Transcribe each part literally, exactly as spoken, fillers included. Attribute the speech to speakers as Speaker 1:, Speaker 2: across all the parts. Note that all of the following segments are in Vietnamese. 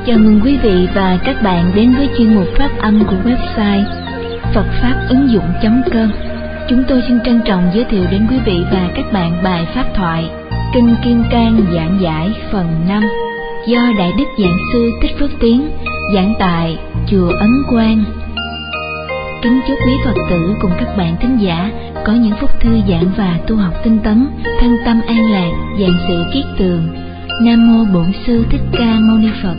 Speaker 1: Chào mừng quý vị và các bạn đến với chuyên mục phát âm của website phật pháp ứng dụng chấm com. Chúng tôi xin trân trọng giới thiệu đến quý vị và các bạn bài pháp thoại Kinh Kim Cang giảng giải phần năm do Đại Đức Giảng Sư Thích Phước Tiến giảng tại Chùa Ấn Quang. Kính chúc quý Phật tử cùng các bạn thính giả có những phút thư giãn và tu học tinh tấn, thân tâm an lạc, vạn sự kiết tường. Nam mô Bổn Sư Thích Ca Mâu Ni Phật.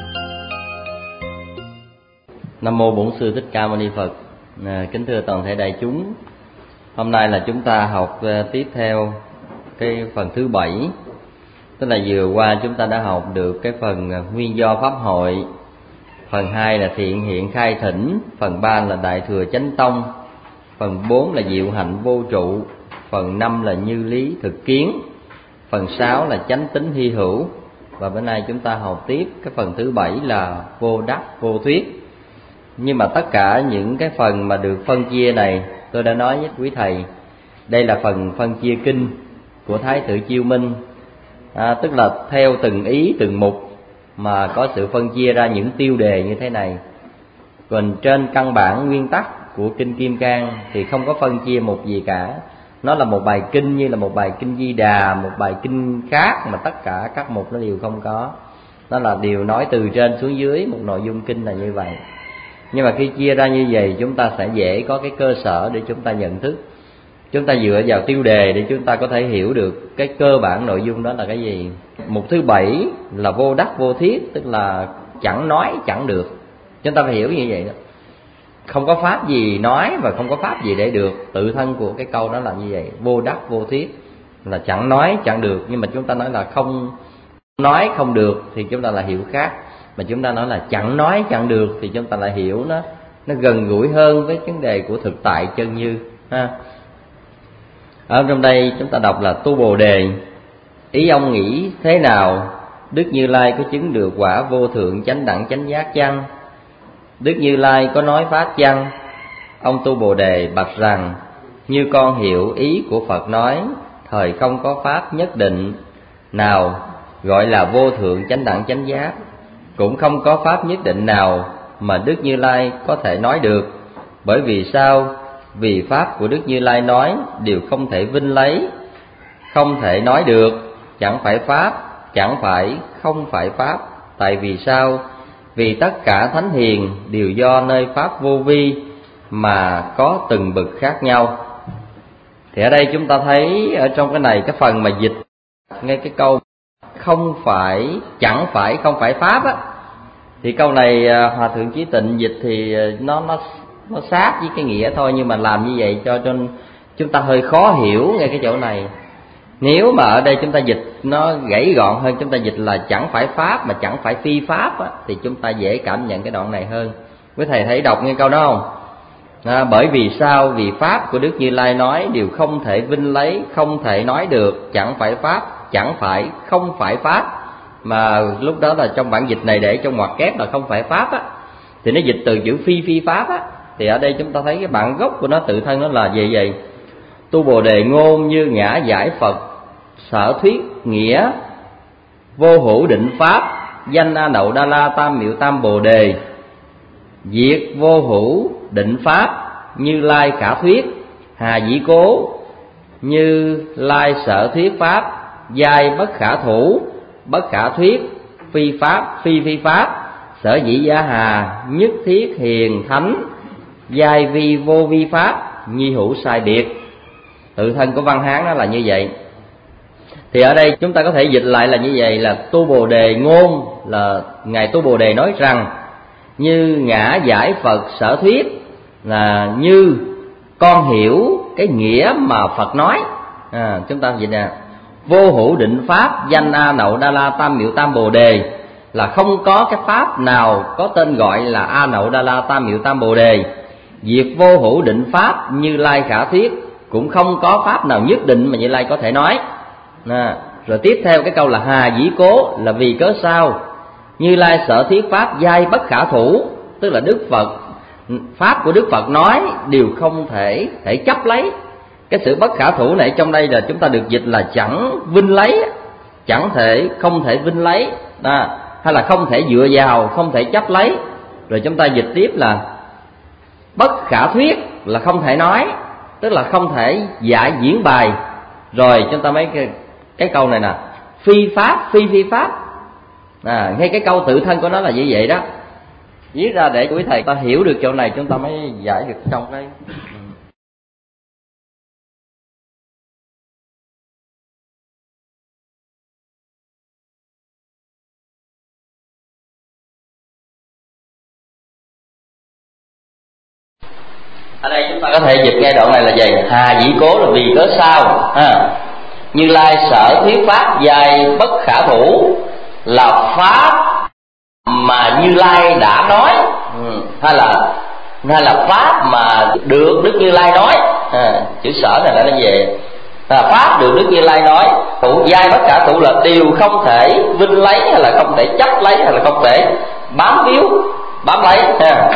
Speaker 2: Nam mô Bổn Sư Thích Ca Mâu Ni Phật. À, kính thưa toàn thể đại chúng, hôm nay là chúng ta học uh, tiếp theo cái phần thứ bảy, tức là vừa qua chúng ta đã học được cái phần uh, nguyên do pháp hội, phần hai là thiện hiện khai thỉnh, phần ba là đại thừa chánh tông, phần bốn là diệu hạnh vô trụ, phần năm là như lý thực kiến, phần sáu là chánh tính hy hữu, và bữa nay chúng ta học tiếp cái phần thứ bảy là vô đắc vô thuyết. Nhưng mà tất cả những cái phần mà được phân chia này, tôi đã nói với quý thầy, đây là phần phân chia kinh của Thái tử Chiêu Minh, à, tức là theo từng ý từng mục mà có sự phân chia ra những tiêu đề như thế này. Còn trên căn bản nguyên tắc của kinh Kim Cang thì không có phân chia mục gì cả. Nó là một bài kinh như là một bài kinh Di Đà, một bài kinh khác mà tất cả các mục nó đều không có. Nó là điều nói từ trên xuống dưới, một nội dung kinh là như vậy. Nhưng mà khi chia ra như vậy chúng ta sẽ dễ có cái cơ sở để chúng ta nhận thức. Chúng ta dựa vào tiêu đề để chúng ta có thể hiểu được cái cơ bản nội dung đó là cái gì. Mục thứ bảy là vô đắc vô thuyết, tức là chẳng nói chẳng được. Chúng ta phải hiểu như vậy đó. Không có pháp gì nói và không có pháp gì để được. Tự thân của cái câu đó là như vậy. Vô đắc vô thuyết là chẳng nói chẳng được. Nhưng mà chúng ta nói là không nói không được thì chúng ta là hiểu khác. Mà chúng ta nói là chẳng nói chẳng được thì chúng ta lại hiểu nó nó gần gũi hơn với vấn đề của thực tại chân như ha. Ở trong đây chúng ta đọc là tu Bồ Đề, ý ông nghĩ thế nào? Đức Như Lai có chứng được quả vô thượng chánh đẳng chánh giác chăng? Đức Như Lai có nói pháp chăng? Ông tu Bồ Đề bạch rằng: như con hiểu ý của Phật nói, thời không có pháp nhất định nào gọi là vô thượng chánh đẳng chánh giác, cũng không có pháp nhất định nào mà Đức Như Lai có thể nói được. Bởi vì sao? Vì pháp của Đức Như Lai nói đều không thể vinh lấy, không thể nói được, chẳng phải pháp, chẳng phải không phải pháp. Tại vì sao? Vì tất cả thánh hiền đều do nơi pháp vô vi mà có từng bậc khác nhau. Thì ở đây chúng ta thấy ở trong cái này, cái phần mà dịch ngay cái câu không phải, chẳng phải, không phải pháp á, thì câu này Hòa Thượng Chí Tịnh dịch thì nó nó nó sát với cái nghĩa thôi, nhưng mà làm như vậy cho nên chúng ta hơi khó hiểu ngay cái chỗ này. Nếu mà ở đây chúng ta dịch nó gãy gọn hơn, chúng ta dịch là chẳng phải pháp mà chẳng phải phi pháp á, thì chúng ta dễ cảm nhận cái đoạn này hơn. Quý thầy thấy đọc nghe câu đó không? À, bởi vì sao? Vì pháp của Đức Như Lai nói đều không thể vinh lấy, không thể nói được, chẳng phải pháp, chẳng phải không phải pháp. Mà lúc đó là trong bản dịch này để trong ngoặc kép là không phải pháp á, thì nó dịch từ chữ phi phi pháp á. Thì ở đây chúng ta thấy cái bản gốc của nó tự thân nó là gì vậy? Tu Bồ Đề ngôn như ngã giải Phật, sở thuyết nghĩa vô hữu định pháp, danh A Nậu Đa La Tam Miệu Tam Bồ Đề, diệt vô hữu định pháp, Như Lai khả thuyết, hà dĩ cố, Như Lai sở thuyết pháp, giai bất khả thủ, bất khả thuyết, phi pháp, phi phi pháp, sở dĩ giả hà, nhất thiết hiền thánh, giai vi vô vi pháp, nhi hữu sai biệt. Tự thân của văn Hán đó là như vậy. Thì ở đây chúng ta có thể dịch lại là như vậy, là tu Bồ Đề ngôn là ngài tu Bồ Đề nói rằng như ngã giải Phật sở thuyết, là như con hiểu cái nghĩa mà Phật nói. À, chúng ta dịch nè, vô hữu định pháp, danh A Nậu Đa La Tam Miệu Tam Bồ Đề, là không có cái pháp nào có tên gọi là A Nậu Đa La Tam Miệu Tam Bồ Đề. Diệt vô hữu định pháp, Như Lai khả thuyết, cũng không có pháp nào nhất định mà Như Lai có thể nói. À, rồi tiếp theo cái câu là hà dĩ cố, là vì cớ sao? Như Lai sở thuyết pháp giai bất khả thủ, tức là Đức Phật, pháp của Đức Phật nói đều không thể thể chấp lấy. Cái sự bất khả thủ này trong đây là chúng ta được dịch là chẳng vinh lấy, chẳng thể, không thể vinh lấy. À, hay là không thể dựa vào, không thể chấp lấy. Rồi chúng ta dịch tiếp là bất khả thuyết là không thể nói, tức là không thể giải diễn bài. Rồi chúng ta mấy cái, cái câu này nè, phi pháp, phi phi pháp. À, ngay cái câu tự thân của nó là như vậy đó. Viết ra để quý thầy ta hiểu được chỗ này, chúng ta mới giải được trong cái. Ở đây chúng ta có thể dịch ngay đoạn này là gì? Hà dĩ cố là vì cớ sao? Ha. Như Lai sở thuyết pháp dài bất khả thủ là pháp mà Như Lai đã nói, ừ. hay là hay là pháp mà được Đức Như Lai nói. À, chữ sở này là nó về à, pháp được Đức Như Lai nói. Thủ giai bất khả thủ là điều không thể vinh lấy, hay là không thể chấp lấy, hay là không thể bám víu bám lấy. Ha.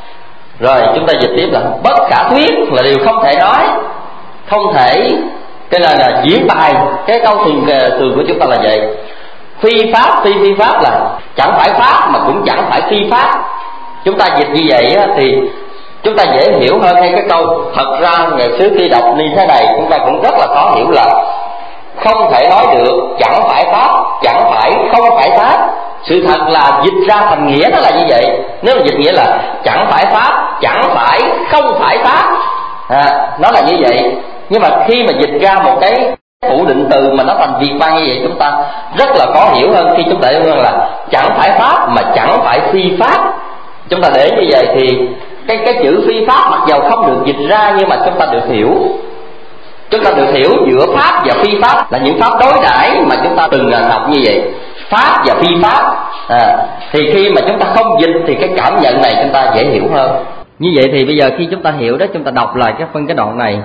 Speaker 2: Rồi chúng ta dịch tiếp là bất khả thuyết là điều không thể nói, không thể cái là, là diễn bài. Cái câu thường thường của chúng ta là vậy. Phi pháp, phi phi pháp là chẳng phải pháp mà cũng chẳng phải phi pháp. Chúng ta dịch như vậy á, thì chúng ta dễ hiểu hơn. Hay cái câu thật ra ngày xưa khi đọc như thế này chúng ta cũng rất là khó hiểu là không thể nói được, chẳng phải pháp, chẳng phải không phải pháp. Sự thật là dịch ra thành nghĩa nó là như vậy. Nếu mà dịch nghĩa là chẳng phải pháp, chẳng phải không phải pháp, à, nó là như vậy. Nhưng mà khi mà dịch ra một cái phủ định từ mà nó thành việt văn như vậy, chúng ta rất là khó hiểu hơn. Khi chúng ta hiểu hơn là chẳng phải pháp mà chẳng phải phi pháp, chúng ta để như vậy thì cái cái chữ phi pháp mặc dầu không được dịch ra nhưng mà chúng ta được hiểu. Chúng ta được hiểu giữa pháp và phi pháp là những pháp đối đãi mà chúng ta từng học như vậy, pháp và phi pháp. À, thì khi mà chúng ta không dịch thì cái cảm nhận này chúng ta dễ hiểu hơn. Như vậy thì bây giờ khi chúng ta hiểu đó, chúng ta đọc lại cái phân cái đoạn này.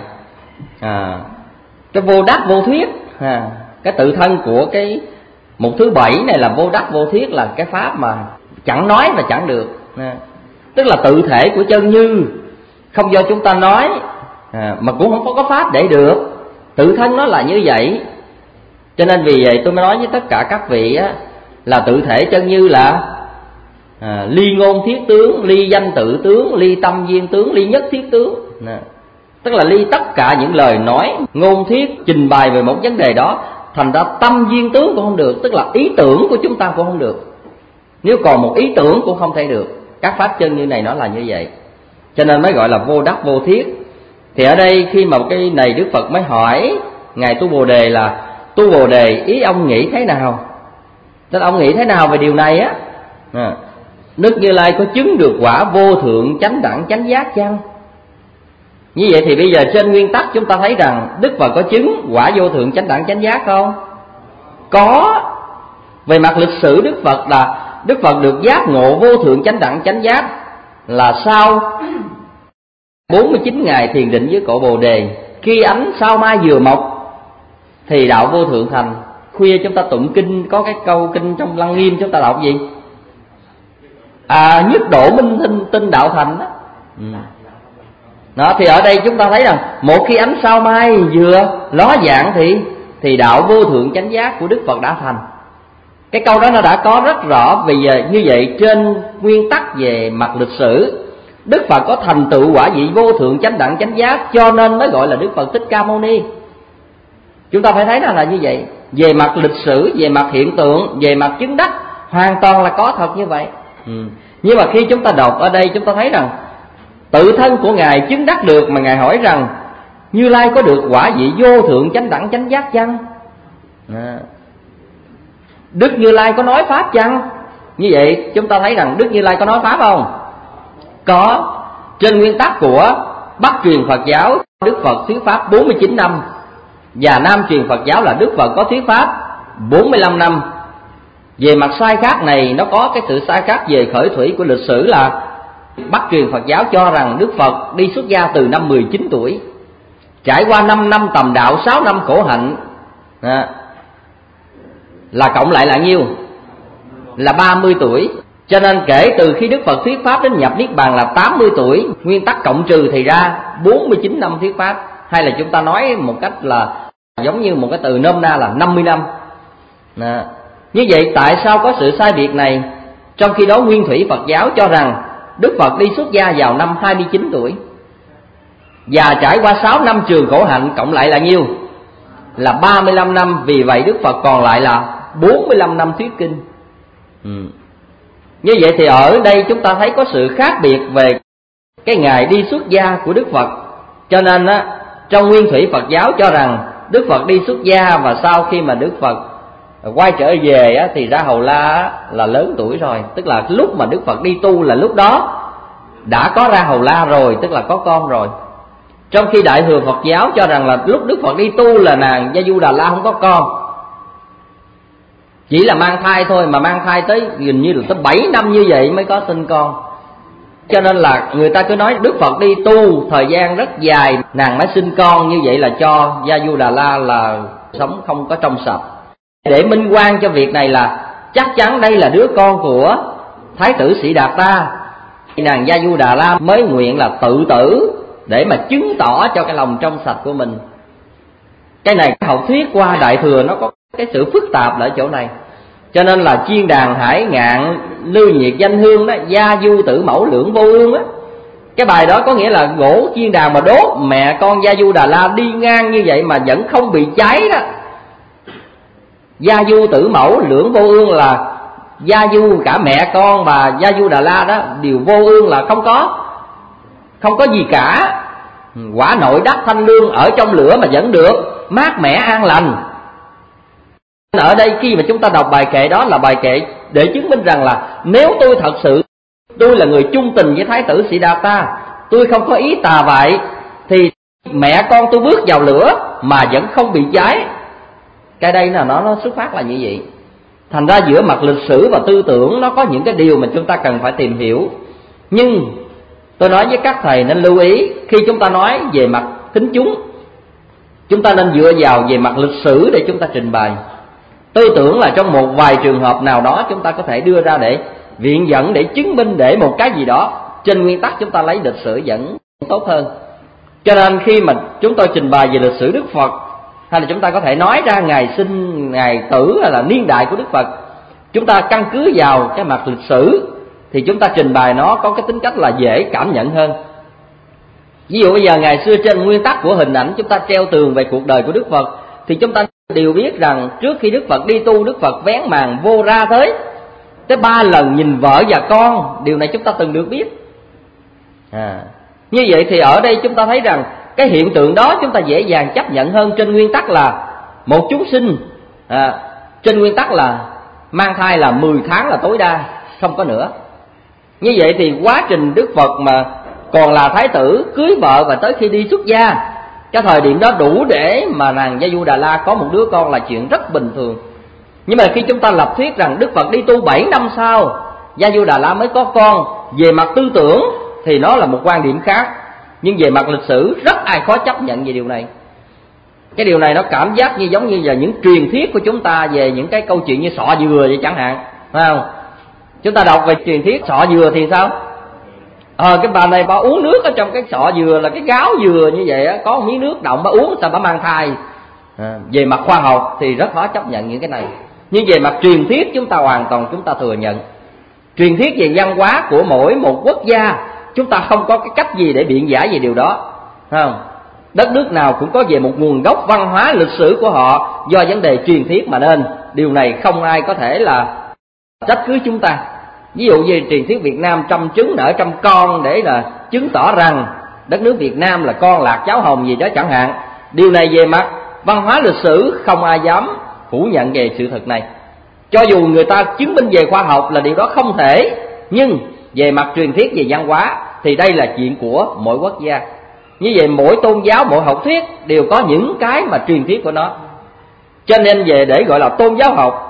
Speaker 2: À, cái vô đắc vô thuyết, à, cái tự thân của cái một thứ bảy này là vô đắc vô thuyết, là cái pháp mà chẳng nói và chẳng được. À, tức là tự thể của chân như không do chúng ta nói, à, mà cũng không có pháp để được. Tự thân nó là như vậy. Cho nên vì vậy tôi mới nói với tất cả các vị á, là tự thể chân như là à, ly ngôn thiết tướng, ly danh tự tướng, ly tâm duyên tướng, ly nhất thiết tướng. À, tức là ly tất cả những lời nói ngôn thuyết trình bày về một vấn đề đó. Thành ra tâm duyên tướng cũng không được, tức là ý tưởng của chúng ta cũng không được. Nếu còn một ý tưởng cũng không thể được. Các pháp chân như này nó là như vậy. Cho nên mới gọi là vô đắc vô thiết. Thì ở đây khi mà cái này Đức Phật mới hỏi Ngài Tu Bồ Đề là Tu Bồ Đề, ý ông nghĩ thế nào? Nên ông nghĩ thế nào về điều này á? À, Đức Như Lai có chứng được quả vô thượng chánh đẳng chánh giác chăng? Như vậy thì bây giờ trên nguyên tắc chúng ta thấy rằng Đức Phật có chứng quả vô thượng chánh đẳng chánh giác không? Có. Về mặt lịch sử Đức Phật là Đức Phật được giác ngộ vô thượng chánh đẳng chánh giác là sau bốn mươi chín ngày thiền định với cội Bồ Đề. Khi ánh sao mai vừa mọc thì đạo vô thượng thành. Khuya chúng ta tụng kinh, có cái câu kinh trong Lăng Nghiêm chúng ta đọc gì? À, nhất độ minh tinh, tinh đạo thành đó. Ừ. Đó, thì ở đây chúng ta thấy rằng một khi ánh sao mai vừa ló dạng thì thì đạo vô thượng chánh giác của Đức Phật đã thành. Cái câu đó nó đã có rất rõ. Vì giờ như vậy trên nguyên tắc về mặt lịch sử, Đức Phật có thành tựu quả vị vô thượng chánh đẳng chánh giác, cho nên mới gọi là Đức Phật Thích Ca Mâu Ni. Chúng ta phải thấy nó là như vậy. Về mặt lịch sử, về mặt hiện tượng, về mặt chứng đắc, hoàn toàn là có thật như vậy. Ừ. Nhưng mà khi chúng ta đọc ở đây, chúng ta thấy rằng tự thân của Ngài chứng đắc được, mà Ngài hỏi rằng Như Lai có được quả vị vô thượng chánh đẳng chánh giác chăng? À, Đức Như Lai có nói pháp chăng? Như vậy chúng ta thấy rằng Đức Như Lai có nói pháp không? Có. Trên nguyên tắc của Bắc truyền Phật giáo, Đức Phật thuyết pháp bốn mươi chín năm, và Nam truyền Phật giáo là Đức Phật có thuyết pháp bốn mươi lăm năm. Về mặt sai khác này, nó có cái sự sai khác về khởi thủy của lịch sử là Bắc truyền Phật giáo cho rằng Đức Phật đi xuất gia từ năm mười chín tuổi, trải qua năm năm tầm đạo, sáu năm khổ hạnh, à, là cộng lại là nhiêu? Là ba mươi tuổi. Cho nên kể từ khi Đức Phật thuyết pháp đến nhập Niết Bàn là tám mươi tuổi. Nguyên tắc cộng trừ thì ra bốn mươi chín năm thuyết pháp. Hay là chúng ta nói một cách là giống như một cái từ nôm na là năm mươi năm. À, Như vậy tại sao có sự sai biệt này? Trong khi đó Nguyên thủy Phật giáo cho rằng Đức Phật đi xuất gia vào năm hai mươi chín tuổi, và trải qua sáu năm trường khổ hạnh, cộng lại là nhiêu? Là ba mươi lăm năm. Vì vậy Đức Phật còn lại là bốn mươi lăm năm thuyết kinh. ừ. Như vậy thì ở đây chúng ta thấy có sự khác biệt về cái ngày đi xuất gia của Đức Phật. Cho nên á, trong Nguyên thủy Phật giáo cho rằng Đức Phật đi xuất gia, và sau khi mà Đức Phật quay trở về á, thì Ra Hầu La á, là lớn tuổi rồi. Tức là lúc mà Đức Phật đi tu là lúc đó đã có Ra Hầu La rồi, tức là có con rồi. Trong khi Đại thừa Phật giáo cho rằng là lúc Đức Phật đi tu là nàng Gia Du Đà La không có con, chỉ là mang thai thôi, mà mang thai tới gần như là tới bảy năm như vậy mới có sinh con. Cho nên là người ta cứ nói Đức Phật đi tu thời gian rất dài, nàng mới sinh con, như vậy là cho Gia Du Đà La là sống không có trong sạch. Để minh oan cho việc này là chắc chắn đây là đứa con của Thái tử Sĩ Đạt Ta, nàng Gia Du Đà La mới nguyện là tự tử để mà chứng tỏ cho cái lòng trong sạch của mình. Cái này học thuyết qua Đại thừa nó có cái sự phức tạp ở chỗ này. Cho nên là Chiên Đàn Hải Ngạn Lưu Nhiệt Danh Hương đó, Gia Du Tử Mẫu Lưỡng Vô Ương á, cái bài đó có nghĩa là gỗ chiên đàn mà đốt mẹ con Gia Du Đà La đi ngang như vậy mà vẫn không bị cháy đó. Gia Du Tử Mẫu Lưỡng Vô Ương là Gia Du, cả mẹ con và Gia Du Đà La đó đều vô ương, là không có không có gì cả. Quả nội đắc thanh lương, ở trong lửa mà vẫn được mát mẻ an lành. Ở đây khi mà chúng ta đọc bài kệ đó là bài kệ để chứng minh rằng là nếu tôi thật sự tôi là người chung tình với Thái tử Sĩ Đạt Ta, tôi không có ý tà vậy, thì mẹ con tôi bước vào lửa mà vẫn không bị cháy. Cái đây là nó, nó xuất phát là như vậy. Thành ra giữa mặt lịch sử và tư tưởng nó có những cái điều mà chúng ta cần phải tìm hiểu. Nhưng tôi nói với các thầy nên lưu ý, khi chúng ta nói về mặt thính chúng, chúng ta nên dựa vào về mặt lịch sử để chúng ta trình bày. Tư tưởng là trong một vài trường hợp nào đó chúng ta có thể đưa ra để viện dẫn, để chứng minh để một cái gì đó. Trên nguyên tắc chúng ta lấy lịch sử vẫn tốt hơn. Cho nên khi mà chúng tôi trình bày về lịch sử Đức Phật, hay là chúng ta có thể nói ra ngày sinh, ngày tử hay là niên đại của Đức Phật, chúng ta căn cứ vào cái mặt lịch sử thì chúng ta trình bày nó có cái tính cách là dễ cảm nhận hơn. Ví dụ bây giờ ngày xưa trên nguyên tắc của hình ảnh chúng ta treo tường về cuộc đời của Đức Phật, thì chúng ta đều biết rằng trước khi Đức Phật đi tu, Đức Phật vén màn vô ra tới tới ba lần nhìn vợ và con. Điều này chúng ta từng được biết. à, Như vậy thì ở đây chúng ta thấy rằng cái hiện tượng đó chúng ta dễ dàng chấp nhận hơn. Trên nguyên tắc là một chúng sinh, à, trên nguyên tắc là mang thai là mười tháng là tối đa, không có nữa. Như vậy thì quá trình Đức Phật mà còn là thái tử, cưới vợ và tới khi đi xuất gia, cái thời điểm đó đủ để mà nàng Gia Du Đà La có một đứa con là chuyện rất bình thường. Nhưng mà khi chúng ta lập thuyết rằng Đức Phật đi tu bảy năm sau Gia Du Đà La mới có con, về mặt tư tưởng thì nó là một quan điểm khác. Nhưng về mặt lịch sử rất ai khó chấp nhận về điều này. Cái điều này nó cảm giác như giống như là những truyền thuyết của chúng ta về những cái câu chuyện như sọ dừa vậy chẳng hạn, phải không? Chúng ta đọc về truyền thuyết sọ dừa thì sao? Ờ cái bà này bà uống nước ở trong cái sọ dừa là cái gáo dừa như vậy á, có một miếng nước động bà uống sao bà mang thai. À, về mặt khoa học thì rất khó chấp nhận những cái này. Nhưng về mặt truyền thuyết chúng ta hoàn toàn chúng ta thừa nhận. Truyền thuyết về văn hóa của mỗi một quốc gia chúng ta không có cái cách gì để biện giải về điều đó, phải không? Đất nước nào cũng có về một nguồn gốc văn hóa lịch sử của họ do vấn đề truyền thuyết mà nên. Điều này không ai có thể là trách cứ chúng ta. Ví dụ như truyền thuyết Việt Nam trăm trứng nở trăm con, để là chứng tỏ rằng đất nước Việt Nam là con lạc cháu hồng gì đó chẳng hạn. Điều này về mặt văn hóa lịch sử không ai dám phủ nhận về sự thật này. Cho dù người ta chứng minh về khoa học là điều đó không thể, nhưng về mặt truyền thuyết về văn hóa thì đây là chuyện của mỗi quốc gia. Như vậy mỗi tôn giáo, mỗi học thuyết đều có những cái mà truyền thuyết của nó. Cho nên về để gọi là tôn giáo học,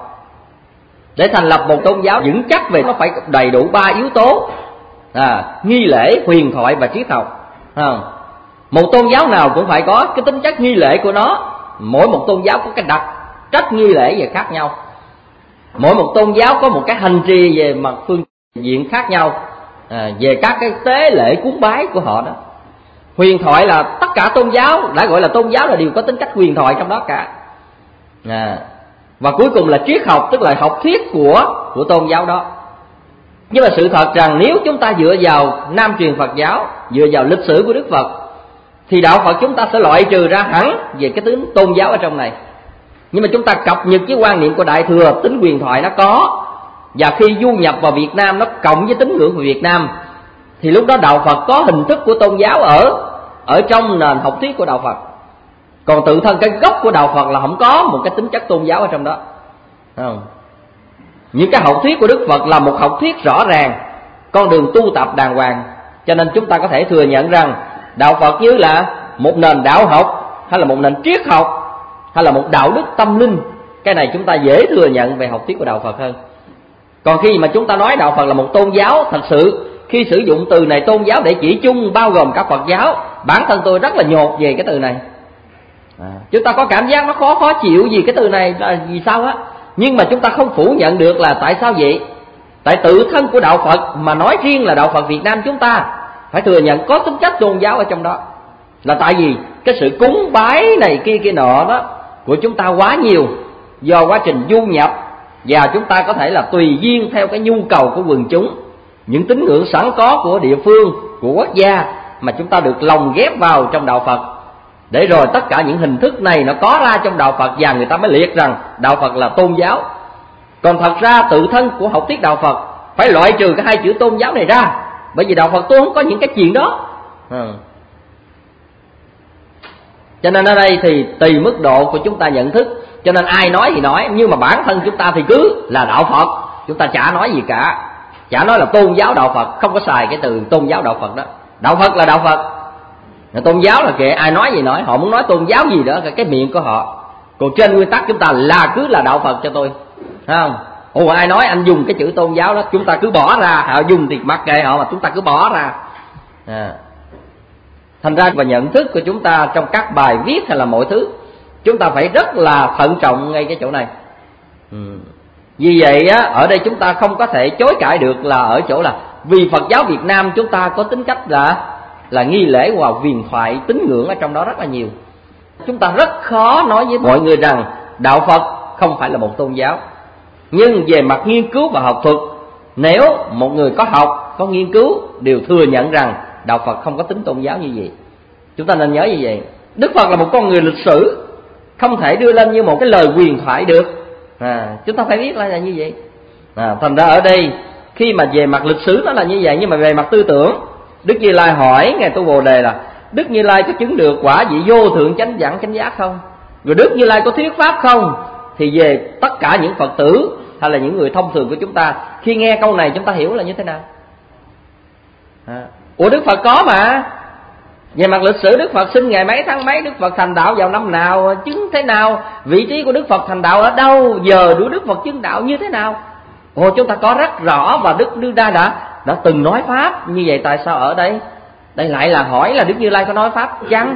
Speaker 2: để thành lập một tôn giáo vững chắc về nó phải đầy đủ ba yếu tố, à, nghi lễ, huyền thoại và triết học. À, một tôn giáo nào cũng phải có cái tính chất nghi lễ của nó. Mỗi một tôn giáo có cái đặc trách nghi lễ về khác nhau. Mỗi một tôn giáo có một cái hành trì về mặt phương diện khác nhau, à, về các cái tế lễ cúng bái của họ đó. Huyền thoại là tất cả tôn giáo đã gọi là tôn giáo là đều có tính cách huyền thoại trong đó cả. À, và cuối cùng là triết học, tức là học thuyết của của tôn giáo đó. Nhưng mà sự thật rằng nếu chúng ta dựa vào Nam truyền Phật giáo, dựa vào lịch sử của Đức Phật, thì đạo Phật chúng ta sẽ loại trừ ra hẳn về cái tính tôn giáo ở trong này. Nhưng mà chúng ta cập nhật với quan niệm của Đại Thừa, tính huyền thoại nó có, và khi du nhập vào Việt Nam nó cộng với tín ngưỡng của Việt Nam, thì lúc đó đạo Phật có hình thức của tôn giáo ở ở trong nền học thuyết của đạo Phật. Còn tự thân cái gốc của đạo Phật là không có một cái tính chất tôn giáo ở trong đó, không? Những cái học thuyết của Đức Phật là một học thuyết rõ ràng, con đường tu tập đàng hoàng. Cho nên chúng ta có thể thừa nhận rằng đạo Phật như là một nền đạo học, hay là một nền triết học, hay là một đạo đức tâm linh. Cái này chúng ta dễ thừa nhận về học thuyết của đạo Phật hơn. Còn khi mà chúng ta nói đạo Phật là một tôn giáo, thật sự khi sử dụng từ này tôn giáo để chỉ chung bao gồm cả Phật giáo, bản thân tôi rất là nhột về cái từ này. à, Chúng ta có cảm giác nó khó khó chịu gì cái từ này là vì sao á. Nhưng mà chúng ta không phủ nhận được là tại sao vậy. Tại tự thân của đạo Phật, mà nói riêng là đạo Phật Việt Nam chúng ta phải thừa nhận có tính chất tôn giáo ở trong đó. Là tại vì cái sự cúng bái này kia kia nọ đó của chúng ta quá nhiều, do quá trình du nhập, và chúng ta có thể là tùy duyên theo cái nhu cầu của quần chúng, những tín ngưỡng sẵn có của địa phương, của quốc gia mà chúng ta được lồng ghép vào trong đạo Phật. Để rồi tất cả những hình thức này nó có ra trong đạo Phật, và người ta mới liệt rằng đạo Phật là tôn giáo. Còn thật ra tự thân của học thuyết đạo Phật phải loại trừ cái hai chữ tôn giáo này ra, bởi vì đạo Phật tôi không có những cái chuyện đó. à. Cho nên ở đây thì tùy mức độ của chúng ta nhận thức. Cho nên ai nói thì nói, nhưng mà bản thân chúng ta thì cứ là đạo Phật, chúng ta chả nói gì cả, chả nói là tôn giáo đạo Phật, không có xài cái từ tôn giáo đạo Phật đó. Đạo Phật là đạo Phật, tôn giáo là kệ ai nói gì nói, họ muốn nói tôn giáo gì đó cái miệng của họ. Còn trên nguyên tắc chúng ta là cứ là đạo Phật cho tôi, thấy không? Ồ, ai nói anh dùng cái chữ tôn giáo đó, chúng ta cứ bỏ ra, họ dùng thì mặc kệ họ, mà chúng ta cứ bỏ ra. à. Thành ra và nhận thức của chúng ta trong các bài viết hay là mọi thứ, chúng ta phải rất là thận trọng ngay cái chỗ này. ừ. Vì vậy á, ở đây chúng ta không có thể chối cãi được là ở chỗ là vì Phật giáo Việt Nam chúng ta có tính cách là là nghi lễ và huyền thoại, tín ngưỡng ở trong đó rất là nhiều. Chúng ta rất khó nói với mọi người rằng đạo Phật không phải là một tôn giáo. Nhưng về mặt nghiên cứu và học thuật, nếu một người có học, có nghiên cứu đều thừa nhận rằng đạo Phật không có tính tôn giáo như vậy. Chúng ta nên nhớ như vậy. Đức Phật là một con người lịch sử, không thể đưa lên như một cái lời huyền thoại được. à, Chúng ta phải biết là như vậy. à, Thành ra ở đây khi mà về mặt lịch sử nó là như vậy, nhưng mà về mặt tư tưởng, Đức Như Lai hỏi Ngài Tu Bồ Đề là Đức Như Lai có chứng được quả vị vô thượng chánh đẳng chánh giác không? Rồi Đức Như Lai có thuyết pháp không? Thì về tất cả những Phật tử hay là những người thông thường của chúng ta, khi nghe câu này chúng ta hiểu là như thế nào? à, Ủa Đức Phật có mà. Về mặt lịch sử Đức Phật sinh ngày mấy tháng mấy, Đức Phật thành đạo vào năm nào, chứng thế nào, vị trí của Đức Phật thành đạo ở đâu, giờ của Đức Phật chứng đạo như thế nào? Ồ, chúng ta có rất rõ, và Đức Như Lai đã đã từng nói pháp như vậy. Tại sao ở đây đây lại là hỏi là Đức Như Lai có nói pháp chăng?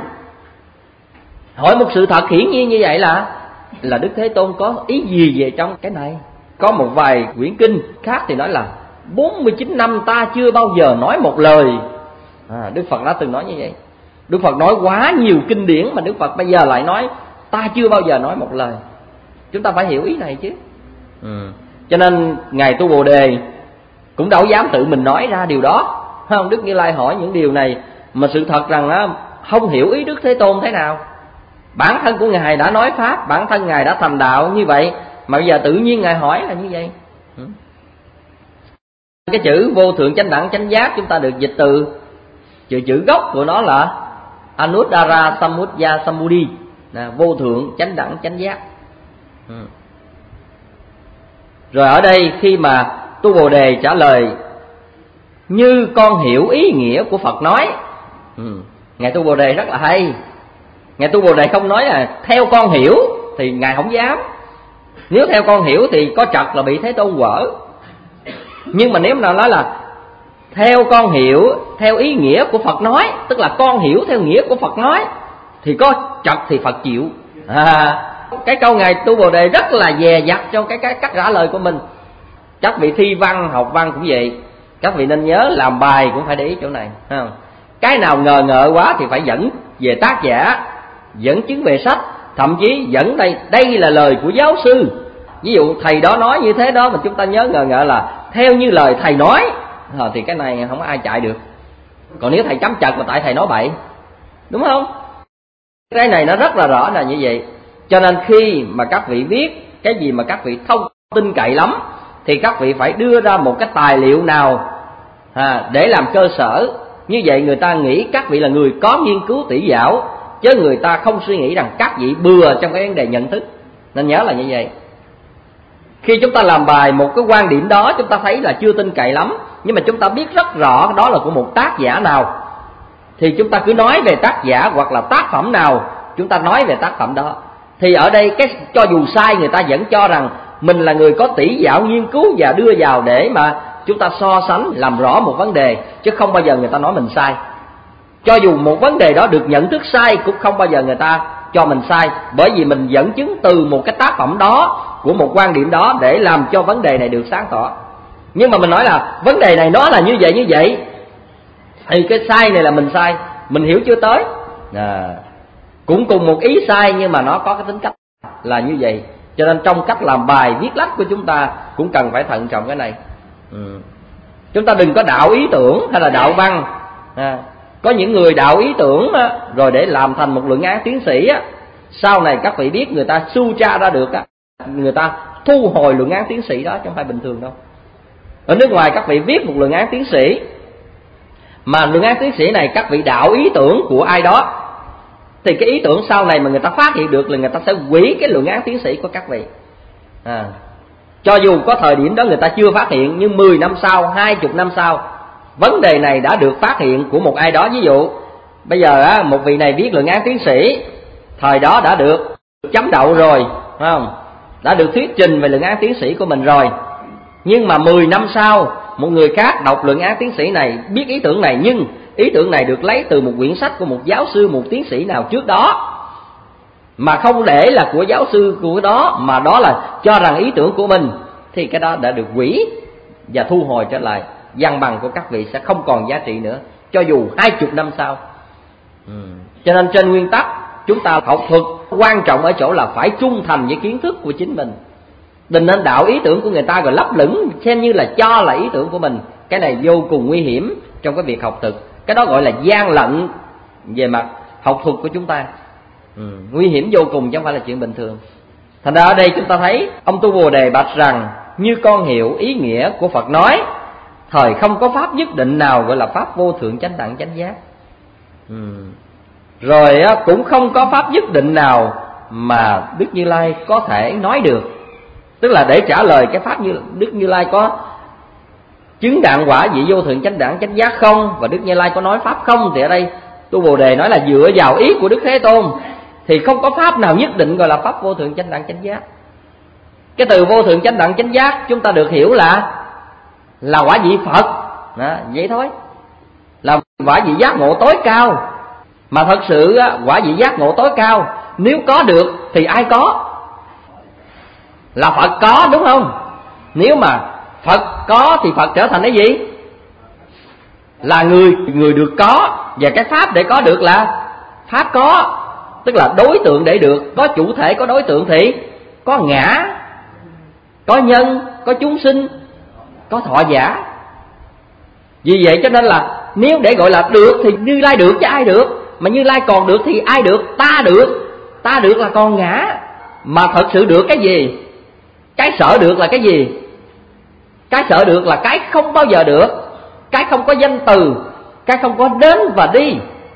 Speaker 2: Hỏi một sự thật hiển nhiên như vậy là là Đức Thế Tôn có ý gì về trong cái này? Có một vài quyển kinh khác thì nói là bốn mươi chín năm ta chưa bao giờ nói một lời. à, Đức Phật đã từng nói như vậy. Đức Phật nói quá nhiều kinh điển mà Đức Phật bây giờ lại nói ta chưa bao giờ nói một lời. Chúng ta phải hiểu ý này chứ. ừ. Cho nên Ngài Tu Bồ Đề cũng đâu dám tự mình nói ra điều đó, không? Đức Như Lai hỏi những điều này mà sự thật rằng á, không hiểu ý Đức Thế Tôn thế nào. Bản thân của Ngài đã nói pháp, bản thân Ngài đã thành đạo như vậy, mà bây giờ tự nhiên Ngài hỏi là như vậy. Cái chữ vô thượng chánh đẳng chánh giác chúng ta được dịch từ chữ chữ gốc của nó là Anuttara Samudaya Samudi, là vô thượng chánh đẳng chánh giác. Rồi ở đây khi mà Tu Bồ Đề trả lời như con hiểu ý nghĩa của Phật nói, ừ. Ngài Tu Bồ Đề rất là hay. Ngài Tu Bồ Đề không nói là theo con hiểu, thì Ngài không dám. Nếu theo con hiểu thì có trật là bị Thế Tôn quở. Nhưng mà nếu mà nói là theo con hiểu, theo ý nghĩa của Phật nói, tức là con hiểu theo nghĩa của Phật nói, thì có trật thì Phật chịu. à, Cái câu Ngài Tu Bồ Đề rất là dè dặt trong cái, cái cách trả lời của mình. Các vị thi văn, học văn cũng vậy. Các vị nên nhớ làm bài cũng phải để ý chỗ này, không? Cái nào ngờ ngợ quá thì phải dẫn về tác giả, dẫn chứng về sách, thậm chí dẫn đây đây là lời của giáo sư, ví dụ thầy đó nói như thế đó mà chúng ta nhớ ngờ ngợ là theo như lời thầy nói, thì cái này không có ai chạy được. Còn nếu thầy chấm chật mà tại thầy nói bậy, đúng không? Cái này nó rất là rõ là như vậy. Cho nên khi mà các vị viết cái gì mà các vị không tin cậy lắm, thì các vị phải đưa ra một cái tài liệu nào à, để làm cơ sở. Như vậy người ta nghĩ các vị là người có nghiên cứu tỷ giáo, chứ người ta không suy nghĩ rằng các vị bừa trong cái vấn đề nhận thức. Nên nhớ là như vậy. Khi chúng ta làm bài một cái quan điểm đó, chúng ta thấy là chưa tin cậy lắm, nhưng mà chúng ta biết rất rõ đó là của một tác giả nào, thì chúng ta cứ nói về tác giả hoặc là tác phẩm nào, chúng ta nói về tác phẩm đó. Thì ở đây cái cho dù sai, người ta vẫn cho rằng mình là người có tỷ giáo nghiên cứu và đưa vào để mà chúng ta so sánh làm rõ một vấn đề, chứ không bao giờ người ta nói mình sai. Cho dù một vấn đề đó được nhận thức sai, cũng không bao giờ người ta cho mình sai, bởi vì mình dẫn chứng từ một cái tác phẩm đó, của một quan điểm đó để làm cho vấn đề này được sáng tỏ. Nhưng mà mình nói là vấn đề này nó là như vậy như vậy, thì cái sai này là mình sai, mình hiểu chưa tới à, cũng cùng một ý sai nhưng mà nó có cái tính cách là như vậy. Cho nên trong cách làm bài viết lách của chúng ta cũng cần phải thận trọng cái này. ừ. Chúng ta đừng có đạo ý tưởng hay là đạo văn à. Có những người đạo ý tưởng á, rồi để làm thành một luận án tiến sĩ á, sau này các vị biết người ta su tra ra được á, người ta thu hồi luận án tiến sĩ đó, chứ không phải bình thường đâu. Ở nước ngoài các vị viết một luận án tiến sĩ, mà luận án tiến sĩ này các vị đạo ý tưởng của ai đó, thì cái ý tưởng sau này mà người ta phát hiện được là người ta sẽ hủy cái luận án tiến sĩ của các vị à. Cho dù có thời điểm đó người ta chưa phát hiện, nhưng mười năm sau, hai mươi năm sau, vấn đề này đã được phát hiện của một ai đó. Ví dụ bây giờ á, một vị này viết luận án tiến sĩ, thời đó đã được chấm đậu rồi, phải không? Đã được thuyết trình về luận án tiến sĩ của mình rồi. Nhưng mà mười năm sau, một người khác đọc luận án tiến sĩ này, biết ý tưởng này, nhưng ý tưởng này được lấy từ một quyển sách của một giáo sư, một tiến sĩ nào trước đó, mà không để là của giáo sư của đó, mà đó là cho rằng ý tưởng của mình, thì cái đó đã được hủy và thu hồi trở lại. Văn bằng của các vị sẽ không còn giá trị nữa, cho dù hai mươi năm sau. ừ. Cho nên trên nguyên tắc, chúng ta học thuật quan trọng ở chỗ là phải trung thành với kiến thức của chính mình. Đừng nên đạo ý tưởng của người ta rồi lấp lửng xem như là cho là ý tưởng của mình. Cái này vô cùng nguy hiểm trong cái việc học thực. Cái đó gọi là gian lận về mặt học thuật của chúng ta. ừ. Nguy hiểm vô cùng chứ không phải là chuyện bình thường. Thành ra ở đây chúng ta thấy ông Tu Bồ Đề bạch rằng: như con hiểu ý nghĩa của Phật nói, thời không có pháp nhất định nào gọi là pháp vô thượng chánh đẳng chánh giác. ừ. Rồi cũng không có pháp nhất định nào mà Đức Như Lai có thể nói được. Tức là để trả lời cái pháp như Đức Như Lai có chứng đạn quả vị vô thượng chánh đẳng chánh giác không, và Đức Như Lai có nói pháp không, thì ở đây Tu Bồ Đề nói là dựa vào ý của Đức Thế Tôn thì không có pháp nào nhất định gọi là pháp vô thượng chánh đẳng chánh giác. Cái từ vô thượng chánh đẳng chánh giác chúng ta được hiểu là là quả vị Phật đó, vậy thôi, là quả vị giác ngộ tối cao. Mà thật sự quả vị giác ngộ tối cao nếu có được thì ai có? Là Phật có, đúng không? Nếu mà Phật có thì Phật trở thành cái gì? Là người người được có. Và cái pháp để có được là pháp có, tức là đối tượng để được. Có chủ thể, có đối tượng thì có ngã, có nhân, có chúng sinh, có thọ giả. Vì vậy cho nên là nếu để gọi là được thì Như Lai được chứ ai được. Mà Như Lai còn được thì ai được? Ta được. Ta được là còn ngã. Mà thật sự được cái gì? Cái sợ được là cái gì? Cái sợ được là cái không bao giờ được, cái không có danh từ, cái không có đến và đi.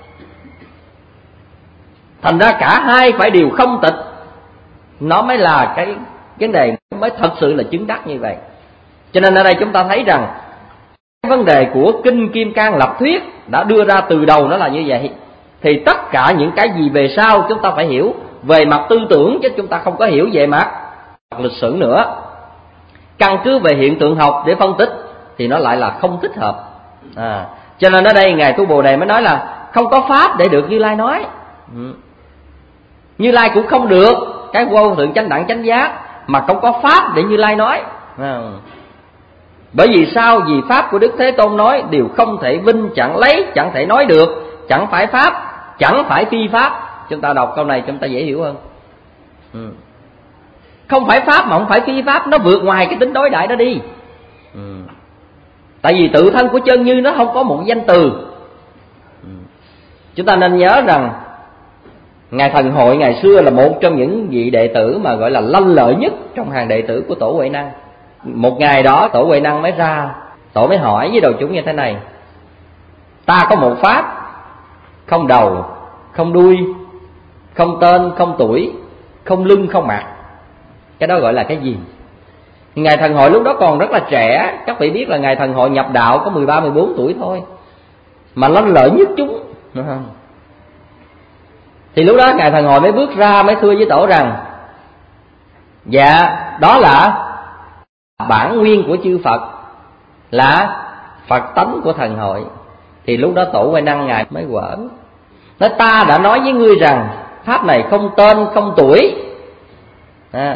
Speaker 2: Thành ra cả hai phải đều không tịch, nó mới là cái vấn đề mới thật sự là chứng đắc như vậy. Cho nên ở đây chúng ta thấy rằng vấn đề của Kinh Kim Cang Lập Thuyết đã đưa ra từ đầu nó là như vậy. Thì tất cả những cái gì về sau chúng ta phải hiểu về mặt tư tưởng, chứ chúng ta không có hiểu về mặt lịch sử nữa. Căn cứ về hiện tượng học để phân tích thì nó lại là không thích hợp. à, Cho nên ở đây Ngài Tu Bồ Đề mới nói là không có pháp để được Như Lai nói. ừ. Như Lai cũng không được cái vô thượng chánh đẳng chánh giác, mà không có pháp để Như Lai nói. à. Bởi vì sao? Vì pháp của Đức Thế Tôn nói đều không thể vinh, chẳng lấy, chẳng thể nói được, chẳng phải pháp, chẳng phải phi pháp. Chúng ta đọc câu này chúng ta dễ hiểu hơn. ừ.
Speaker 3: không phải pháp mà không phải phi pháp, nó vượt ngoài cái tính đối đại đó đi. ừ. Tại vì tự thân của chân như nó không có một danh từ. ừ. Chúng ta nên nhớ rằng Ngài Thần Hội ngày xưa là một trong những vị đệ tử mà gọi là lanh lợi nhất trong hàng đệ tử của Tổ Huệ Năng. Một ngày đó Tổ Huệ Năng mới ra, Tổ mới hỏi với đầu chúng như thế này: ta có một pháp không đầu, không đuôi, không tên, không tuổi, không lưng, không mặt. Cái đó gọi là cái gì? Ngài Thần Hội lúc đó còn rất là trẻ. Các vị biết là Ngài Thần Hội nhập đạo có mười ba, mười bốn tuổi thôi, mà lanh lợi nhất chúng, đúng không? Thì lúc đó Ngài Thần Hội mới bước ra, mới thưa với Tổ rằng: dạ, đó là bản nguyên của chư Phật, là Phật tánh của Thần Hội. Thì lúc đó Tổ Huệ Năng Ngài mới quở, nói: ta đã nói với ngươi rằng pháp này không tên, không tuổi, à,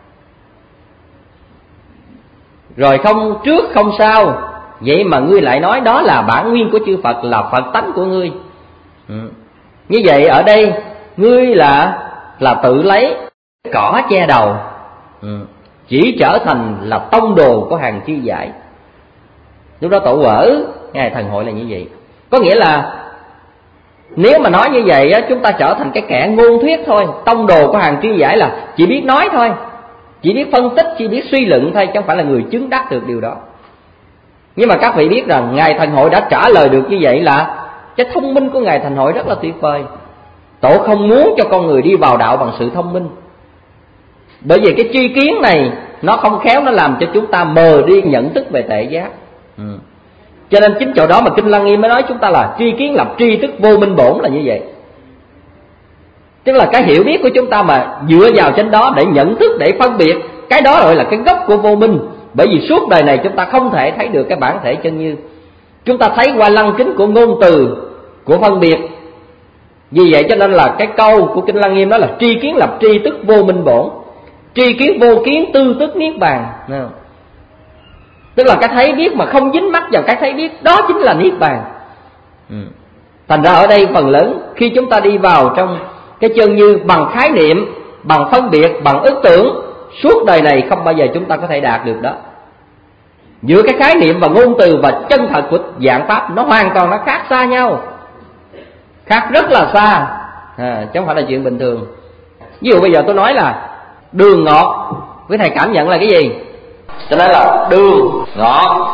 Speaker 3: rồi không trước không sau, vậy mà ngươi lại nói đó là bản nguyên của chư Phật, là Phật tánh của ngươi. ừ. Như vậy ở đây ngươi là là tự lấy cỏ che đầu, ừ. chỉ trở thành là tông đồ của hàng chư giải. Lúc đó Tổ quở Ngài Thần Hội là như vậy. Có nghĩa là nếu mà nói như vậy á, chúng ta trở thành cái kẻ ngôn thuyết thôi. Tông đồ của hàng chư giải là chỉ biết nói thôi, chỉ biết phân tích, chỉ biết suy luận thôi, chứ không phải là người chứng đắc được điều đó. Nhưng mà các vị biết rằng Ngài Thần Hội đã trả lời được như vậy là cái thông minh của Ngài Thần Hội rất là tuyệt vời. Tổ không muốn cho con người đi vào đạo bằng sự thông minh, bởi vì cái tri kiến này nó không khéo, nó làm cho chúng ta mờ đi nhận thức về tệ giác. ừ. Cho nên chính chỗ đó mà Kinh Lăng Nghiêm mới nói chúng ta là tri kiến lập tri tức vô minh bổn, là như vậy. Tức là cái hiểu biết của chúng ta mà dựa vào trên đó để nhận thức, để phân biệt, cái đó gọi là cái gốc của vô minh. Bởi vì suốt đời này chúng ta không thể thấy được cái bản thể chân như. Chúng ta thấy qua lăng kính của ngôn từ, của phân biệt. Vì vậy cho nên là cái câu của Kinh Lăng Nghiêm đó là tri kiến lập tri tức vô minh bổn. Tri kiến vô kiến tư tức niết bàn. Tức là cái thấy biết mà không dính mắc vào cái thấy biết, đó chính là niết bàn. ừ. Thành ra ở đây phần lớn khi chúng ta đi vào trong cái chân như bằng khái niệm, bằng phân biệt, bằng ức tưởng, suốt đời này không bao giờ chúng ta có thể đạt được đó. Giữa cái khái niệm và ngôn từ và chân thật của dạng pháp nó hoàn toàn nó khác xa nhau, khác rất là xa, à, chứ không phải là chuyện bình thường. Ví dụ bây giờ tôi nói là đường ngọt, quý thầy cảm nhận là cái gì? Cho nên là đường ngọt.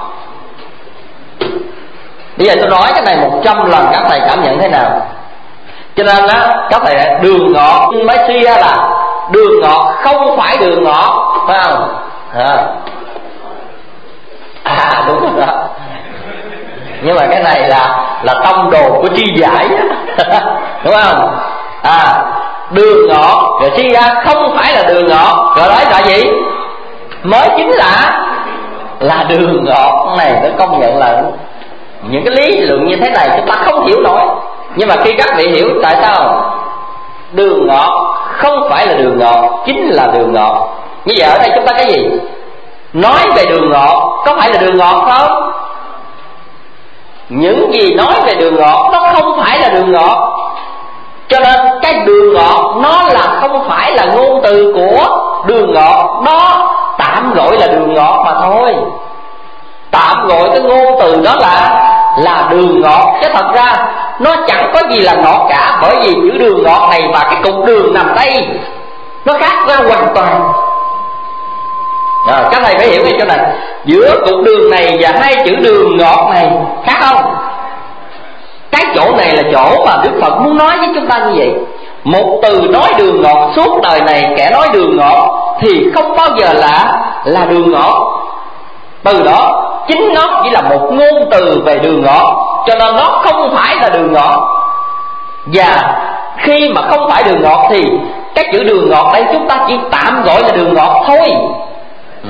Speaker 3: Bây giờ tôi nói cái này một trăm lần các thầy cảm nhận thế nào? Cho nên á, các thầy đường ngọt mới suy ra là đường ngọt không phải đường ngọt, phải không? À, à đúng rồi đó. Nhưng mà cái này là là tông đồ của tri giải, đúng không? À, đường ngọt rồi suy ra không phải là đường ngọt, rồi nói là gì? Mới chính là là đường ngọt. Này tôi công nhận là những cái lý luận như thế này chúng ta không hiểu nổi. Nhưng mà khi các vị hiểu tại sao đường ngọt không phải là đường ngọt, chính là đường ngọt. Như vậy ở đây chúng ta cái gì? Nói về đường ngọt có phải là đường ngọt không? Những gì nói về đường ngọt nó không phải là đường ngọt. Cho nên cái đường ngọt nó là không phải là ngôn từ của đường ngọt, nó tạm gọi là đường ngọt mà thôi. Tạm gọi cái ngôn từ đó là là đường ngọt, chứ thật ra nó chẳng có gì là ngọt cả. Bởi vì chữ đường ngọt này và cái cục đường nằm đây nó khác ra hoàn toàn. À, các thầy phải hiểu cái chỗ này, giữa cục đường này và hai chữ đường ngọt này khác không? Cái chỗ này là chỗ mà Đức Phật muốn nói với chúng ta như vậy. Một từ nói đường ngọt, suốt đời này kẻ nói đường ngọt thì không bao giờ là là đường ngọt. Từ đó chính nó chỉ là một ngôn từ về đường ngọt, cho nên nó không phải là đường ngọt. Và khi mà không phải đường ngọt thì cái chữ đường ngọt đây chúng ta chỉ tạm gọi là đường ngọt thôi. ừ.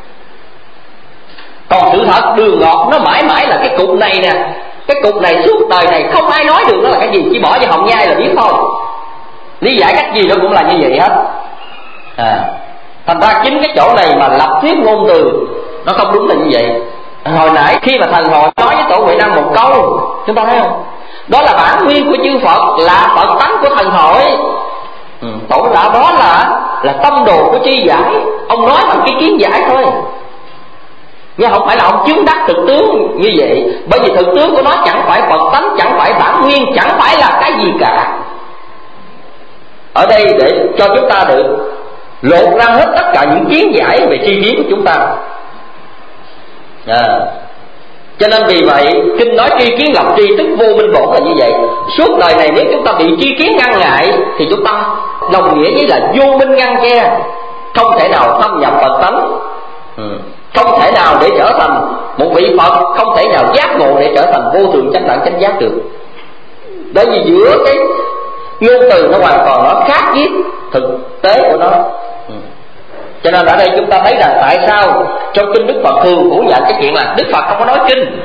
Speaker 3: Còn sự thật đường ngọt nó mãi mãi là cái cục này nè. Cái cục này suốt đời này không ai nói được nó là cái gì, chỉ bỏ vào họng nhai là biết thôi. Lý giải cách gì nó cũng là như vậy hết. À, thành ra chính cái chỗ này mà lập thuyết ngôn từ nó không đúng là như vậy. Hồi nãy khi mà Thần Hội nói với Tổ Huệ Năng một câu, chúng ta thấy không? Đó là bản nguyên của chư Phật, là Phật tánh của Thần Hội. ừ, Tổ đạo đó là là tông đồ của tri giải, ông nói bằng cái kiến giải thôi, nhưng không phải là ông chứng đắc thực tướng như vậy. Bởi vì thực tướng của nó chẳng phải Phật tánh, chẳng phải bản nguyên, chẳng phải là cái gì cả. Ở đây để cho chúng ta được lột ra hết tất cả những kiến giải về tri kiến của chúng ta. à, Cho nên vì vậy kinh nói tri kiến lập tri, tức vô minh bổn là như vậy. Suốt đời này nếu chúng ta bị tri kiến ngăn ngại thì chúng ta đồng nghĩa với là vô minh ngăn che, không thể nào thâm nhập Phật tánh, ừ. không thể nào để trở thành một vị Phật, không thể nào giác ngộ để trở thành vô thượng chánh đẳng chánh giác được. Bởi vì giữa cái ngôn từ nó hoàn toàn nó khác với thực tế của nó. ừ. Cho nên ở đây chúng ta thấy rằng tại sao trong kinh Đức Phật thường phủ nhận cái chuyện là Đức Phật không có nói kinh.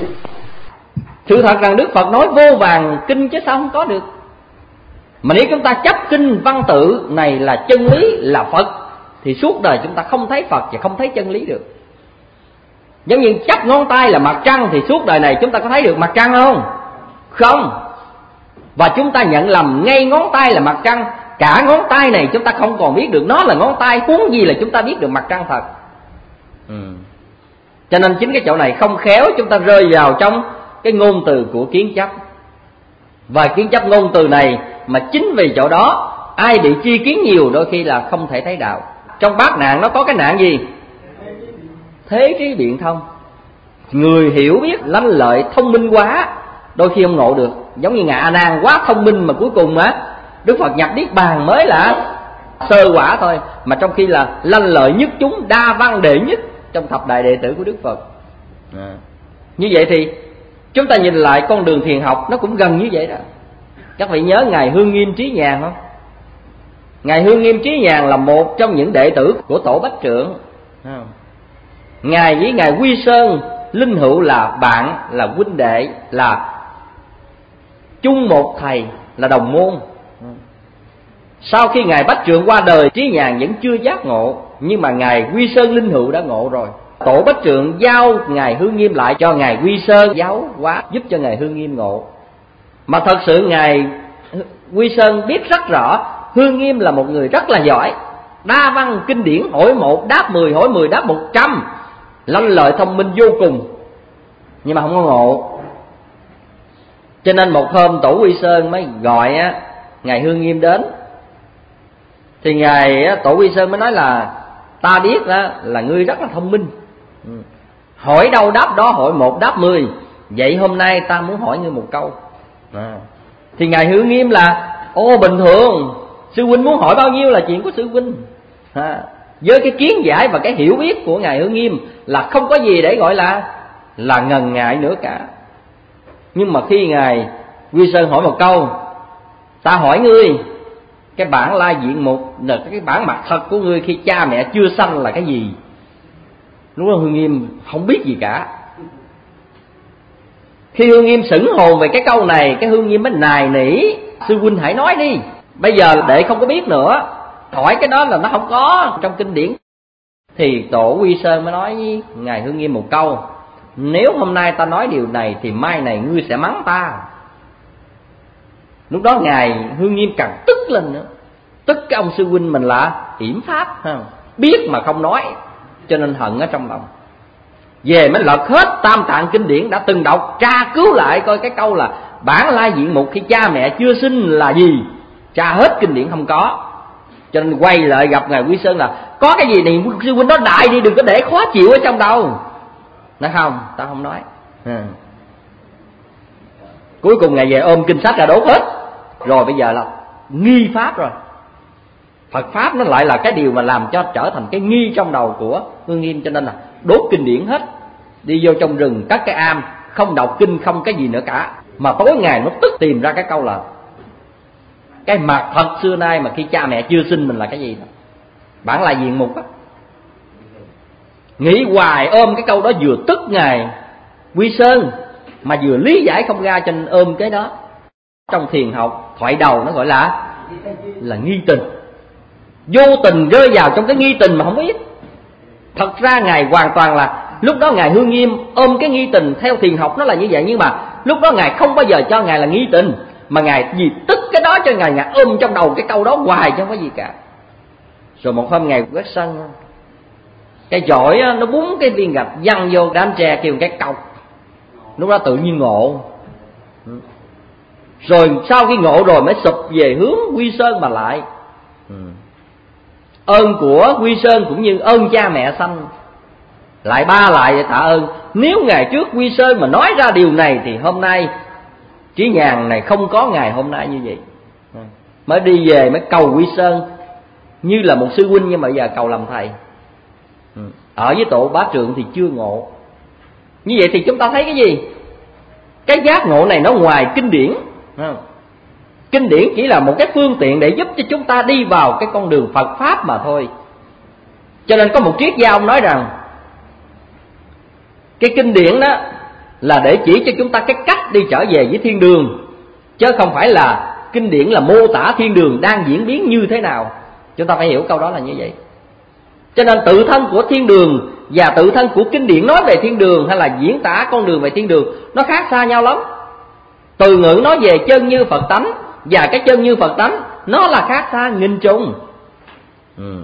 Speaker 3: Sự thật rằng Đức Phật nói vô vàn kinh chứ sao không có được. Mà nếu chúng ta chấp kinh văn tự này là chân lý, là Phật, thì suốt đời chúng ta không thấy Phật và không thấy chân lý được. Giống như chấp ngón tay là mặt trăng thì suốt đời này chúng ta có thấy được mặt trăng không? Không. Và chúng ta nhận lầm ngay ngón tay là mặt trăng, cả ngón tay này chúng ta không còn biết được nó là ngón tay, huống gì là chúng ta biết được mặt trăng thật. ừ. Cho nên chính cái chỗ này không khéo chúng ta rơi vào trong cái ngôn từ của kiến chấp. Và kiến chấp ngôn từ này mà chính vì chỗ đó ai bị tri kiến nhiều đôi khi là không thể thấy đạo. Trong bát nạn nó có cái nạn gì? Thế trí biện thông. Người hiểu biết lanh lợi thông minh quá đôi khi không ngộ được. Giống như ngài A Nan quá thông minh mà cuối cùng á Đức Phật nhập niết bàn mới là sơ quả thôi, mà trong khi là lanh lợi nhất chúng, đa văn đệ nhất trong thập đại đệ tử của Đức Phật. à. Như vậy thì chúng ta nhìn lại con đường thiền học nó cũng gần như vậy đó. Các vị nhớ ngài Hương Nghiêm Trí Nhàn không? Ngài Hương Nghiêm Trí Nhàn là một trong những đệ tử của Tổ Bách Trượng. Ngài với ngài Quy Sơn Linh Hữu là bạn, là huynh đệ, là chung một thầy, là đồng môn. Sau khi ngài Bách Trượng qua đời, Trí Nhàn vẫn chưa giác ngộ, nhưng mà ngài Quy Sơn Linh Hữu đã ngộ rồi. Tổ Bách Trượng giao ngài Hương Nghiêm lại cho ngài Quy Sơn giáo hóa, giúp cho ngài Hương Nghiêm ngộ. Mà thật sự ngài Quy Sơn biết rất rõ Hương Nghiêm là một người rất là giỏi, đa văn kinh điển, hỏi một đáp mười, hỏi mười đáp một trăm, lanh lợi thông minh vô cùng, nhưng mà không có ngộ. Cho nên một hôm Tổ Quy Sơn mới gọi á, ngài Hương Nghiêm đến. Thì ngài Tổ Quy Sơn mới nói là ta biết đó, là ngươi rất là thông minh, hỏi đâu đáp đó, hỏi một đáp mười. Vậy hôm nay ta muốn hỏi ngươi một câu. à. Thì ngài Hương Nghiêm là ô bình thường, sư huynh muốn hỏi bao nhiêu là chuyện của sư huynh. à. Với cái kiến giải và cái hiểu biết của ngài Hương Nghiêm là không có gì để gọi là là ngần ngại nữa cả. Nhưng mà khi ngài Quy Sơn hỏi một câu, ta hỏi ngươi cái bản lai diện mục, cái bản mặt thật của ngươi khi cha mẹ chưa sanh là cái gì? Lúc đó Hương Nghiêm không biết gì cả. Khi Hương Nghiêm sững hồn về cái câu này, cái Hương Nghiêm mới nài nỉ, sư huynh hãy nói đi, bây giờ đệ không có biết nữa, hỏi cái đó là nó không có trong kinh điển. Thì Tổ Quy Sơn mới nói với ngài Hương Nghiêm một câu, nếu hôm nay ta nói điều này thì mai này ngươi sẽ mắng ta. Lúc đó ngài Hương Nghiêm càng tức lên nữa, tức cái ông sư huynh mình là yểm pháp, không? Biết mà không nói, cho nên hận ở trong lòng. Về mới lật hết tam tạng kinh điển đã từng đọc, tra cứu lại coi cái câu là bản lai diện mục khi cha mẹ chưa sinh là gì, tra hết kinh điển không có. Cho nên quay lại gặp ngài Quy Sơn là có cái gì này sư huynh nói đại đi, đừng có để khó chịu ở trong đầu. Nói không, ta không nói. à. Cuối cùng ngài về ôm kinh sách ra đốt hết. Rồi bây giờ là nghi pháp rồi. Phật pháp nó lại là cái điều mà làm cho trở thành cái nghi trong đầu của Hương Nghiêm. Cho nên là đốt kinh điển hết, đi vô trong rừng cắt cái am, không đọc kinh, không cái gì nữa cả. Mà tối ngày nó tức tìm ra cái câu là cái mặt thật xưa nay mà khi cha mẹ chưa sinh mình là cái gì đó, bản là diện mục á. Nghĩ hoài ôm cái câu đó, vừa tức ngài Quy Sơn mà vừa lý giải không ra, cho nên ôm cái đó. Trong thiền học thoại đầu nó gọi là là nghi tình, vô tình rơi vào trong cái nghi tình mà không biết. Thật ra ngài hoàn toàn là lúc đó ngài Hương Nghiêm ôm cái nghi tình theo thiền học nó là như vậy, nhưng mà lúc đó ngài không bao giờ cho ngài là nghi tình, mà ngài vì tức cái đó cho ngài ngài ôm trong đầu cái câu đó hoài chứ không có gì cả. Rồi một hôm ngày quét sân, cái chổi nó búng cái viên gạch văng vô đám tre kêu cái cọc. Lúc đó tự nhiên ngộ. Rồi sau khi ngộ rồi mới sụp về hướng Quy Sơn mà lại. Ơn của Quy Sơn cũng như ơn cha mẹ sanh, lại ba lại để tạ ơn. Nếu ngày trước Quy Sơn mà nói ra điều này thì hôm nay Trí Nhàn này không có ngày hôm nay như vậy. Mới đi về mới cầu Quy Sơn như là một sư huynh, nhưng mà giờ cầu làm thầy. Ở với tổ Bá Trượng thì chưa ngộ. Như vậy thì chúng ta thấy cái gì? Cái giác ngộ này nó ngoài kinh điển. Kinh điển chỉ là một cái phương tiện để giúp cho chúng ta đi vào cái con đường Phật Pháp mà thôi. Cho nên có một triết gia ông nói rằng cái kinh điển đó là để chỉ cho chúng ta cái cách đi trở về với thiên đường, chứ không phải là kinh điển là mô tả thiên đường đang diễn biến như thế nào. Chúng ta phải hiểu câu đó là như vậy. Cho nên tự thân của thiên đường và tự thân của kinh điển nói về thiên đường hay là diễn tả con đường về thiên đường nó khác xa nhau lắm. Từ ngữ nói về chân như Phật tánh và cái chân như Phật tánh nó là khác xa nghìn trùng. ừ.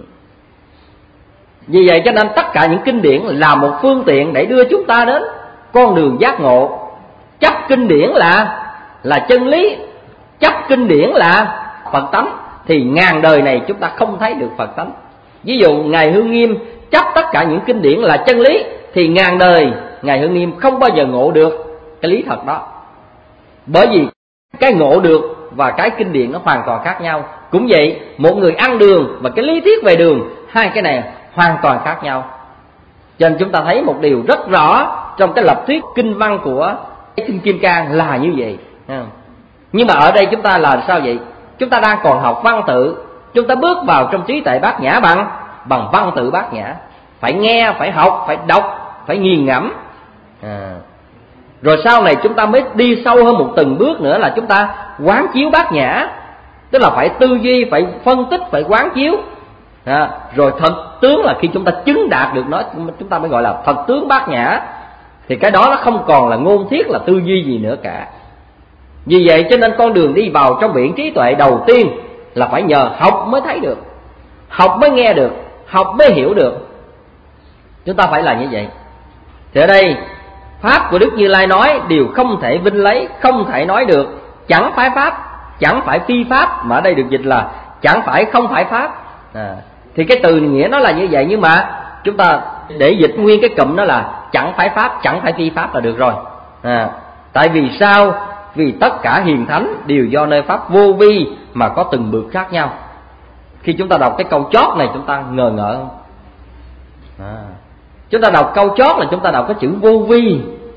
Speaker 3: Vì vậy cho nên tất cả những kinh điển là một phương tiện để đưa chúng ta đến con đường giác ngộ. Chấp kinh điển là là chân lý, chấp kinh điển là Phật tánh thì ngàn đời này chúng ta không thấy được Phật tánh. Ví dụ Ngài Hương Nghiêm chấp tất cả những kinh điển là chân lý thì ngàn đời Ngài Hương Nghiêm không bao giờ ngộ được cái lý thật đó. Bởi vì cái ngộ được và cái kinh điển nó hoàn toàn khác nhau. Cũng vậy, một người ăn đường và cái lý thuyết về đường, hai cái này hoàn toàn khác nhau. Cho nên chúng ta thấy một điều rất rõ trong cái lập thuyết kinh văn của Kinh Kim Cang là như vậy. Nhưng mà ở đây chúng ta là sao vậy? Chúng ta đang còn học văn tự, chúng ta bước vào trong trí tuệ bát nhã bằng bằng văn tự bát nhã. Phải nghe, phải học, phải đọc, phải nghiền ngẫm. À. Rồi sau này chúng ta mới đi sâu hơn một từng bước nữa là chúng ta quán chiếu bát nhã. Tức là phải tư duy, phải phân tích, phải quán chiếu. À. Rồi thật tướng là khi chúng ta chứng đạt được nó, chúng ta mới gọi là thật tướng bát nhã. Thì cái đó nó không còn là ngôn thiết, là tư duy gì nữa cả. Vì vậy cho nên con đường đi vào trong biển trí tuệ đầu tiên là phải nhờ học mới thấy được, học mới nghe được, học mới hiểu được. Chúng ta phải là như vậy. Thì ở đây Pháp của Đức Như Lai nói đều không thể vinh lấy, không thể nói được. Chẳng phải Pháp, chẳng phải phi Pháp, mà ở đây được dịch là chẳng phải không phải Pháp. à, Thì cái từ nghĩa nó là như vậy. Nhưng mà chúng ta để dịch nguyên cái cụm đó là chẳng phải Pháp, chẳng phải phi Pháp là được rồi. à, Tại vì sao? Vì tất cả hiền thánh đều do nơi Pháp vô vi mà có từng bước khác nhau. Khi chúng ta đọc cái câu chót này chúng ta ngờ ngợ không? À, chúng ta đọc câu chót là chúng ta đọc cái chữ vô vi.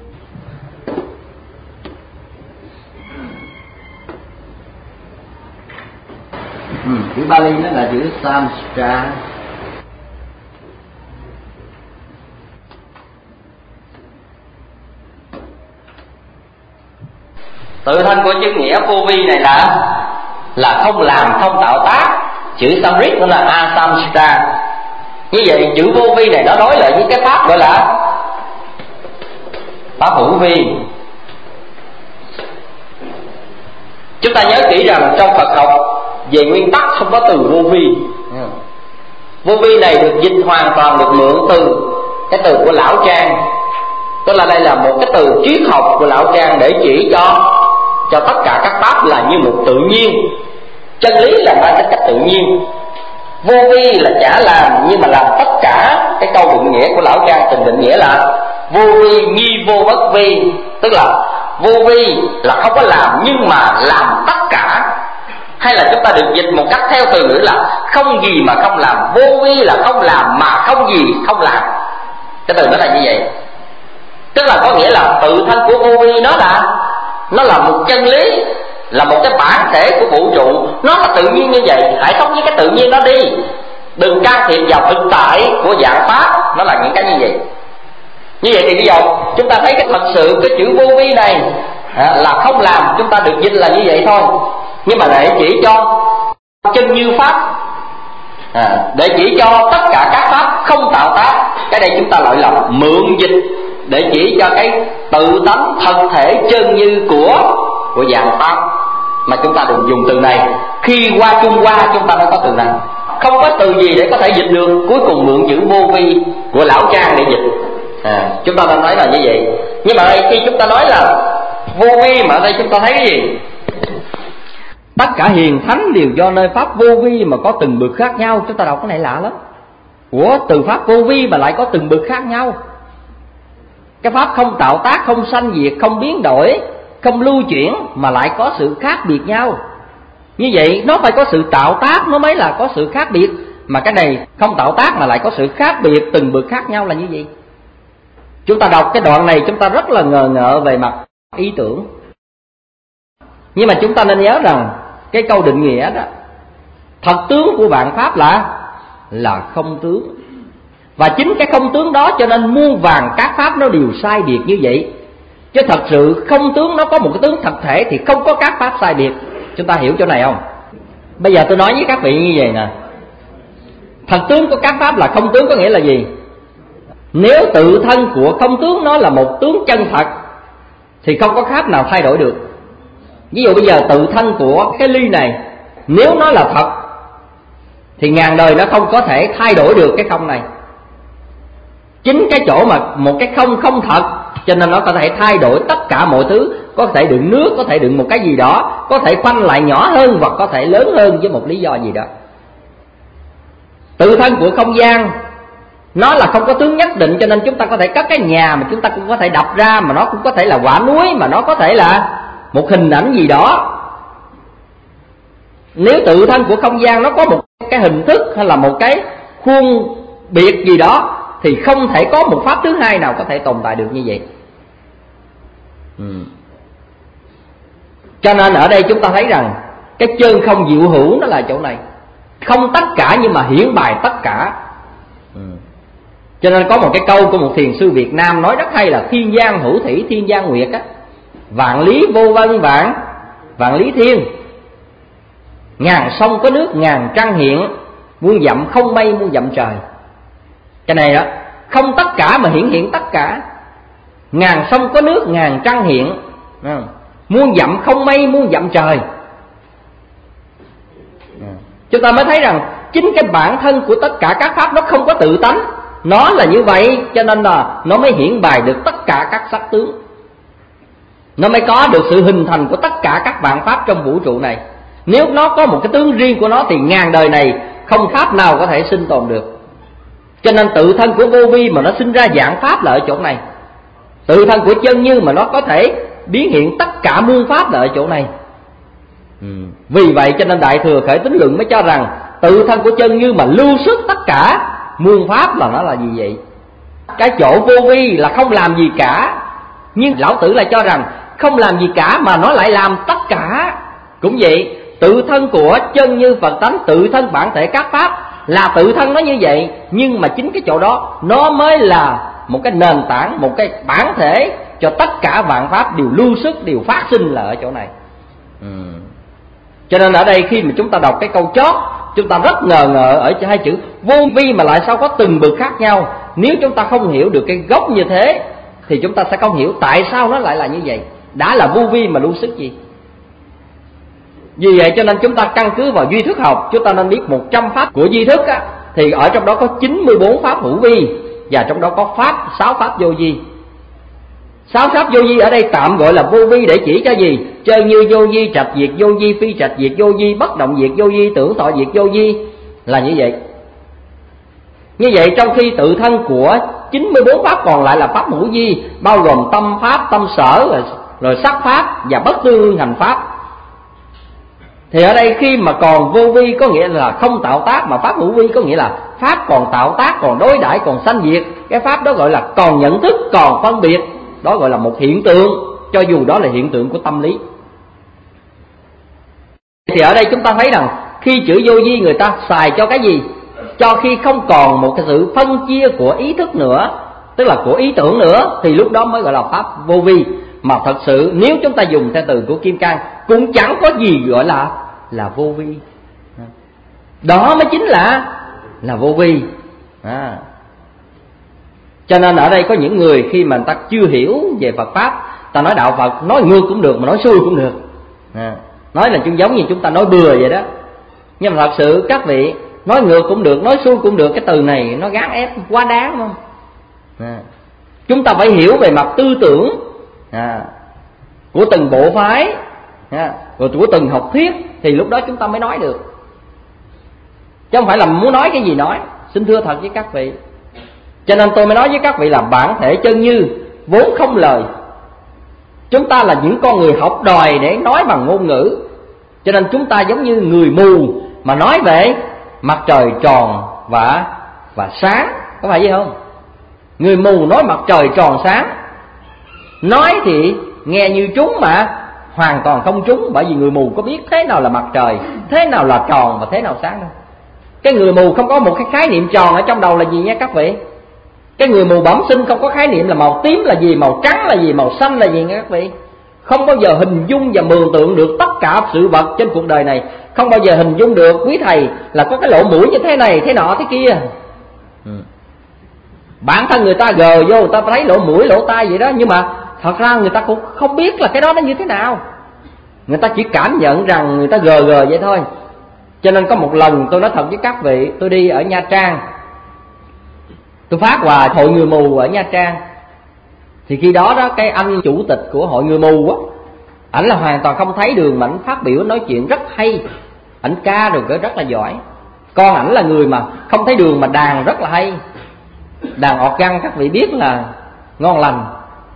Speaker 3: ừ, Chữ Bali nó là chữ Samstra. Tự thân của chữ nghĩa vô vi này là là không làm, không tạo tác. Chữ Sanskrit nó là asamstra. Như vậy chữ vô vi này nó đối lại với cái pháp gọi là pháp hữu vi. Chúng ta nhớ kỹ rằng trong Phật học về nguyên tắc không có từ vô vi. Vô vi này được dịch hoàn toàn, được mượn từ cái từ của Lão Trang. Tức là đây là một cái từ triết học của Lão Trang để chỉ cho cho tất cả các pháp là như một tự nhiên. Chân lý là mang tính cách tự nhiên. Vô vi là chả làm nhưng mà làm tất cả. Cái câu định nghĩa của Lão Trang từng định nghĩa là vô vi nhi vô bất vi. Tức là vô vi là không có làm nhưng mà làm tất cả. Hay là chúng ta được dịch một cách theo từ ngữ là không gì mà không làm. Vô vi là không làm mà không gì không làm. Cái từ đó là như vậy. Tức là có nghĩa là tự thân của vô vi nó là Nó là một chân lý, là một cái bản thể của vũ trụ. Nó là tự nhiên như vậy. Hãy sống với cái tự nhiên đó đi, đừng can thiệp vào thực tại của dạng pháp. Nó là những cái như vậy. Như vậy thì bây giờ chúng ta thấy cái thật sự cái chữ vô vi này à, là không làm. Chúng ta được dịch là như vậy thôi. Nhưng mà để chỉ cho chân như pháp, à, để chỉ cho tất cả các pháp không tạo tác. Cái đây chúng ta gọi là mượn dịch để chỉ cho cái tự tánh thật thể chân như của của dạng pháp. Mà chúng ta đừng dùng từ này. Khi qua Trung Hoa chúng ta mới có từ này. không có từ gì để có thể dịch được, cuối cùng mượn chữ vô vi của lão Trang để dịch. À, chúng ta đang thấy là như vậy. Nhưng mà đây khi chúng ta nói là vô vi, mà ở đây chúng ta thấy cái gì? Tất cả hiền thánh đều do nơi pháp vô vi mà có từng bậc khác nhau. Chúng ta đọc cái này lạ lắm. Ủa, từ pháp vô vi mà lại có từng bậc khác nhau? Cái pháp không tạo tác, không sanh diệt, không biến đổi, không lưu chuyển mà lại có sự khác biệt nhau. Như vậy nó phải có sự tạo tác nó mới là có sự khác biệt. Mà cái này không tạo tác mà lại có sự khác biệt, từng bậc khác nhau là như vậy. Chúng ta đọc cái đoạn này chúng ta rất là ngờ ngợ về mặt ý tưởng. Nhưng mà chúng ta nên nhớ rằng cái câu định nghĩa đó, thật tướng của vạn pháp là là không tướng. Và chính cái không tướng đó cho nên muôn vàn các pháp nó đều sai biệt như vậy. Chứ thật sự không tướng nó có một cái tướng thật thể thì không có các pháp sai biệt. Chúng ta hiểu chỗ này không? Bây giờ tôi nói với các vị như vậy nè, thật tướng của các pháp là không tướng có nghĩa là gì? Nếu tự thân của không tướng nó là một tướng chân thật thì không có pháp nào thay đổi được. Ví dụ bây giờ tự thân của cái ly này, nếu nó là thật thì ngàn đời nó không có thể thay đổi được cái không này. Chính cái chỗ mà một cái không không thật cho nên nó có thể thay đổi tất cả mọi thứ. Có thể đựng nước, có thể đựng một cái gì đó, có thể khoanh lại nhỏ hơn hoặc có thể lớn hơn với một lý do gì đó. Tự thân của không gian nó là không có tướng nhất định, cho nên chúng ta có thể cất cái nhà mà chúng ta cũng có thể đập ra, mà nó cũng có thể là quả núi, mà nó có thể là một hình ảnh gì đó. Nếu tự thân của không gian nó có một cái hình thức hay là một cái khuôn biệt gì đó thì không thể có một pháp thứ hai nào có thể tồn tại được như vậy. ừ. Cho nên ở đây chúng ta thấy rằng cái chân không diệu hữu nó là chỗ này. Không tất cả nhưng mà hiển bài tất cả. ừ. Cho nên có một cái câu của một thiền sư Việt Nam nói rất hay là thiên giang hữu thủy thiên giang nguyệt á, vạn lý vô vân vạn vạn lý thiên, ngàn sông có nước ngàn trăng hiện, muôn dặm không mây muôn dặm trời. Cái này đó, không tất cả mà hiển hiện tất cả. Ngàn sông có nước ngàn trăng hiện, muôn dặm không mây muôn dặm trời. Chúng ta mới thấy rằng chính cái bản thân của tất cả các pháp nó không có tự tánh, nó là như vậy cho nên là nó mới hiển bày được tất cả các sắc tướng, nó mới có được sự hình thành của tất cả các vạn pháp trong vũ trụ này. Nếu nó có một cái tướng riêng của nó thì ngàn đời này không pháp nào có thể sinh tồn được. Cho nên tự thân của vô vi mà nó sinh ra dạng pháp là ở chỗ này. Tự thân của chân như mà nó có thể biến hiện tất cả muôn pháp là ở chỗ này. ừ. Vì vậy cho nên Đại Thừa Khởi Tín Luận mới cho rằng tự thân của chân như mà lưu xuất tất cả muôn pháp là nó là gì vậy? Cái chỗ vô vi là không làm gì cả. Nhưng Lão Tử lại cho rằng không làm gì cả mà nó lại làm tất cả. Cũng vậy, tự thân của chân như Phật tánh, tự thân bản thể các pháp là tự thân nó như vậy. Nhưng mà chính cái chỗ đó nó mới là một cái nền tảng, một cái bản thể cho tất cả vạn pháp đều lưu xuất, đều phát sinh là ở chỗ này. ừ. Cho nên ở đây khi mà chúng ta đọc cái câu chót, chúng ta rất ngờ ngợ ở hai chữ vô vi mà lại sao có từng bậc khác nhau. Nếu chúng ta không hiểu được cái gốc như thế thì chúng ta sẽ không hiểu tại sao nó lại là như vậy. Đã là vô vi mà lưu xuất gì. Vì vậy cho nên chúng ta căn cứ vào duy thức học, chúng ta nên biết một trăm pháp của duy thức á, thì ở trong đó có chín mươi bốn pháp hữu vi, và trong đó có pháp sáu pháp vô vi. Sáu pháp vô vi ở đây tạm gọi là vô vi để chỉ cho gì? Chơi như vô vi, trạch diệt vô vi, phi trạch diệt vô vi, bất động diệt vô vi, tưởng thọ diệt vô vi, là như vậy. Như vậy trong khi tự thân của chín mươi bốn pháp còn lại là pháp hữu vi, bao gồm tâm pháp, tâm sở, rồi, rồi sắc pháp và bất tư hành pháp. Thì ở đây khi mà còn vô vi có nghĩa là không tạo tác, mà pháp hữu vi có nghĩa là pháp còn tạo tác, còn đối đãi, còn sanh diệt. Cái pháp đó gọi là còn nhận thức, còn phân biệt. Đó gọi là một hiện tượng, cho dù đó là hiện tượng của tâm lý. Thì ở đây chúng ta thấy rằng khi chữ vô vi người ta xài cho cái gì? Cho khi không còn một cái sự phân chia của ý thức nữa, tức là của ý tưởng nữa, thì lúc đó mới gọi là pháp vô vi. Mà thật sự nếu chúng ta dùng theo từ của Kim Cang cũng chẳng có gì gọi là là vô vi. Đó mới chính là là vô vi. À. Cho nên ở đây có những người khi mà người ta chưa hiểu về Phật pháp, ta nói đạo Phật nói ngược cũng được mà nói xuôi cũng được. À. Nói là chúng giống như chúng ta nói bừa vậy đó. Nhưng mà thật sự các vị nói ngược cũng được, nói xuôi cũng được. Cái từ này nó gán ép quá đáng không? À, chúng ta phải hiểu về mặt tư tưởng à, của từng bộ phái à, rồi của từng học thuyết, thì lúc đó chúng ta mới nói được, chứ không phải là muốn nói cái gì nói. Xin thưa thật với các vị, cho nên tôi mới nói với các vị là bản thể chân như vốn không lời. Chúng ta là những con người học đòi để nói bằng ngôn ngữ, cho nên chúng ta giống như người mù mà nói về mặt trời tròn và và sáng, có phải vậy không? Người mù nói mặt trời tròn sáng, nói thì nghe như trúng mà hoàn toàn không trúng, bởi vì người mù có biết thế nào là mặt trời, thế nào là tròn và thế nào sáng đâu. Cái người mù không có một cái khái niệm tròn ở trong đầu là gì nha các vị. Cái người mù bẩm sinh không có khái niệm là màu tím là gì, màu trắng là gì, màu xanh là gì nha các vị. Không bao giờ hình dung và mường tượng được tất cả sự vật trên cuộc đời này. Không bao giờ hình dung được quý thầy là có cái lỗ mũi như thế này, thế nọ, thế kia. ừ. Bản thân người ta gờ vô, người ta thấy lỗ mũi, lỗ tai vậy đó, nhưng mà thật ra người ta cũng không biết là cái đó nó như thế nào. Người ta chỉ cảm nhận rằng người ta gờ gờ vậy thôi. Cho nên có một lần tôi nói thật với các vị, tôi đi ở Nha Trang, tôi phát quà hội người mù ở Nha Trang. Thì khi đó đó cái anh chủ tịch của hội người mù á, ảnh là hoàn toàn không thấy đường mà ảnh phát biểu nói chuyện rất hay, ảnh ca rồi rất là giỏi. Con ảnh là người mà không thấy đường mà đàn rất là hay, đàn ọt găng các vị biết là ngon lành.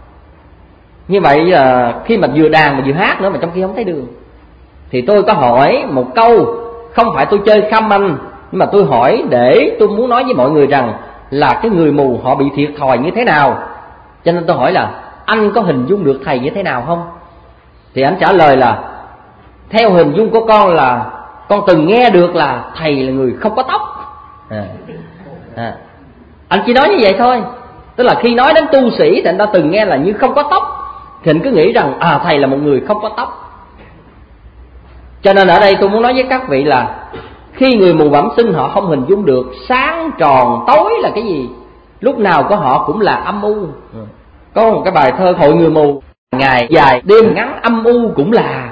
Speaker 3: Như vậy là khi mà vừa đàn mà vừa hát nữa mà trong khi không thấy đường. Thì tôi có hỏi một câu, không phải tôi chơi khăm anh, nhưng mà tôi hỏi để tôi muốn nói với mọi người rằng là cái người mù họ bị thiệt thòi như thế nào. Cho nên tôi hỏi là anh có hình dung được thầy như thế nào không? Thì anh trả lời là theo hình dung của con là con từng nghe được là thầy là người không có tóc. à, à. Anh chỉ nói như vậy thôi. Tức là khi nói đến tu sĩ thì anh ta từng nghe là như không có tóc, thì anh cứ nghĩ rằng à thầy là một người không có tóc. Cho nên ở đây tôi muốn nói với các vị là khi người mù bẩm sinh họ không hình dung được sáng tròn tối là cái gì, lúc nào của họ cũng là âm u. Có một cái bài thơ hội người mù: ngày dài đêm ngắn âm u cũng là,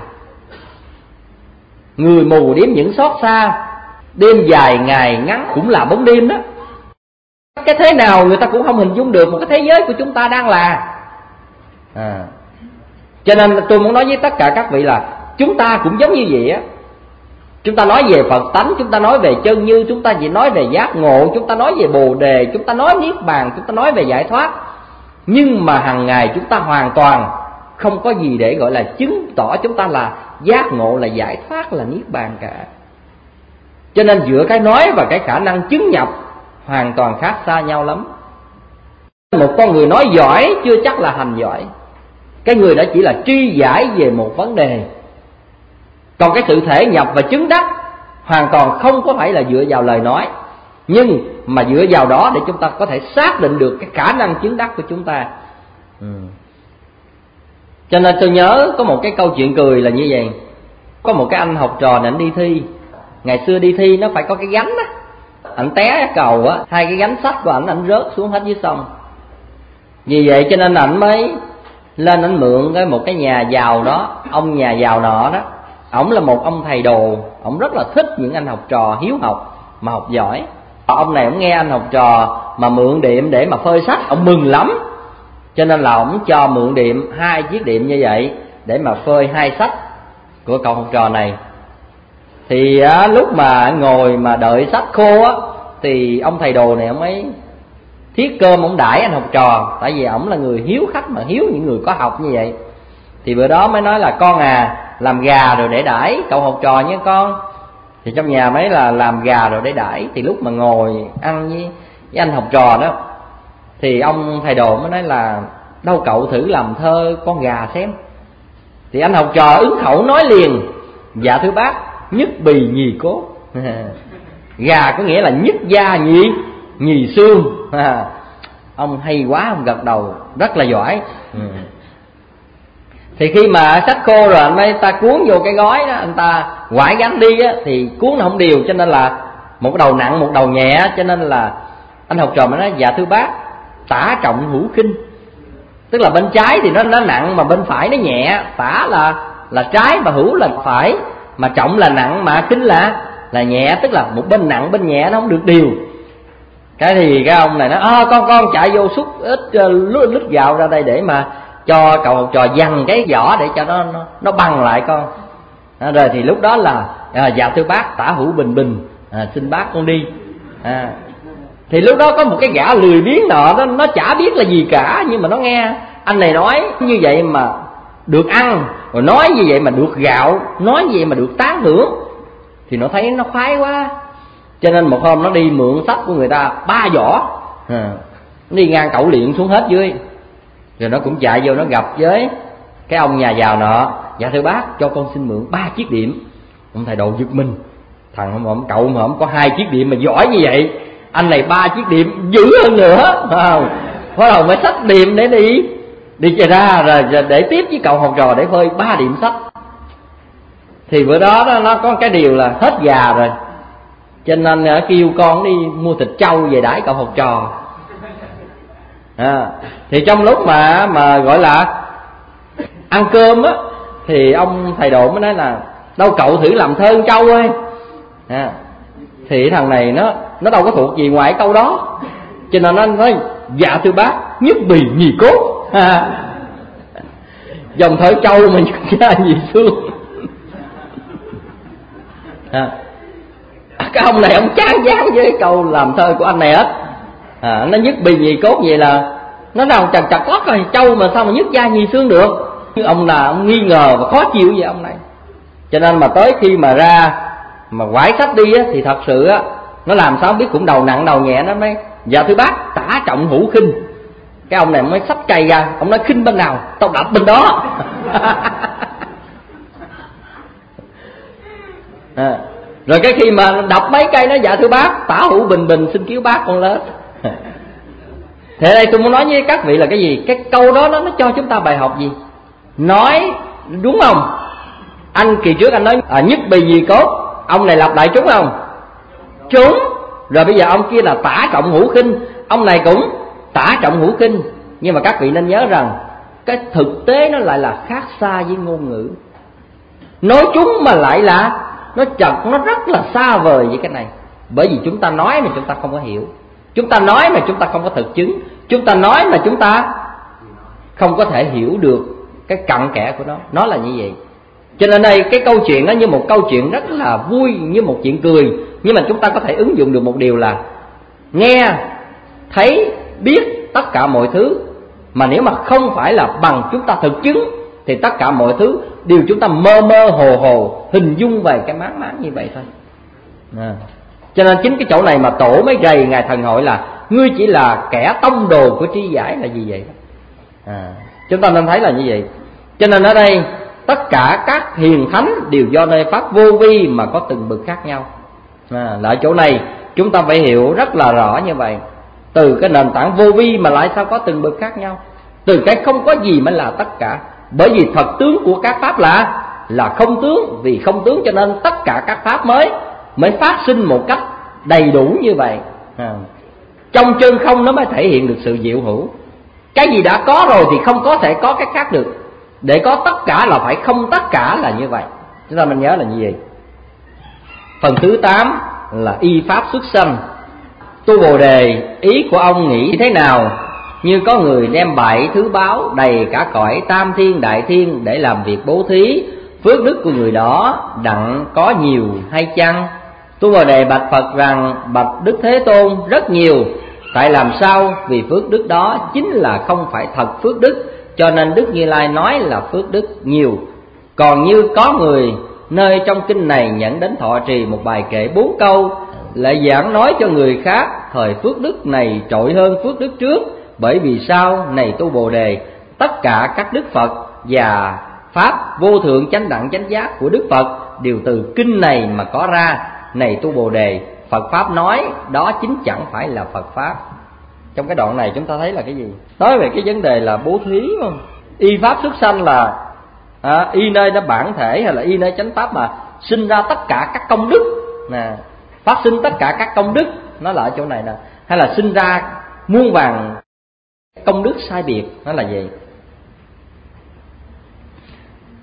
Speaker 3: người mù đếm những xót xa, đêm dài ngày ngắn cũng là bóng đêm đó. Cái thế nào người ta cũng không hình dung được một cái thế giới của chúng ta đang là à. Cho nên tôi muốn nói với tất cả các vị là chúng ta cũng giống như vậy á. Chúng ta nói về Phật tánh, chúng ta nói về chân như, chúng ta chỉ nói về giác ngộ, chúng ta nói về Bồ đề, chúng ta nói niết bàn, chúng ta nói về giải thoát. Nhưng mà hàng ngày chúng ta hoàn toàn không có gì để gọi là chứng tỏ chúng ta là giác ngộ, là giải thoát, là niết bàn cả. Cho nên giữa cái nói và cái khả năng chứng nhập hoàn toàn khác xa nhau lắm. Một con người nói giỏi chưa chắc là hành giỏi. Cái người đó chỉ là tri giải về một vấn đề. Còn cái sự thể nhập và chứng đắc hoàn toàn không có phải là dựa vào lời nói, nhưng mà dựa vào đó để chúng ta có thể xác định được cái khả năng chứng đắc của chúng ta. ừ. Cho nên tôi nhớ có một cái câu chuyện cười là như vậy. Có một cái anh học trò này, anh đi thi. Ngày xưa đi thi nó phải có cái gánh á, anh té cái cầu á, hai cái gánh sách của ảnh ảnh rớt xuống hết dưới sông. Vì vậy cho nên ảnh mới lên ảnh mượn cái một cái nhà giàu đó, ông nhà giàu nọ đó. Ổng là một ông thầy đồ, ổng rất là thích những anh học trò hiếu học mà học giỏi. Ông này ổng nghe anh học trò mà mượn điệm để mà phơi sách, ổng mừng lắm. Cho nên là ổng cho mượn điệm, hai chiếc điệm như vậy để mà phơi hai sách của cậu học trò này. Thì á, lúc mà ngồi mà đợi sách khô á, thì ông thầy đồ này ổng ấy thiết cơm ổng đãi anh học trò. Tại vì ổng là người hiếu khách mà hiếu những người có học như vậy. Thì bữa đó mới nói là con à, làm gà rồi để đãi cậu học trò nhé con. Thì trong nhà mới là làm gà rồi để đãi. Thì lúc mà ngồi ăn với, với anh học trò đó, thì ông thầy đồ mới nói là đâu cậu thử làm thơ con gà xem. Thì anh học trò ứng khẩu nói liền: dạ thưa bác, nhất bì nhì cốt. Gà có nghĩa là nhất da nhì nhì xương. Ông hay quá, ông gật đầu rất là giỏi. Thì khi mà sách khô rồi anh mới ta cuốn vô cái gói đó, anh ta quải gánh đi á, thì cuốn nó không đều, cho nên là một đầu nặng một đầu nhẹ. Cho nên là anh học trò mới nói: dạ thưa bác, tả trọng hữu khinh. Tức là bên trái thì nó nó nặng mà bên phải nó nhẹ. Tả là là trái mà hữu là phải, mà trọng là nặng mà khinh là là nhẹ, tức là một bên nặng bên nhẹ nó không được đều. Cái thì cái ông này nói à, con con chạy vô xúc ít uh, lít gạo ra đây để mà cho cậu học trò dằn cái vỏ để cho nó nó, nó bằng lại con. À, rồi thì lúc đó là à, dạ thưa bác, tả hữu bình bình, à, xin bác con đi. À, thì lúc đó có một cái gã lười biếng nọ, nó nó chả biết là gì cả, nhưng mà nó nghe anh này nói như vậy mà được ăn, rồi nói như vậy mà được gạo, nói như vậy mà được tán thưởng, thì nó thấy nó khoái quá. Cho nên một hôm nó đi mượn sách của người ta ba vỏ, à, nó đi ngang Cẩu Liện xuống hết dưới, rồi nó cũng chạy vô nó gặp với cái ông nhà giàu nọ. Dạ thưa bác, cho con xin mượn ba chiếc điểm. Ông thầy đồ giật mình, thằng hôm ổng cậu mà ổng có hai chiếc điểm mà giỏi như vậy, anh này ba chiếc điểm dữ hơn nữa, phải không? Bắt đầu mới xách điểm để đi đi chạy ra rồi để tiếp với cậu học trò để phơi ba điểm sách. Thì bữa đó nó, nó có cái điều là hết già rồi, cho nên kêu con đi mua thịt trâu về đãi cậu học trò. À, thì trong lúc mà mà gọi là ăn cơm á, thì ông thầy đồ mới nói là đâu cậu thử làm thơ trâu ơi. À, thì thằng này nó nó đâu có thuộc gì ngoài câu đó, cho nên nó nói dạ thưa bác, nhất bì nhì cốt. À, dòng thơ trâu mà nhất ra nhì xương. À, cái ông này ông chán chán với câu làm thơ của anh này hết. À, nó nhất bì nhì cốt vậy là nó nào chặt chặt lót rồi, trâu mà sao mà nhất da nhì xương được. Ông là ông nghi ngờ và khó chịu với ông này, cho nên mà tới khi mà ra mà quải sách đi á, thì thật sự á nó làm sao không biết, cũng đầu nặng đầu nhẹ. Nó mới dạ thưa bác, tả trọng hữu khinh. Cái ông này mới xách cây ra, ông nói khinh bên nào tao đập bên đó. À, rồi cái khi mà đập mấy cây nó dạ thưa bác, tả hữu bình bình, xin cứu bác con lớn. Thế đây tôi muốn nói với các vị là cái gì? Cái câu đó nó, nó cho chúng ta bài học gì? Nói đúng không? Anh kỳ trước anh nói à, nhất bì gì cốt, ông này lặp lại trúng không? Trúng. Rồi bây giờ ông kia là tả trọng hữu khinh, ông này cũng tả trọng hữu khinh. Nhưng mà các vị nên nhớ rằng cái thực tế nó lại là khác xa với ngôn ngữ. Nói trúng mà lại là nó chật, nó rất là xa vời với cái này. Bởi vì chúng ta nói mà chúng ta không có hiểu, chúng ta nói mà chúng ta không có thực chứng, chúng ta nói mà chúng ta không có thể hiểu được cái cặn kẽ của nó. Nó là như vậy. Cho nên đây cái câu chuyện nó như một câu chuyện rất là vui, như một chuyện cười. Nhưng mà chúng ta có thể ứng dụng được một điều là nghe, thấy, biết tất cả mọi thứ. Mà nếu mà không phải là bằng chúng ta thực chứng thì tất cả mọi thứ đều chúng ta mơ mơ hồ hồ hình dung về cái máng máng như vậy thôi. À, cho nên chính cái chỗ này mà tổ mới gầy Ngài Thần Hội là ngươi chỉ là kẻ tông đồ của trí giải là gì vậy? À, chúng ta nên thấy là như vậy. Cho nên ở đây tất cả các hiền thánh đều do nơi pháp vô vi mà có từng bậc khác nhau. À, lại chỗ này chúng ta phải hiểu rất là rõ như vậy. Từ cái nền tảng vô vi mà lại sao có từng bậc khác nhau? Từ cái không có gì mới là tất cả. Bởi vì thật tướng của các pháp là là không tướng, vì không tướng cho nên tất cả các pháp mới mới phát sinh một cách đầy đủ như vậy. À, trong chân không nó mới thể hiện được sự diệu hữu. Cái gì đã có rồi thì không có thể có cái khác được. Để có tất cả là phải không tất cả là như vậy. Chúng ta mình nhớ là như vậy. Phần thứ tám là y pháp xuất sanh. Tu Bồ Đề, ý của ông nghĩ thế nào? Như có người đem bảy thứ báo đầy cả cõi tam thiên đại thiên để làm việc bố thí, phước đức của người đó đặng có nhiều hay chăng? Tu Bồ Đề bạch Phật rằng bạch Đức Thế Tôn rất nhiều. Tại làm sao? Vì phước đức đó chính là không phải thật phước đức, cho nên Đức Như Lai nói là phước đức nhiều. Còn như có người nơi trong kinh này nhận đến thọ trì một bài kệ bốn câu, lại giảng nói cho người khác thời phước đức này trội hơn phước đức trước. Bởi vì sao? Này Tu Bồ Đề, tất cả các Đức Phật và pháp vô thượng chánh đẳng chánh giác của Đức Phật đều từ kinh này mà có ra. Này Tu Bồ Đề, Phật pháp nói đó chính chẳng phải là Phật pháp. Trong cái đoạn này chúng ta thấy là cái gì? Nói về cái vấn đề là bố thí, không? Y pháp xuất sanh là à, y nơi nó bản thể hay là y nơi chánh pháp mà sinh ra tất cả các công đức nè, phát sinh tất cả các công đức, nó là ở chỗ này nè. Hay là sinh ra muôn vàn công đức sai biệt, nó là gì?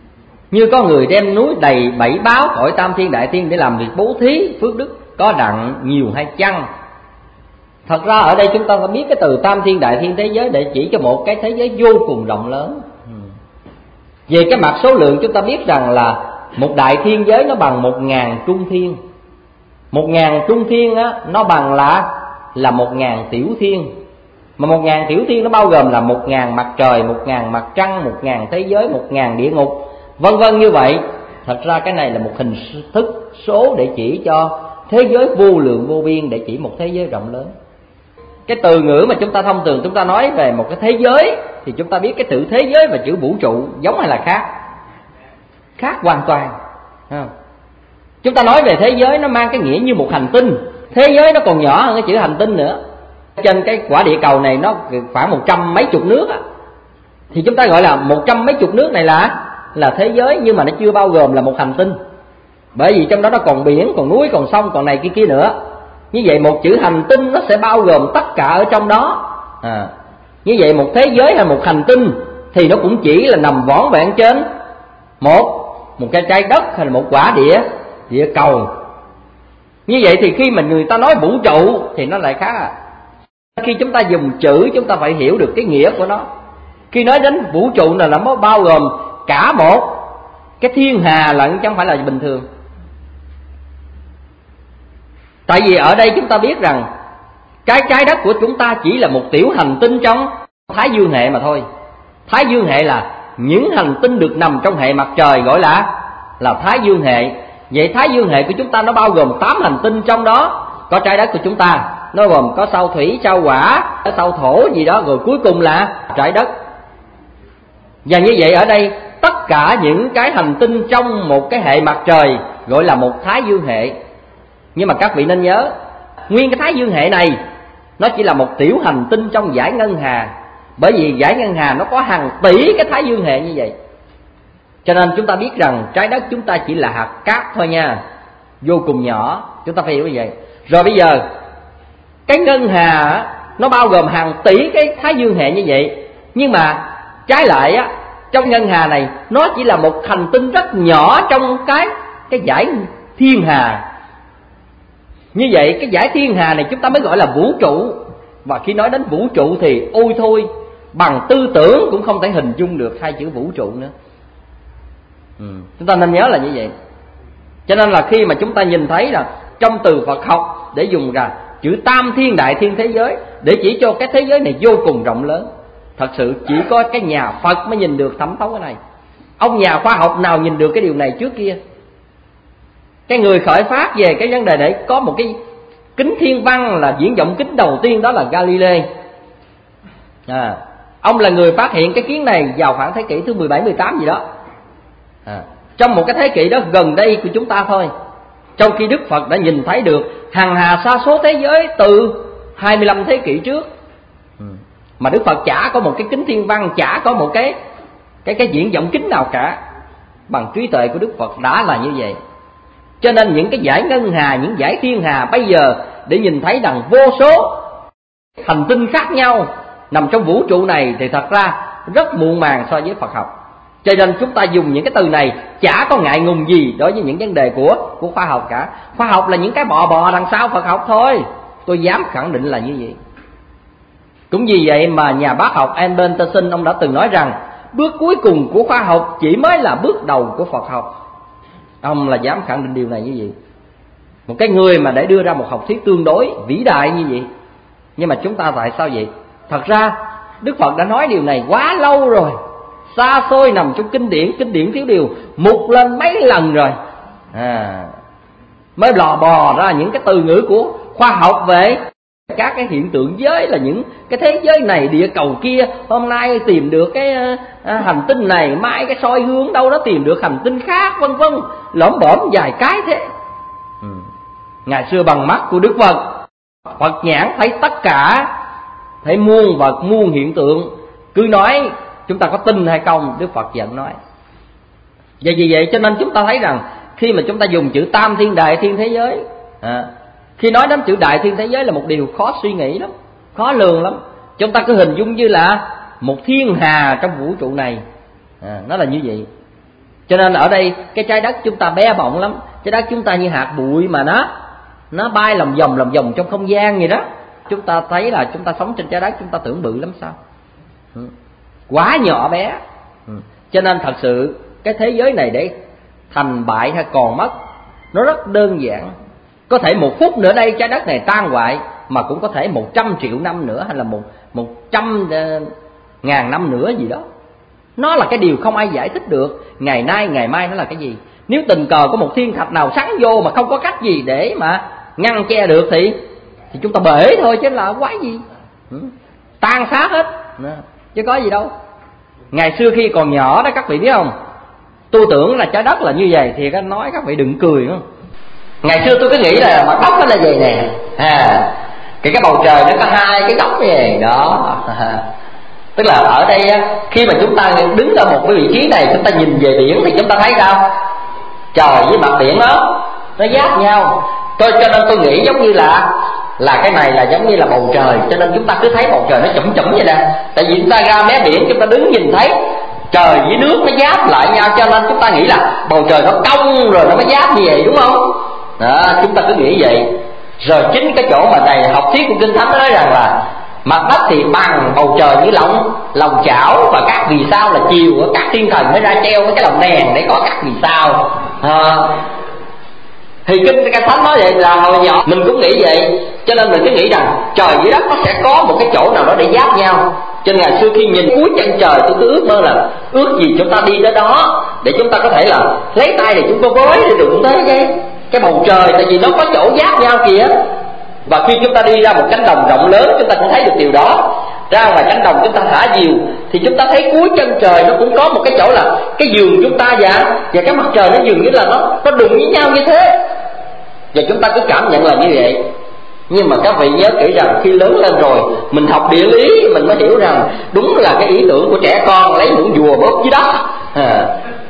Speaker 3: Như có người đem núi đầy bảy báo cõi tam thiên đại thiên để làm việc bố thí phước đức, có đặng nhiều hay chăng? Thật ra ở đây chúng ta phải biết cái từ tam thiên đại thiên thế giới để chỉ cho một cái thế giới vô cùng rộng lớn. Về cái mặt số lượng chúng ta biết rằng là một đại thiên giới nó bằng một ngàn trung thiên. Một ngàn trung thiên á, nó bằng là là một ngàn tiểu thiên. Mà một ngàn tiểu thiên nó bao gồm là một ngàn mặt trời, một ngàn mặt trăng, một ngàn thế giới, một ngàn địa ngục, vân vân như vậy. Thật ra cái này là một hình thức số để chỉ cho thế giới vô lượng vô biên, để chỉ một thế giới rộng lớn. Cái từ ngữ mà chúng ta thông thường chúng ta nói về một cái thế giới thì chúng ta biết cái chữ thế giới và chữ vũ trụ giống hay là khác? Khác hoàn toàn. Chúng ta nói về thế giới nó mang cái nghĩa như một hành tinh. Thế giới nó còn nhỏ hơn cái chữ hành tinh nữa. Trên cái quả địa cầu này nó khoảng một trăm mấy chục nước á, thì chúng ta gọi là một trăm mấy chục nước này là là thế giới, nhưng mà nó chưa bao gồm là một hành tinh. Bởi vì trong đó nó còn biển, còn núi, còn sông, còn này kia kia nữa. Như vậy một chữ hành tinh nó sẽ bao gồm tất cả ở trong đó. À, như vậy một thế giới hay một hành tinh thì nó cũng chỉ là nằm vỏn vẹn trên một một cái trái đất hay là một quả địa địa cầu. Như vậy thì khi mà người ta nói vũ trụ thì nó lại khác à. Khi chúng ta dùng chữ chúng ta phải hiểu được cái nghĩa của nó. Khi nói đến vũ trụ là nó bao gồm cả một cái thiên hà lận, chứ không phải là bình thường. Tại vì ở đây chúng ta biết rằng cái trái đất của chúng ta chỉ là một tiểu hành tinh trong Thái Dương hệ mà thôi. Thái Dương hệ là những hành tinh được nằm trong hệ mặt trời gọi là là Thái Dương hệ. Vậy Thái Dương hệ của chúng ta nó bao gồm tám hành tinh, trong đó có trái đất của chúng ta, nó gồm có sao thủy, sao hỏa, sao thổ gì đó, rồi cuối cùng là trái đất. Và như vậy ở đây tất cả những cái hành tinh trong một cái hệ mặt trời gọi là một Thái Dương hệ. Nhưng mà các vị nên nhớ, nguyên cái Thái Dương hệ này nó chỉ là một tiểu hành tinh trong dải ngân hà. Bởi vì dải ngân hà nó có hàng tỷ cái Thái Dương hệ như vậy. Cho nên chúng ta biết rằng trái đất chúng ta chỉ là hạt cát thôi nha, vô cùng nhỏ. Chúng ta phải hiểu như vậy. Rồi bây giờ cái ngân hà nó bao gồm hàng tỷ cái Thái Dương hệ như vậy, nhưng mà trái lại á, trong ngân hà này nó chỉ là một hành tinh rất nhỏ trong cái cái dải thiên hà. Như vậy cái dải thiên hà này chúng ta mới gọi là vũ trụ. Và khi nói đến vũ trụ thì ôi thôi, bằng tư tưởng cũng không thể hình dung được hai chữ vũ trụ nữa. ừ. Chúng ta nên nhớ là như vậy. Cho nên là khi mà chúng ta nhìn thấy là trong từ Phật học để dùng ra chữ tam thiên đại thiên thế giới để chỉ cho cái thế giới này vô cùng rộng lớn, thật sự chỉ có cái nhà Phật mới nhìn được thẩm thấu cái này. Ông nhà khoa học nào nhìn được cái điều này trước kia? Cái người khởi phát về cái vấn đề để có một cái kính thiên văn là diễn vọng kính đầu tiên đó là Galilei. À, ông là người phát hiện cái kiến này vào khoảng thế kỷ thứ mười bảy mười tám gì đó. À, trong một cái thế kỷ đó gần đây của chúng ta thôi. Trong khi Đức Phật đã nhìn thấy được hằng hà sa số thế giới từ hai mươi lăm thế kỷ trước. Ừ. Mà Đức Phật chả có một cái kính thiên văn, chả có một cái cái cái diễn vọng kính nào cả. Bằng trí tuệ của Đức Phật đã là như vậy. Cho nên những cái dải ngân hà, những dải thiên hà bây giờ để nhìn thấy rằng vô số hành tinh khác nhau nằm trong vũ trụ này thì thật ra rất muộn màng so với Phật học. Cho nên chúng ta dùng những cái từ này chả có ngại ngùng gì đối với những vấn đề của của khoa học cả. Khoa học là những cái bò bò đằng sau Phật học thôi. Tôi dám khẳng định là như vậy. Cũng vì vậy mà nhà bác học Albert Einstein ông đã từng nói rằng bước cuối cùng của khoa học chỉ mới là bước đầu của Phật học. Ông là dám khẳng định điều này như vậy. Một cái người mà để đưa ra một học thuyết tương đối vĩ đại như vậy. Nhưng mà chúng ta tại sao vậy? Thật ra Đức Phật đã nói điều này quá lâu rồi, xa xôi nằm trong kinh điển, kinh điển thiếu điều mục lên mấy lần rồi. À, mới lò bò ra những cái từ ngữ của khoa học về các cái hiện tượng giới, là những cái thế giới này địa cầu kia, hôm nay tìm được cái à, hành tinh này, mai cái soi hướng đâu đó tìm được hành tinh khác, vân vân, lõm bõm vài cái thế. ừ. Ngày xưa bằng mắt của Đức Phật, Phật nhãn thấy tất cả, thấy muôn vật muôn hiện tượng, cứ nói chúng ta có tin hay không, Đức Phật vẫn nói. Và vì vậy cho nên chúng ta thấy rằng khi mà chúng ta dùng chữ tam thiên đại thiên thế giới, à, khi nói đến chữ đại thiên thế giới là một điều khó suy nghĩ lắm, khó lường lắm. Chúng ta cứ hình dung như là một thiên hà trong vũ trụ này, à, nó là như vậy. Cho nên ở đây cái trái đất chúng ta bé bỏng lắm. Trái đất chúng ta như hạt bụi mà nó nó bay lòng vòng lòng vòng trong không gian vậy đó. Chúng ta thấy là chúng ta sống trên trái đất chúng ta tưởng bự lắm sao? Quá nhỏ bé. Cho nên thật sự cái thế giới này để thành bại hay còn mất nó rất đơn giản. Có thể một phút nữa đây trái đất này tan hoại, mà cũng có thể một trăm triệu năm nữa, hay là một một trăm ngàn năm nữa gì đó. Nó là cái điều không ai giải thích được. Ngày nay ngày mai nó là cái gì? Nếu tình cờ có một thiên thạch nào sắn vô mà không có cách gì để mà ngăn che được thì thì chúng ta bể thôi, chứ là quái gì. Tan xác hết chứ có gì đâu. Ngày xưa khi còn nhỏ đó các vị biết không, tôi tưởng là trái đất là như vậy thì các nói các vị đừng cười không. Ngày xưa tôi cứ nghĩ là mặt đất nó là vậy nè, à, cái cái bầu trời nó có hai cái góc như vậy đó. À, tức là ở đây khi mà chúng ta đứng ở một cái vị trí này, chúng ta nhìn về biển thì chúng ta thấy sao? Trời với mặt biển đó nó giáp nhau. Tôi cho nên tôi nghĩ giống như là là cái này là giống như là bầu trời, cho nên chúng ta cứ thấy bầu trời nó chủm chủm vậy nè. Tại vì chúng ta ra mé biển chúng ta đứng nhìn thấy trời với nước nó giáp lại nhau, cho nên chúng ta nghĩ là bầu trời nó cong rồi nó mới giáp như vậy, đúng không? Đó, chúng ta cứ nghĩ vậy. Rồi chính cái chỗ mà này học thuyết của Kinh Thánh nó nói rằng là mặt đất thì bằng bầu trời như lòng lòng chảo, và các vì sao là chiều các thiên thần mới ra treo cái lồng đèn để có các vì sao. À, thì Kinh Kinh Thánh nói vậy là hồi nhỏ mình cũng nghĩ vậy, cho nên mình cứ nghĩ rằng trời với đất nó sẽ có một cái chỗ nào đó để giáp nhau. Cho nên ngày xưa khi nhìn cuối chân trời tôi cứ ước mơ là ước gì chúng ta đi tới đó để chúng ta có thể là lấy tay để chúng ta với để đụng tới cái cái bầu trời, tại vì nó có chỗ giáp nhau kìa. Và khi chúng ta đi ra một cánh đồng rộng lớn chúng ta cũng thấy được điều đó. Ra ngoài cánh đồng chúng ta thả diều thì chúng ta thấy cuối chân trời nó cũng có một cái chỗ là cái giường chúng ta và và cái mặt trời nó dường như là nó nó đụng với nhau như thế. Và chúng ta cứ cảm nhận là như vậy. Nhưng mà các vị nhớ kỹ rằng khi lớn lên rồi mình học địa lý mình mới hiểu rằng đúng là cái ý tưởng của trẻ con lấy muỗng dùa bóp dưới đất. À,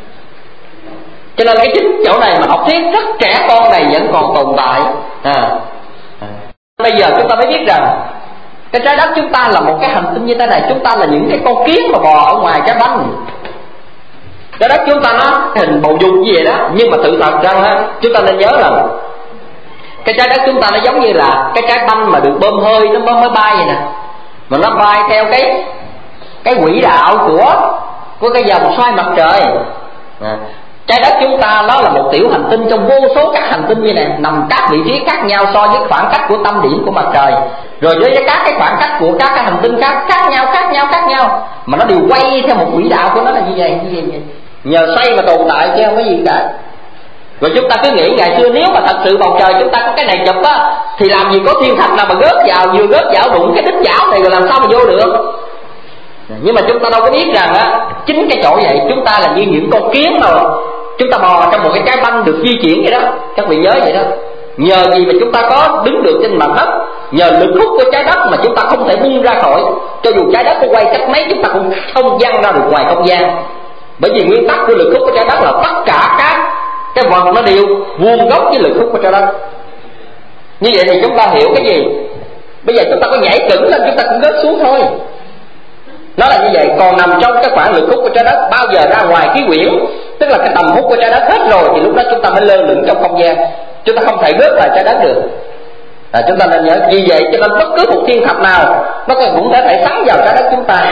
Speaker 3: cho nên cái chính chỗ này mà học thuyết rất trẻ con này vẫn còn tồn tại. À, à. Bây giờ chúng ta mới biết rằng cái trái đất chúng ta là một cái hành tinh như thế này. Chúng ta là những cái con kiến mà bò ở ngoài trái banh. Trái đất chúng ta nó hình bầu dục như vậy đó. Nhưng mà tự thật rằng á, chúng ta nên nhớ rằng cái trái đất chúng ta nó giống như là cái trái banh mà được bơm hơi nó mới bay vậy nè, mà nó bay theo cái cái quỹ đạo của của cái vòng xoay mặt trời. À, trái đất chúng ta nó là một tiểu hành tinh trong vô số các hành tinh như này, nằm các vị trí khác nhau so với khoảng cách của tâm điểm của mặt trời, rồi với các cái khoảng cách của các cái hành tinh khác khác nhau khác nhau khác nhau, mà nó đều quay theo một quỹ đạo của nó là như vậy như vậy, nhờ xoay mà tồn tại chứ không có gì cả. Rồi chúng ta cứ nghĩ ngày xưa nếu mà thật sự bầu trời chúng ta có cái này chụp á thì làm gì có thiên thạch nào mà gớt vào, vừa gớt vào đụng cái đích chảo này rồi làm sao mà vô được. Nhưng mà chúng ta đâu có biết rằng á, chính cái chỗ vậy chúng ta là như những con kiến mà chúng ta bò trong một cái trái banh được di chuyển vậy đó. Các vị nhớ vậy đó. Nhờ gì mà chúng ta có đứng được trên mặt đất, nhờ lực hút của trái đất mà chúng ta không thể bung ra khỏi. Cho dù trái đất có quay cách mấy chúng ta cũng không văng ra được ngoài không gian. Bởi vì nguyên tắc của lực hút của trái đất là tất cả các cái vật nó đều vuông góc với lực hút của trái đất. Như vậy thì chúng ta hiểu cái gì? Bây giờ chúng ta có nhảy cứng lên chúng ta cũng rớt xuống thôi. Nó là như vậy. Còn nằm trong cái khoảng lực hút của trái đất, bao giờ ra ngoài khí quyển, tức là cái tầm hút của trái đất hết rồi, thì lúc đó chúng ta mới lơ lửng trong không gian. Chúng ta không thể rớt lại trái đất được. À, chúng ta nên nhớ vì vậy cho nên bất cứ một thiên thạch nào nó cũng có thể sắn vào trái đất chúng ta.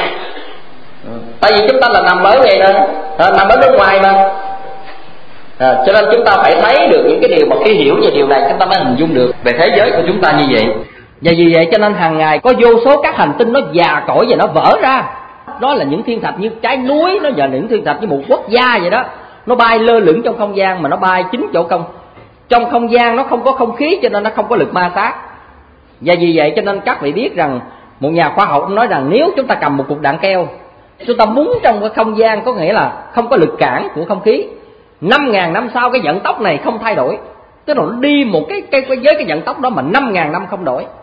Speaker 3: Tại vì chúng ta là nằm ở vậy nè, à, nằm ở bên ngoài mà. À, cho nên chúng ta phải thấy được những cái điều mà khi hiểu về điều này chúng ta mới hình dung được về thế giới của chúng ta như vậy. Và vì vậy cho nên hàng ngày có vô số các hành tinh nó già cỗi và nó vỡ ra. Đó là những thiên thạch như trái núi, nó là những thiên thạch như một quốc gia vậy đó. Nó bay lơ lửng trong không gian mà nó bay chính chỗ không. Trong không gian nó không có không khí cho nên nó không có lực ma sát. Và vì vậy cho nên các vị biết rằng một nhà khoa học nói rằng nếu chúng ta cầm một cục đạn keo, chúng ta búng trong cái không gian có nghĩa là không có lực cản của không khí. Năm ngàn năm sau cái vận tốc này không thay đổi. Tức là nó đi một cái, cái, cái với cái vận tốc đó mà năm ngàn năm không đổi.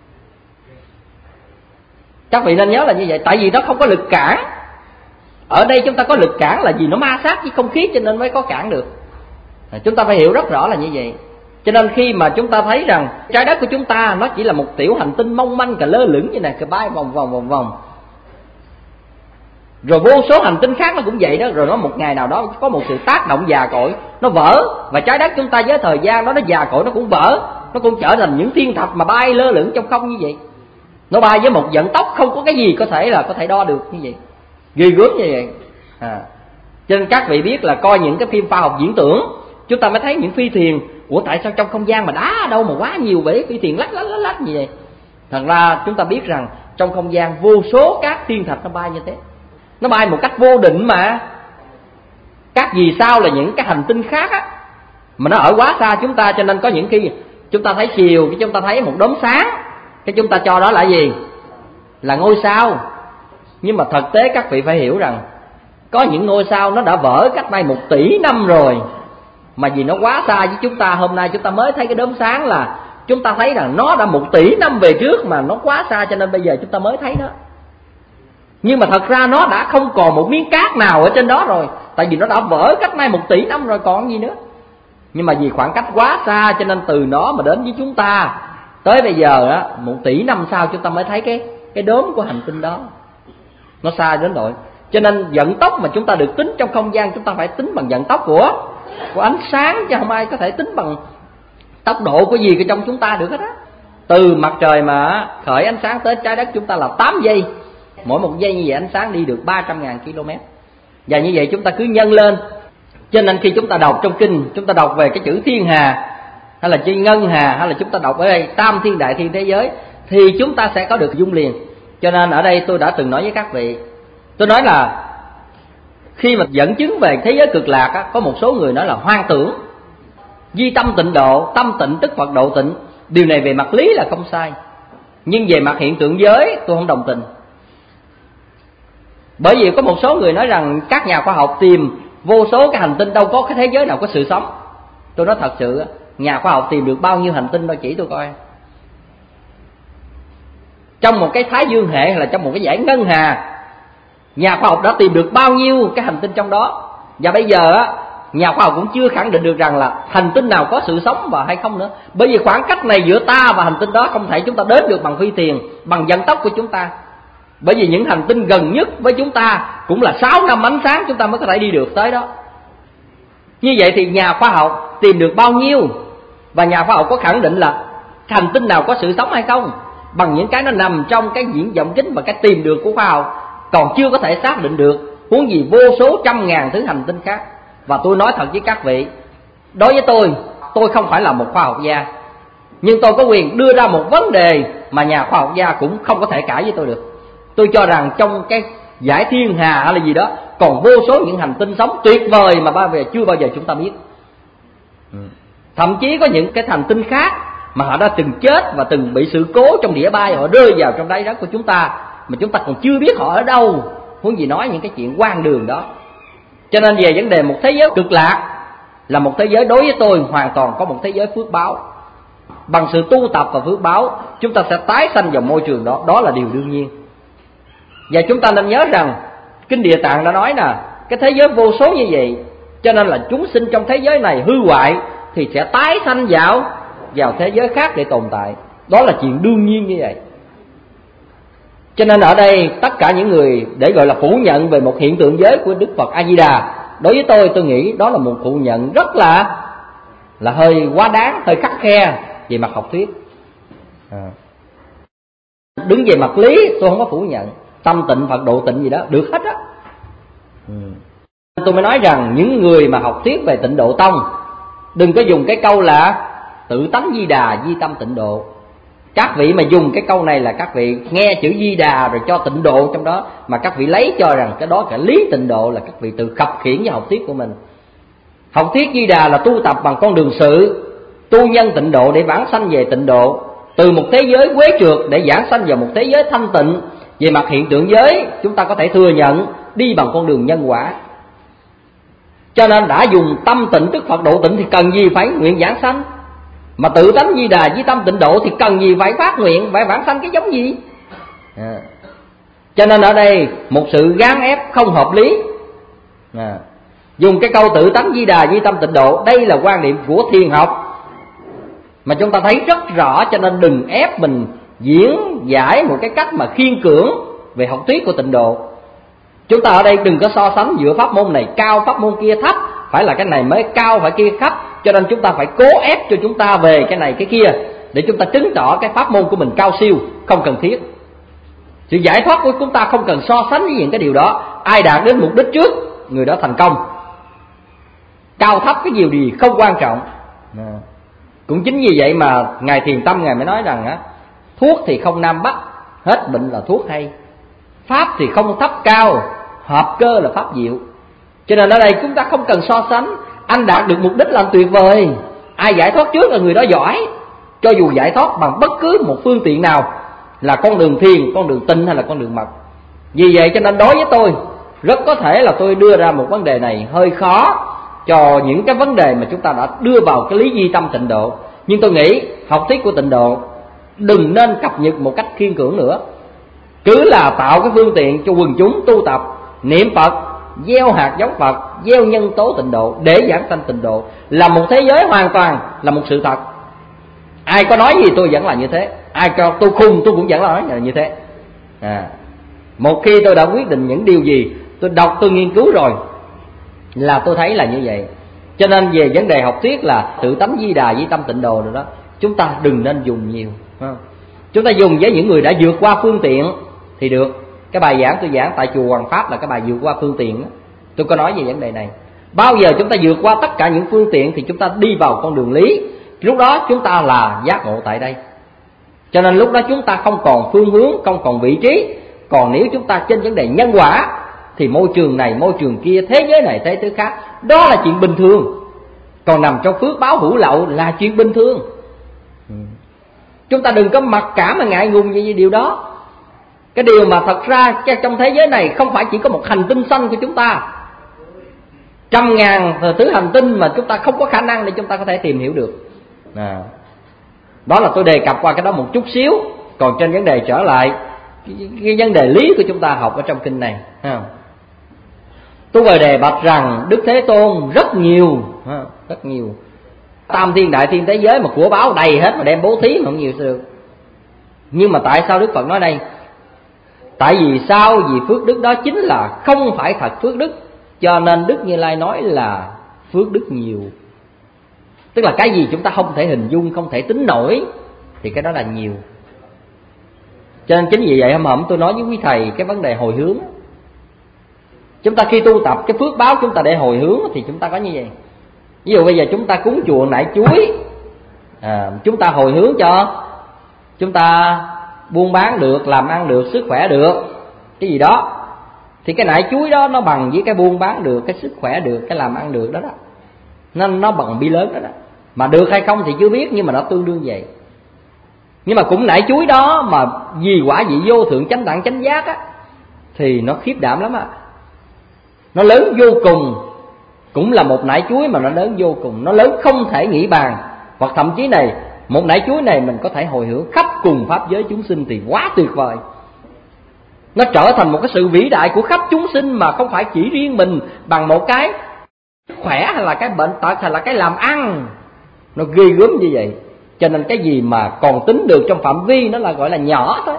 Speaker 3: Các vị nên nhớ là như vậy. Tại vì nó không có lực cản. Ở đây chúng ta có lực cản là vì nó ma sát với không khí cho nên mới có cản được. À, chúng ta phải hiểu rất rõ là như vậy. Cho nên khi mà chúng ta thấy rằng trái đất của chúng ta nó chỉ là một tiểu hành tinh mong manh cà lơ lửng như này, cà bay vòng vòng vòng vòng, Rồi vô số hành tinh khác nó cũng vậy đó. Rồi nó một ngày nào đó có một sự tác động già cỗi, nó vỡ. Và trái đất chúng ta với thời gian đó nó già cỗi, nó cũng vỡ. Nó cũng trở thành những thiên thạch mà bay lơ lửng trong không như vậy. Nó bay với một vận tốc không có cái gì có thể là có thể đo được như vậy. Ghê gớm như vậy à. Cho nên các vị biết là coi những cái phim khoa học diễn tưởng, chúng ta mới thấy những phi thuyền. Ủa tại sao trong không gian mà đá ở đâu mà quá nhiều vậy, phi thuyền lắc lắc lắc lắc như vậy. Thật ra chúng ta biết rằng trong không gian vô số các thiên thạch nó bay như thế. Nó bay một cách vô định mà. Các vì sao là những cái hành tinh khác á, mà nó ở quá xa chúng ta, cho nên có những khi chúng ta thấy chiều, cái chúng ta thấy một đốm sáng, cái chúng ta cho đó là gì? Là ngôi sao. Nhưng mà thực tế các vị phải hiểu rằng có những ngôi sao nó đã vỡ cách đây một tỷ năm rồi, mà vì nó quá xa với chúng ta, hôm nay chúng ta mới thấy cái đốm sáng, là chúng ta thấy rằng nó đã một tỷ năm về trước, mà nó quá xa cho nên bây giờ chúng ta mới thấy nó. Nhưng mà thật ra nó đã không còn một miếng cát nào ở trên đó rồi, tại vì nó đã vỡ cách nay một tỷ năm rồi còn gì nữa. Nhưng mà vì khoảng cách quá xa cho nên từ nó mà đến với chúng ta tới bây giờ á, một tỷ năm sau chúng ta mới thấy cái cái đốm của hành tinh đó. Nó xa đến độ, cho nên vận tốc mà chúng ta được tính trong không gian, chúng ta phải tính bằng vận tốc của của ánh sáng, chứ không ai có thể tính bằng tốc độ của gì cái trong chúng ta được hết á. Từ mặt trời mà khởi ánh sáng tới trái đất chúng ta là tám giây. Mỗi một giây như vậy ánh sáng đi được ba trăm ngàn ki lô mét. Và như vậy chúng ta cứ nhân lên. Cho nên khi chúng ta đọc trong kinh, chúng ta đọc về cái chữ thiên hà, hay là chữ ngân hà, hay là chúng ta đọc ở đây tam thiên đại thiên thế giới, thì chúng ta sẽ có được dung liền. Cho nên ở đây tôi đã từng nói với các vị, tôi nói là khi mà dẫn chứng về thế giới cực lạc á, có một số người nói là hoang tưởng, di tâm tịnh độ, tâm tịnh tức Phật độ tịnh. Điều này về mặt lý là không sai, nhưng về mặt hiện tượng giới tôi không đồng tình. Bởi vì có một số người nói rằng các nhà khoa học tìm vô số cái hành tinh, đâu có cái thế giới nào có sự sống. Tôi nói thật sự, nhà khoa học tìm được bao nhiêu hành tinh đâu, chỉ tôi coi. Trong một cái thái dương hệ hay là trong một cái dải ngân hà, nhà khoa học đã tìm được bao nhiêu cái hành tinh trong đó. Và bây giờ á, nhà khoa học cũng chưa khẳng định được rằng là hành tinh nào có sự sống và hay không nữa. Bởi vì khoảng cách này giữa ta và hành tinh đó không thể chúng ta đến được bằng phi thuyền, bằng vận tốc của chúng ta. Bởi vì những hành tinh gần nhất với chúng ta cũng là sáu năm ánh sáng chúng ta mới có thể đi được tới đó. Như vậy thì nhà khoa học tìm được bao nhiêu, và nhà khoa học có khẳng định là hành tinh nào có sự sống hay không bằng những cái nó nằm trong cái viễn vọng kính và cái tìm được của khoa học còn chưa có thể xác định được, huống gì vô số trăm ngàn thứ hành tinh khác. Và tôi nói thật với các vị, đối với tôi, tôi không phải là một khoa học gia, nhưng tôi có quyền đưa ra một vấn đề mà nhà khoa học gia cũng không có thể cãi với tôi được. Tôi cho rằng trong cái dải thiên hà hay là gì đó còn vô số những hành tinh sống tuyệt vời mà bao giờ chưa bao giờ chúng ta biết. Thậm chí có những cái hành tinh khác mà họ đã từng chết và từng bị sự cố trong đĩa bay, họ rơi vào trong đáy đất của chúng ta mà chúng ta còn chưa biết họ ở đâu, huống gì nói những cái chuyện hoang đường đó. Cho nên về vấn đề một thế giới cực lạc là một thế giới, đối với tôi hoàn toàn có một thế giới phước báo. Bằng sự tu tập và phước báo, chúng ta sẽ tái sanh vào môi trường đó, đó là điều đương nhiên. Và chúng ta nên nhớ rằng Kinh Địa Tạng đã nói là cái thế giới vô số như vậy, cho nên là chúng sinh trong thế giới này hư hoại thì sẽ tái sanh vào vào thế giới khác để tồn tại. Đó là chuyện đương nhiên như vậy. Cho nên ở đây tất cả những người để gọi là phủ nhận về một hiện tượng giới của Đức Phật A Di Đà, đối với tôi tôi nghĩ đó là một phủ nhận rất là là hơi quá đáng, hơi khắt khe về mặt học thuyết. À. Đứng về mặt lý tôi không có phủ nhận, tâm tịnh Phật độ tịnh gì đó được hết á. Ừ. Tôi mới nói rằng những người mà học thuyết về Tịnh Độ Tông đừng có dùng cái câu là tự tánh Di Đà di tâm tịnh độ. Các vị mà dùng cái câu này là các vị nghe chữ Di Đà rồi cho tịnh độ trong đó, mà các vị lấy cho rằng cái đó cả lý tịnh độ, là các vị tự khập khiễng với học thuyết của mình. Học thuyết Di Đà là tu tập bằng con đường sự, tu nhân tịnh độ để vãng sanh về tịnh độ, từ một thế giới quế trượt để vãng sanh vào một thế giới thanh tịnh. Về mặt hiện tượng giới chúng ta có thể thừa nhận đi bằng con đường nhân quả. Cho nên đã dùng tâm tịnh tức Phật độ tịnh thì cần gì phải nguyện vãng sanh, mà tự tánh Di Đà với tâm tịnh độ thì cần gì phải phát nguyện, phải vãng sanh cái giống gì. À. Cho nên ở đây một sự gán ép không hợp lý. À. Dùng cái câu tự tánh Di Đà với tâm tịnh độ, đây là quan niệm của thiền học mà chúng ta thấy rất rõ, cho nên đừng ép mình diễn giải một cái cách mà khiên cưỡng về học thuyết của tịnh độ. Chúng ta ở đây đừng có so sánh giữa pháp môn này cao, pháp môn kia thấp, phải là cái này mới cao, phải kia thấp. Cho nên chúng ta phải cố ép cho chúng ta về cái này cái kia, để chúng ta chứng tỏ cái pháp môn của mình cao siêu, không cần thiết. Sự giải thoát của chúng ta không cần so sánh với những cái điều đó. Ai đạt đến mục đích trước, người đó thành công. Cao thấp cái điều gì không quan trọng. Cũng chính vì vậy mà Ngài Thiền Tâm Ngài mới nói rằng á, thuốc thì không nam bắc, hết bệnh là thuốc hay. Pháp thì không thấp cao, hợp cơ là pháp diệu. Cho nên ở đây chúng ta không cần so sánh. Anh đạt được mục đích là tuyệt vời. Ai giải thoát trước là người đó giỏi. Cho dù giải thoát bằng bất cứ một phương tiện nào, là con đường thiền, con đường tinh hay là con đường mật. Vì vậy cho nên đối với tôi, rất có thể là tôi đưa ra một vấn đề này hơi khó cho những cái vấn đề mà chúng ta đã đưa vào cái lý duy tâm tịnh độ. Nhưng tôi nghĩ học thuyết của tịnh độ đừng nên cập nhật một cách khiên cưỡng nữa. Cứ là tạo cái phương tiện cho quần chúng tu tập, niệm Phật, gieo hạt giống Phật, gieo nhân tố tịnh độ để giảng sanh tịnh độ, là một thế giới hoàn toàn là một sự thật. Ai có nói gì tôi vẫn là như thế, ai cho tôi khùng tôi cũng vẫn là nói là như thế. À, một khi tôi đã quyết định những điều gì, tôi đọc, tôi nghiên cứu rồi, là tôi thấy là như vậy. Cho nên về vấn đề học thuyết là tự tánh di đà với tâm tịnh độ rồi đó, chúng ta đừng nên dùng nhiều. Chúng ta dùng với những người đã vượt qua phương tiện thì được. Cái bài giảng tôi giảng tại chùa Hoàng Pháp là cái bài vượt qua phương tiện đó. Tôi có nói về vấn đề này. Bao giờ chúng ta vượt qua tất cả những phương tiện thì chúng ta đi vào con đường lý. Lúc đó chúng ta là giác ngộ tại đây. Cho nên lúc đó chúng ta không còn phương hướng, không còn vị trí. Còn nếu chúng ta trên vấn đề nhân quả thì môi trường này, môi trường kia, thế giới này, thế giới khác, đó là chuyện bình thường. Còn nằm trong phước báo hữu lậu là chuyện bình thường. Chúng ta đừng có mặc cảm mà ngại ngùng về điều đó. Cái điều mà thật ra trong thế giới này không phải chỉ có một hành tinh xanh của chúng ta, trăm ngàn thứ hành tinh mà chúng ta không có khả năng để chúng ta có thể tìm hiểu được. À, đó là tôi đề cập qua cái đó một chút xíu. Còn trên vấn đề trở lại cái, cái vấn đề lý của chúng ta học ở trong kinh này, ha. Tôi vừa đề bạch rằng Đức Thế Tôn rất nhiều, ha, rất nhiều tam thiên đại thiên thế giới mà của báo đầy hết mà đem bố thí mà không nhiều sao được. Nhưng mà tại sao Đức Phật nói đây? Tại vì sao? Vì phước đức đó chính là không phải thật phước đức, cho nên Đức Như Lai nói là phước đức nhiều. Tức là cái gì chúng ta không thể hình dung, không thể tính nổi thì cái đó là nhiều. Cho nên chính vì vậy hôm hổm tôi nói với quý thầy cái vấn đề hồi hướng. Chúng ta khi tu tập cái phước báo chúng ta để hồi hướng thì chúng ta có như vậy. Ví dụ bây giờ chúng ta cúng chùa nải chuối, à, chúng ta hồi hướng cho chúng ta buôn bán được, làm ăn được, sức khỏe được, cái gì đó, thì cái nải chuối đó nó bằng với cái buôn bán được, cái sức khỏe được, cái làm ăn được đó đó. Nó, nó bằng bi lớn đó đó. Mà được hay không thì chưa biết, nhưng mà nó tương đương vậy. Nhưng mà cũng nải chuối đó mà vì quả vị vô thượng chánh đẳng chánh giác á, thì nó khiếp đảm lắm á. Nó lớn vô cùng. Cũng là một nải chuối mà nó lớn vô cùng, nó lớn không thể nghĩ bàn. Hoặc thậm chí này, một nải chuối này mình có thể hồi hướng khắp cùng pháp giới chúng sinh thì quá tuyệt vời. Nó trở thành một cái sự vĩ đại của khắp chúng sinh, mà không phải chỉ riêng mình bằng một cái khỏe hay là cái bệnh tật hay là cái làm ăn. Nó ghê gớm như vậy. Cho nên cái gì mà còn tính được trong phạm vi nó là gọi là nhỏ thôi.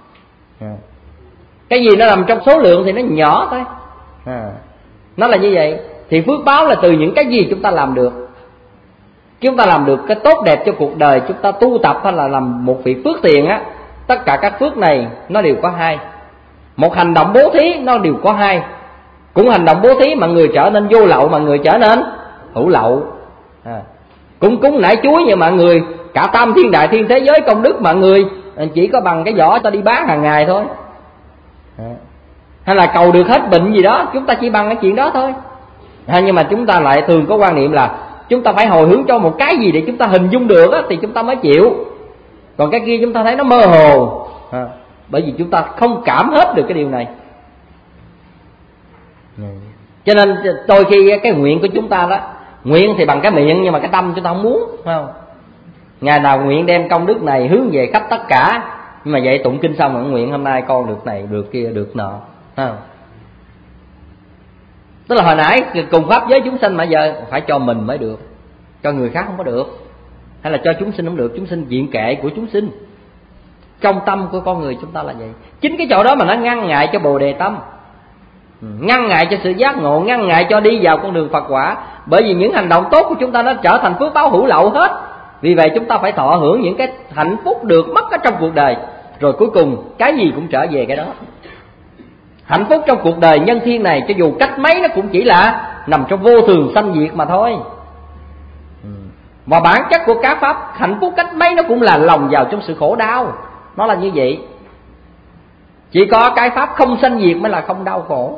Speaker 3: Cái gì nó nằm trong số lượng thì nó nhỏ thôi. À, nó là như vậy. Thì phước báo là từ những cái gì chúng ta làm được. Chúng ta làm được cái tốt đẹp cho cuộc đời, chúng ta tu tập hay là làm một vị phước tiền á, tất cả các phước này nó đều có hai. Một hành động bố thí nó đều có hai. Cũng hành động bố thí mà người trở nên vô lậu, mà người trở nên hữu lậu. À, cũng cúng nải chuối nhưng mà người cả tam thiên đại thiên thế giới công đức mà người chỉ có bằng cái vỏ ta đi bán hàng ngày thôi. À, hay là cầu được hết bệnh gì đó, chúng ta chỉ bằng cái chuyện đó thôi. À, nhưng mà chúng ta lại thường có quan niệm là chúng ta phải hồi hướng cho một cái gì để chúng ta hình dung được á, thì chúng ta mới chịu. Còn cái kia chúng ta thấy nó mơ hồ. À, bởi vì chúng ta không cảm hết được cái điều này. Cho nên đôi khi cái nguyện của chúng ta đó, nguyện thì bằng cái miệng nhưng mà cái tâm chúng ta không muốn, phải không? Ngày nào nguyện đem công đức này hướng về khắp tất cả, nhưng mà vậy tụng kinh xong rồi nguyện hôm nay con được này, được kia, được nọ, phải không? Tức là hồi nãy cùng pháp giới chúng sinh mà giờ phải cho mình mới được, cho người khác không có được, hay là cho chúng sinh không được, chúng sinh diện kệ của chúng sinh. Trong tâm của con người chúng ta là vậy. Chính cái chỗ đó mà nó ngăn ngại cho bồ đề tâm. ngăn ngại cho sự giác ngộ, ngăn ngại cho đi vào con đường Phật quả. Bởi vì những hành động tốt của chúng ta nó trở thành phước báo hữu lậu hết. Vì vậy chúng ta phải thọ hưởng những cái hạnh phúc được mất ở trong cuộc đời, rồi cuối cùng cái gì cũng trở về cái đó. Hạnh phúc trong cuộc đời nhân thiên này, cho dù cách mấy nó cũng chỉ là nằm trong vô thường sanh diệt mà thôi. Và bản chất của các pháp hạnh phúc cách mấy nó cũng là lòng vào trong sự khổ đau. Nó là như vậy. Chỉ có cái pháp không sanh diệt mới là không đau khổ.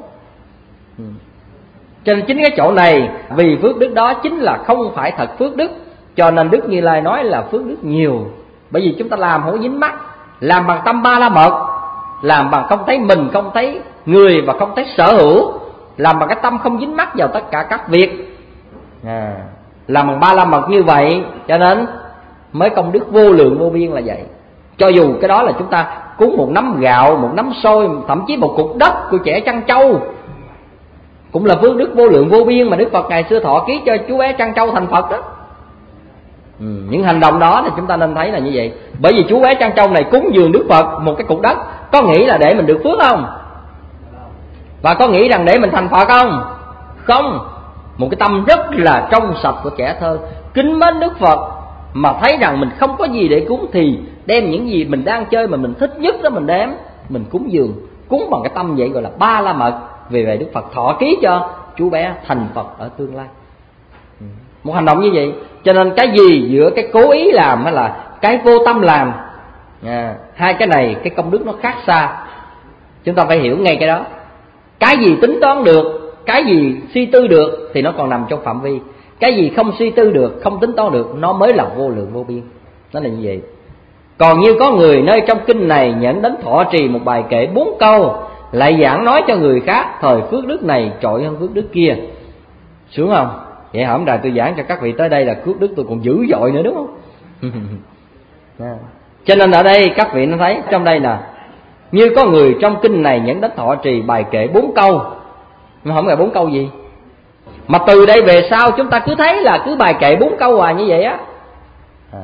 Speaker 3: Cho nên chính cái chỗ này, vì phước đức đó chính là không phải thật phước đức, cho nên Đức Như Lai nói là phước đức nhiều. Bởi vì chúng ta làm không dính mắc, làm bằng tâm ba la mật, làm bằng không thấy mình, không thấy người và không thấy sở hữu, làm bằng cái tâm không dính mắc vào tất cả các việc. à, Làm bằng ba la mật như vậy, cho nên mới công đức vô lượng vô biên là vậy. Cho dù cái đó là chúng ta cúng một nắm gạo, một nắm xôi, thậm chí một cục đất của trẻ chăn trâu, cũng là phước đức vô lượng vô biên mà Đức Phật ngày xưa thọ ký cho chú bé chăn trâu thành Phật đó. ừ, Những hành động đó thì chúng ta nên thấy là như vậy. Bởi vì chú bé chăn trâu này cúng dường Đức Phật một cái cục đất, có nghĩ là để mình được phước không? Và có nghĩ rằng để mình thành Phật không? Không. Một cái tâm rất là trong sạch của trẻ thơ, kính mến Đức Phật, mà thấy rằng mình không có gì để cúng thì đem những gì mình đang chơi mà mình thích nhất đó mình đem, mình cúng dường. Cúng bằng cái tâm vậy gọi là ba la mật. Vì vậy Đức Phật thọ ký cho chú bé thành Phật ở tương lai. Một hành động như vậy. Cho nên cái gì giữa cái cố ý làm hay là cái vô tâm làm, à, hai cái này cái công đức nó khác xa. Chúng ta phải hiểu ngay cái đó. Cái gì tính toán được, cái gì suy tư được thì nó còn nằm trong phạm vi. Cái gì không suy tư được, không tính toán được, nó mới là vô lượng vô biên. Nó là như vậy. Còn như có người nơi trong kinh này nhẫn đến thọ trì một bài kệ bốn câu, lại giảng nói cho người khác, thời phước đức này trội hơn phước đức kia. Sướng không? Vậy hôm nay tôi giảng cho các vị tới đây là phước đức tôi còn dữ dội nữa, đúng không? Cho nên ở đây các vị nó thấy trong đây là như có người trong kinh này nhẫn đến thọ trì bài kệ bốn câu. Mà không phải bốn câu gì, mà từ đây về sau chúng ta cứ thấy là cứ bài kệ bốn câu à như vậy á. à.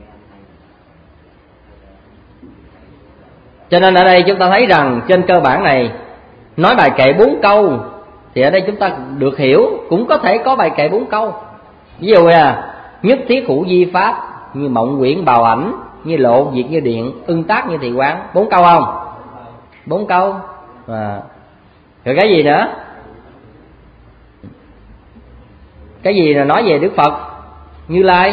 Speaker 3: Cho nên ở đây chúng ta thấy rằng trên cơ bản này nói bài kệ bốn câu thì ở đây chúng ta được hiểu cũng có thể có bài kệ bốn câu. Ví dụ là nhất thiết hữu di pháp, như mộng quyển bào ảnh, như lộ diệt như điện, ưng tác như thị quán. Bốn câu không? Bốn câu. à. Rồi cái gì nữa? Cái gì là nói về Đức Phật Như Lai?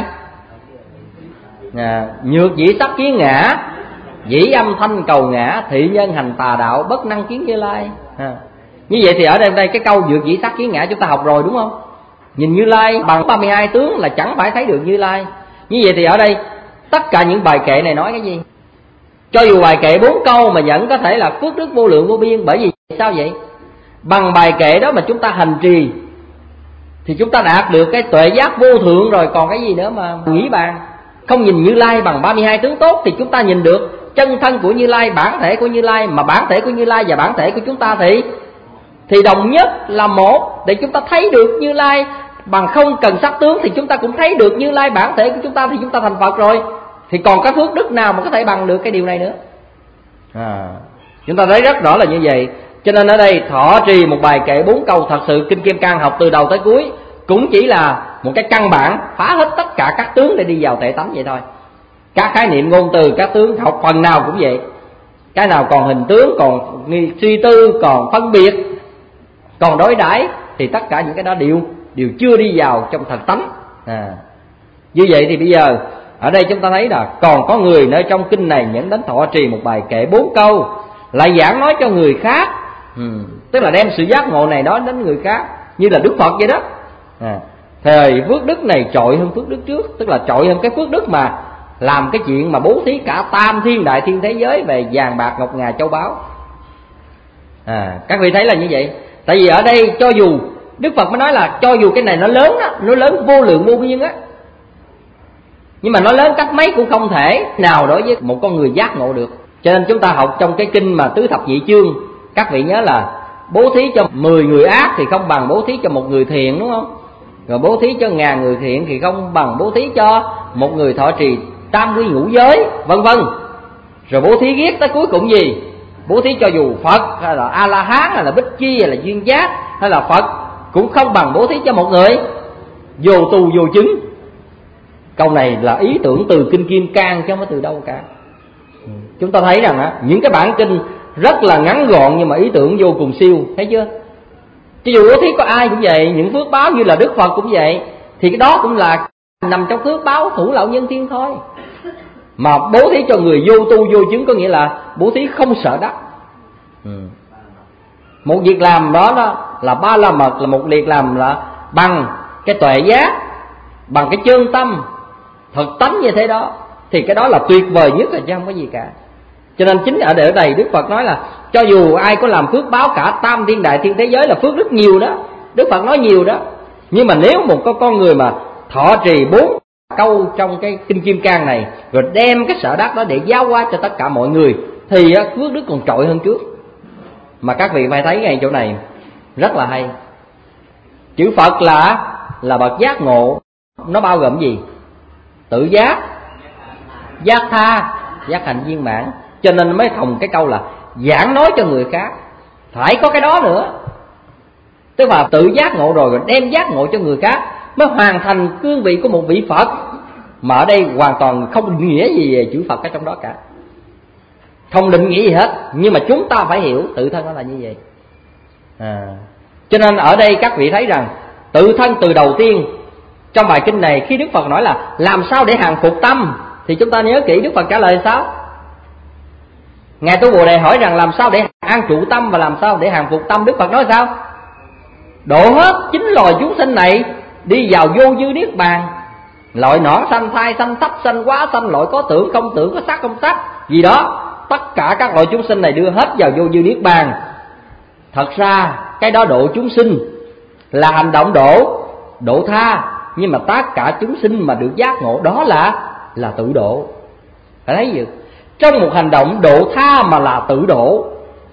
Speaker 3: à, Nhược dĩ sắc kiến ngã, dĩ âm thanh cầu ngã, thị nhân hành tà đạo, bất năng kiến Như Lai. à. Như vậy thì ở đây, đây cái câu nhược dĩ sắc kiến ngã chúng ta học rồi đúng không? Nhìn Như Lai bằng ba mươi hai tướng là chẳng phải thấy được Như Lai. Như vậy thì ở đây tất cả những bài kệ này nói cái gì? Cho dù bài kệ bốn câu mà vẫn có thể là phước đức vô lượng vô biên. Bởi vì sao vậy? Bằng bài kệ đó mà chúng ta hành trì thì chúng ta đạt được cái tuệ giác vô thượng rồi, còn cái gì nữa mà nghĩ bàn. Không nhìn Như Lai bằng ba mươi hai tướng tốt thì chúng ta nhìn được chân thân của Như Lai, bản thể của Như Lai. Mà bản thể của Như Lai và bản thể của chúng ta thì thì đồng nhất là một, để chúng ta thấy được Như Lai. Bằng không cần sắc tướng thì chúng ta cũng thấy được Như Lai bản thể của chúng ta, thì chúng ta thành Phật rồi. Thì còn cái phước đức nào mà có thể bằng được cái điều này nữa? à, Chúng ta thấy rất rõ là như vậy. Cho nên ở đây thọ trì một bài kệ bốn câu, thật sự Kinh Kim Cang học từ đầu tới cuối cũng chỉ là một cái căn bản phá hết tất cả các tướng để đi vào tệ tánh vậy thôi. Các khái niệm ngôn từ, các tướng học phần nào cũng vậy. Cái nào còn hình tướng, còn suy tư, còn phân biệt, còn đối đãi thì tất cả những cái đó đều đều chưa đi vào trong thật tánh. à. Như vậy thì bây giờ ở đây chúng ta thấy là còn có người nơi trong kinh này nhẫn đến thọ trì một bài kệ bốn câu, lại giảng nói cho người khác. ừ. Tức là đem sự giác ngộ này nói đến người khác, như là Đức Phật vậy đó. à. Thời phước đức này trội hơn phước đức trước, tức là trội hơn cái phước đức mà làm cái chuyện mà bố thí cả tam thiên đại thiên thế giới về vàng bạc ngọc ngà châu báu. à, Các vị thấy là như vậy. Tại vì ở đây cho dù Đức Phật mới nói là cho dù cái này nó lớn á, nó lớn vô lượng vô biên á, nhưng mà nó lớn cách mấy cũng không thể nào đối với một con người giác ngộ được. Cho nên chúng ta học trong cái kinh mà tứ thập nhị chương, các vị nhớ là bố thí cho mười người ác thì không bằng bố thí cho một người thiện, đúng không? Rồi bố thí cho ngàn người thiện thì không bằng bố thí cho một người thọ trì tam quy ngũ giới, vân vân. Rồi bố thí ghét tới cuối cùng gì? Bố thí cho dù Phật hay là A La Hán hay là Bích Chi hay là Duyên Giác hay là Phật cũng không bằng bố thí cho một người vô tu vô chứng. Câu này là ý tưởng từ kinh Kim Cang chứ không có từ đâu cả. Chúng ta thấy rằng á, những cái bản kinh rất là ngắn gọn nhưng mà ý tưởng vô cùng siêu, thấy chưa? Chứ dù bố thí có ai cũng vậy, những phước báo như là Đức Phật cũng vậy, thì cái đó cũng là nằm trong phước báo thủ lậu nhân thiên thôi. Mà bố thí cho người vô tu vô chứng có nghĩa là bố thí không sợ đắc. Ừ. Một việc làm đó, đó là ba la mật, là một việc làm là bằng cái tuệ giác, bằng cái chân tâm thật tánh như thế đó, thì cái đó là tuyệt vời nhất rồi chứ không có gì cả. Cho nên chính ở đây, ở đây Đức Phật nói là cho dù ai có làm phước báo cả tam thiên đại thiên thế giới là phước rất nhiều đó, Đức Phật nói nhiều đó. Nhưng mà nếu một con người mà thọ trì bốn câu trong cái kinh Kim Cang này, rồi đem cái sở đắc đó để giáo hóa cho tất cả mọi người, thì phước đức còn trội hơn trước. Mà các vị phải thấy ngay chỗ này rất là hay. Chữ Phật là là bậc giác ngộ, nó bao gồm gì? Tự giác, giác tha, giác hạnh viên mãn. Cho nên mới thòng cái câu là giảng nói cho người khác, phải có cái đó nữa. Tức là tự giác ngộ rồi, rồi đem giác ngộ cho người khác mới hoàn thành cương vị của một vị Phật. Mà ở đây hoàn toàn không định nghĩa gì về chữ Phật ở trong đó cả, không định nghĩa gì hết. Nhưng mà chúng ta phải hiểu tự thân nó là như vậy. à. Cho nên ở đây các vị thấy rằng tự thân từ đầu tiên trong bài kinh này, khi Đức Phật nói là làm sao để hàng phục tâm, thì chúng ta nhớ kỹ Đức Phật trả lời sao? Ngài Tu Bồ Đề hỏi rằng làm sao để an trụ tâm và làm sao để hàng phục tâm. Đức Phật nói sao? Độ hết chín loài chúng sinh này đi vào vô dư niết bàn. Loại nõn sanh, thai sanh, thấp sanh, quá sanh, loại có tưởng không tưởng, có sắc không sắc gì đó, tất cả các loại chúng sinh này đưa hết vào vô dư niết bàn. Thật ra cái đó độ chúng sinh là hành động độ độ tha, nhưng mà tất cả chúng sinh mà được giác ngộ đó là là tự độ. Phải thấy gì? Trong một hành động độ tha mà là tự độ.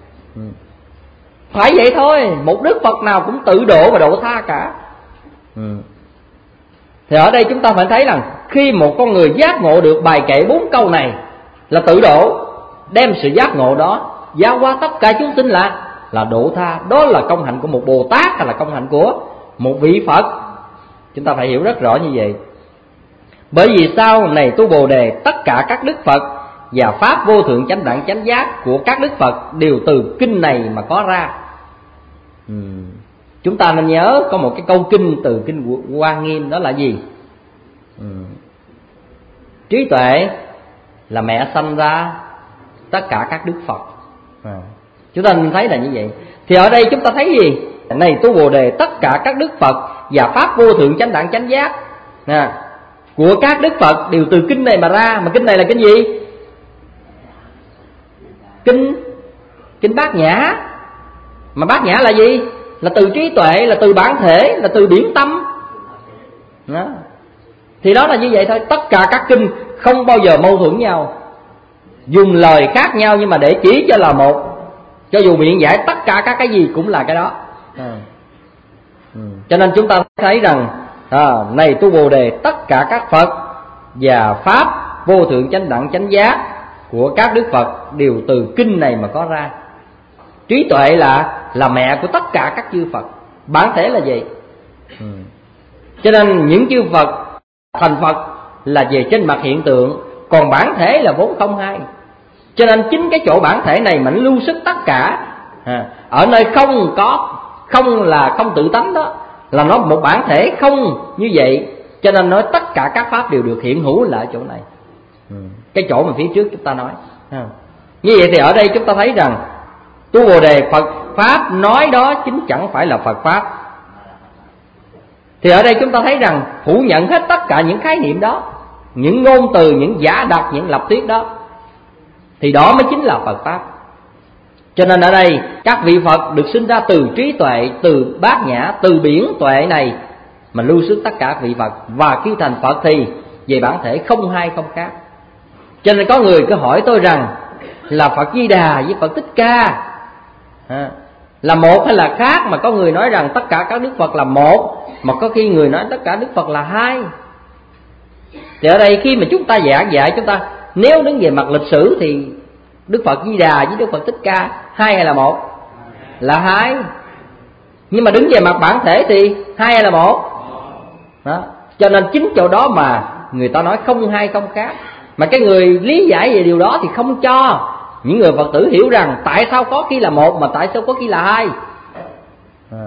Speaker 3: Phải vậy thôi, một Đức Phật nào cũng tự độ và độ tha cả. ừ. Thì ở đây chúng ta phải thấy rằng khi một con người giác ngộ được bài kệ bốn câu này là tự độ, đem sự giác ngộ đó giáo hóa tất cả chúng sinh là là độ tha. Đó là công hạnh của một Bồ Tát hay là công hạnh của một vị Phật. Chúng ta phải hiểu rất rõ như vậy. Bởi vì sao? Này Tu Bồ Đề, tất cả các Đức Phật và Pháp vô thượng chánh đẳng chánh giác của các Đức Phật đều từ kinh này mà có ra. ừ. Chúng ta nên nhớ có một cái câu kinh từ kinh Hoa Nghiêm, đó là gì? ừ. Trí tuệ là mẹ sanh ra tất cả các Đức Phật. à. Chúng ta nên thấy là như vậy. Thì ở đây chúng ta thấy gì? Này Tu Bồ Đề, tất cả các Đức Phật và Pháp vô thượng chánh đẳng chánh giác à, của các Đức Phật đều từ kinh này mà ra. Mà kinh này là kinh gì? Kinh Kinh Bát Nhã. Mà Bát Nhã là gì? Là từ trí tuệ, là từ bản thể, là từ điển tâm đó. Thì đó là như vậy thôi. Tất cả các kinh không bao giờ mâu thuẫn nhau, dùng lời khác nhau nhưng mà để chỉ cho là một. Cho dù biện giải tất cả các cái gì cũng là cái đó. à. ừ. Cho nên chúng ta thấy rằng à, này Tu Bồ Đề, tất cả các Phật và Pháp vô thượng chánh đẳng chánh giác của các Đức Phật đều từ kinh này mà có ra. Trí tuệ là là mẹ của tất cả các chư Phật. Bản thể là gì? ừ. Cho nên những chư Phật thành Phật là về trên mặt hiện tượng, còn bản thể là vốn không hai. Cho nên chính cái chỗ bản thể này mà nó lưu sức tất cả. à, Ở nơi không có, không là không tự tánh đó, là nó một bản thể không như vậy. Cho nên nói tất cả các Pháp đều được hiện hữu là ở chỗ này. ừ. Cái chỗ mà phía trước chúng ta nói. à. Như vậy thì ở đây chúng ta thấy rằng Tu Bồ Đề, Phật Pháp nói đó chính chẳng phải là Phật Pháp. Thì ở đây chúng ta thấy rằng phủ nhận hết tất cả những khái niệm đó, những ngôn từ, những giả đặt, những lập thuyết đó, thì đó mới chính là Phật Pháp. Cho nên ở đây các vị Phật được sinh ra từ trí tuệ, từ bát nhã, từ biển tuệ này mà lưu xuất tất cả vị Phật. Và khi thành Phật thì về bản thể không hai không khác. Cho nên có người cứ hỏi tôi rằng là Phật Di Đà với Phật Thích Ca à, là một hay là khác? Mà có người nói rằng tất cả các Đức Phật là một, mà có khi người nói tất cả Đức Phật là hai. Thì ở đây khi mà chúng ta giảng dạy, chúng ta nếu đứng về mặt lịch sử thì Đức Phật Di Đà với Đức Phật Thích Ca hai hay là một? Là hai. Nhưng mà đứng về mặt bản thể thì hai hay là một? Đó. Cho nên chính chỗ đó mà người ta nói không hai không khác. Mà cái người lý giải về điều đó thì không cho những người Phật tử hiểu rằng tại sao có khi là một mà tại sao có khi là hai. À.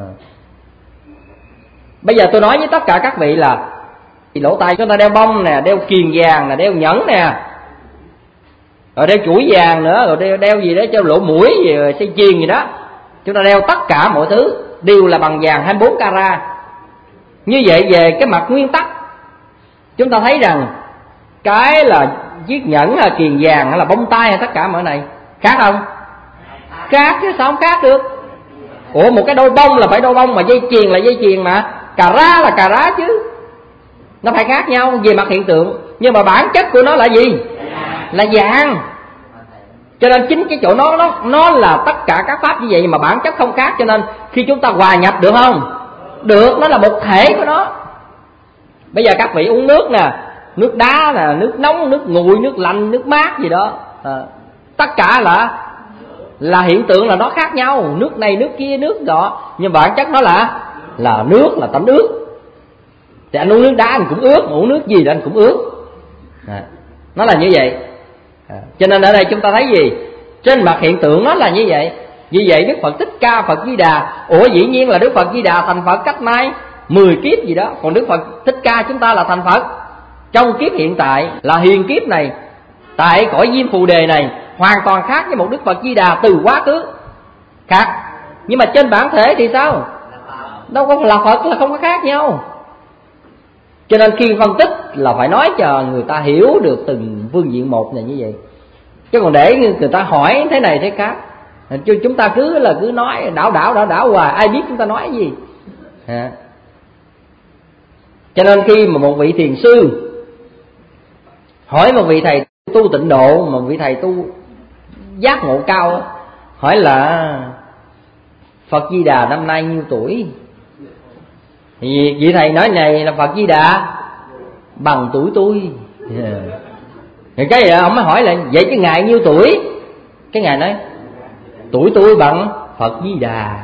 Speaker 3: Bây giờ tôi nói với tất cả các vị là lỗ tai chúng ta đeo bông nè, đeo kiềng vàng nè, đeo nhẫn nè, rồi đeo chuỗi vàng nữa, rồi đeo, đeo gì đó cho lỗ mũi gì, rồi dây chuyền gì đó. Chúng ta đeo tất cả mọi thứ đều là bằng vàng hai mươi bốn carat. Như vậy về cái mặt nguyên tắc chúng ta thấy rằng cái là chiếc nhẫn hay kiềng vàng hay là bông tai hay tất cả mọi này khác không? Khác chứ sao không khác được. Ủa một cái đôi bông là phải đôi bông, mà dây chuyền là dây chuyền, mà cà rá là cà rá chứ. Nó phải khác nhau về mặt hiện tượng, nhưng mà bản chất của nó là gì? Là vàng. Cho nên chính cái chỗ nó nó nó là tất cả các pháp như vậy mà bản chất không khác. Cho nên khi chúng ta hòa nhập được không? Được, nó là một thể của nó. Bây giờ các vị uống nước nè, nước đá nè, nước nóng, nước nguội, nước lạnh, nước mát gì đó, à, tất cả là là hiện tượng, là nó khác nhau. Nước này nước kia nước đó, nhưng bản chất nó là là nước, là tánh ướt. Thì anh uống nước đá anh cũng ướt, mà uống nước gì thì anh cũng ướt. À, nó là như vậy. À, cho nên ở đây chúng ta thấy gì? Trên mặt hiện tượng nó là như vậy. Vì vậy Đức Phật Thích Ca, Phật Di Đà, ủa dĩ nhiên là Đức Phật Di Đà thành Phật cách nay mười kiếp gì đó, còn Đức Phật Thích Ca chúng ta là thành Phật trong kiếp hiện tại, là hiền kiếp này, tại cõi Diêm Phù Đề này, hoàn toàn khác với một Đức Phật Di Đà từ quá khứ khác. Nhưng mà trên bản thể thì sao? Đâu có là Phật, là không có khác nhau. Cho nên khi phân tích là phải nói cho người ta hiểu được từng phương diện một này như vậy. Chứ còn để người ta hỏi thế này thế khác, chúng ta cứ là cứ nói đảo đảo đảo đảo hoài, ai biết chúng ta nói gì. À. Cho nên khi mà một vị thiền sư hỏi một vị thầy tu tịnh độ, một vị thầy tu giác ngộ cao, hỏi là Phật Di Đà năm nay nhiêu tuổi? Thì vị thầy nói này là Phật Di Đà bằng tuổi tôi. Yeah. Thì cái ông mới hỏi là vậy cái ngài nhiêu tuổi? Cái ngài nói tuổi tôi bằng Phật Di Đà.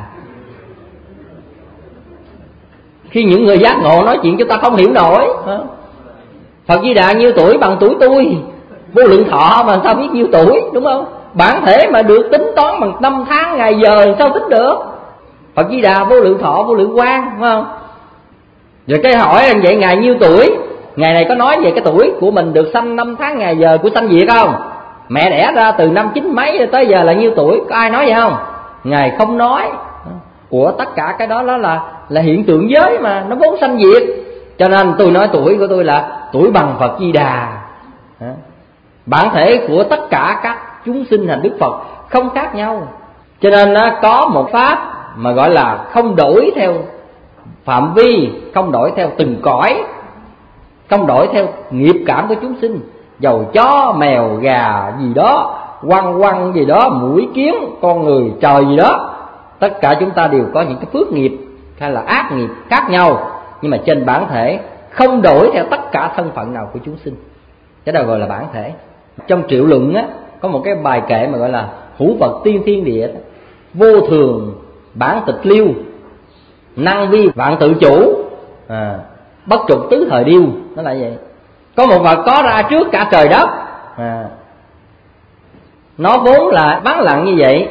Speaker 3: Khi những người giác ngộ nói chuyện chúng ta không hiểu nổi. Phật Di Đà nhiêu tuổi bằng tuổi tôi, vô lượng thọ mà sao biết nhiêu tuổi, đúng không? Bản thể mà được tính toán bằng năm tháng ngày giờ sao tính được? Phật Di Đà vô lượng thọ, vô lượng quang, đúng không? Rồi cái hỏi là vậy ngài nhiêu tuổi? Ngài này có nói về cái tuổi của mình được sanh năm tháng ngày giờ của sanh diệt không? Mẹ đẻ ra từ năm chín mấy tới giờ là nhiêu tuổi? Có ai nói vậy không? Ngài không nói. Ủa tất cả cái đó, đó là là hiện tượng giới mà, nó vốn sanh diệt. Cho nên tôi nói tuổi của tôi là tuổi bằng Phật Di Đà. Bản thể của tất cả các chúng sinh thành Đức Phật không khác nhau. Cho nên nó có một pháp mà gọi là không đổi theo phạm vi, không đổi theo từng cõi, không đổi theo nghiệp cảm của chúng sinh. Dầu chó, mèo, gà gì đó, quăng quăng gì đó, mũi kiến, con người, trời gì đó, tất cả chúng ta đều có những cái phước nghiệp hay là ác nghiệp khác nhau. Nhưng mà trên bản thể không đổi theo tất cả thân phận nào của chúng sinh. Cái đó gọi là bản thể. Trong Triệu Luận á, có một cái bài kệ mà gọi là hữu Phật tiên thiên địa, vô thường bản tịch liêu, năng vi vạn tự chủ, à, bất trục tứ thời điêu. Nó là vậy. Có một vật có ra trước cả trời đất, à, nó vốn là vắng lặng như vậy,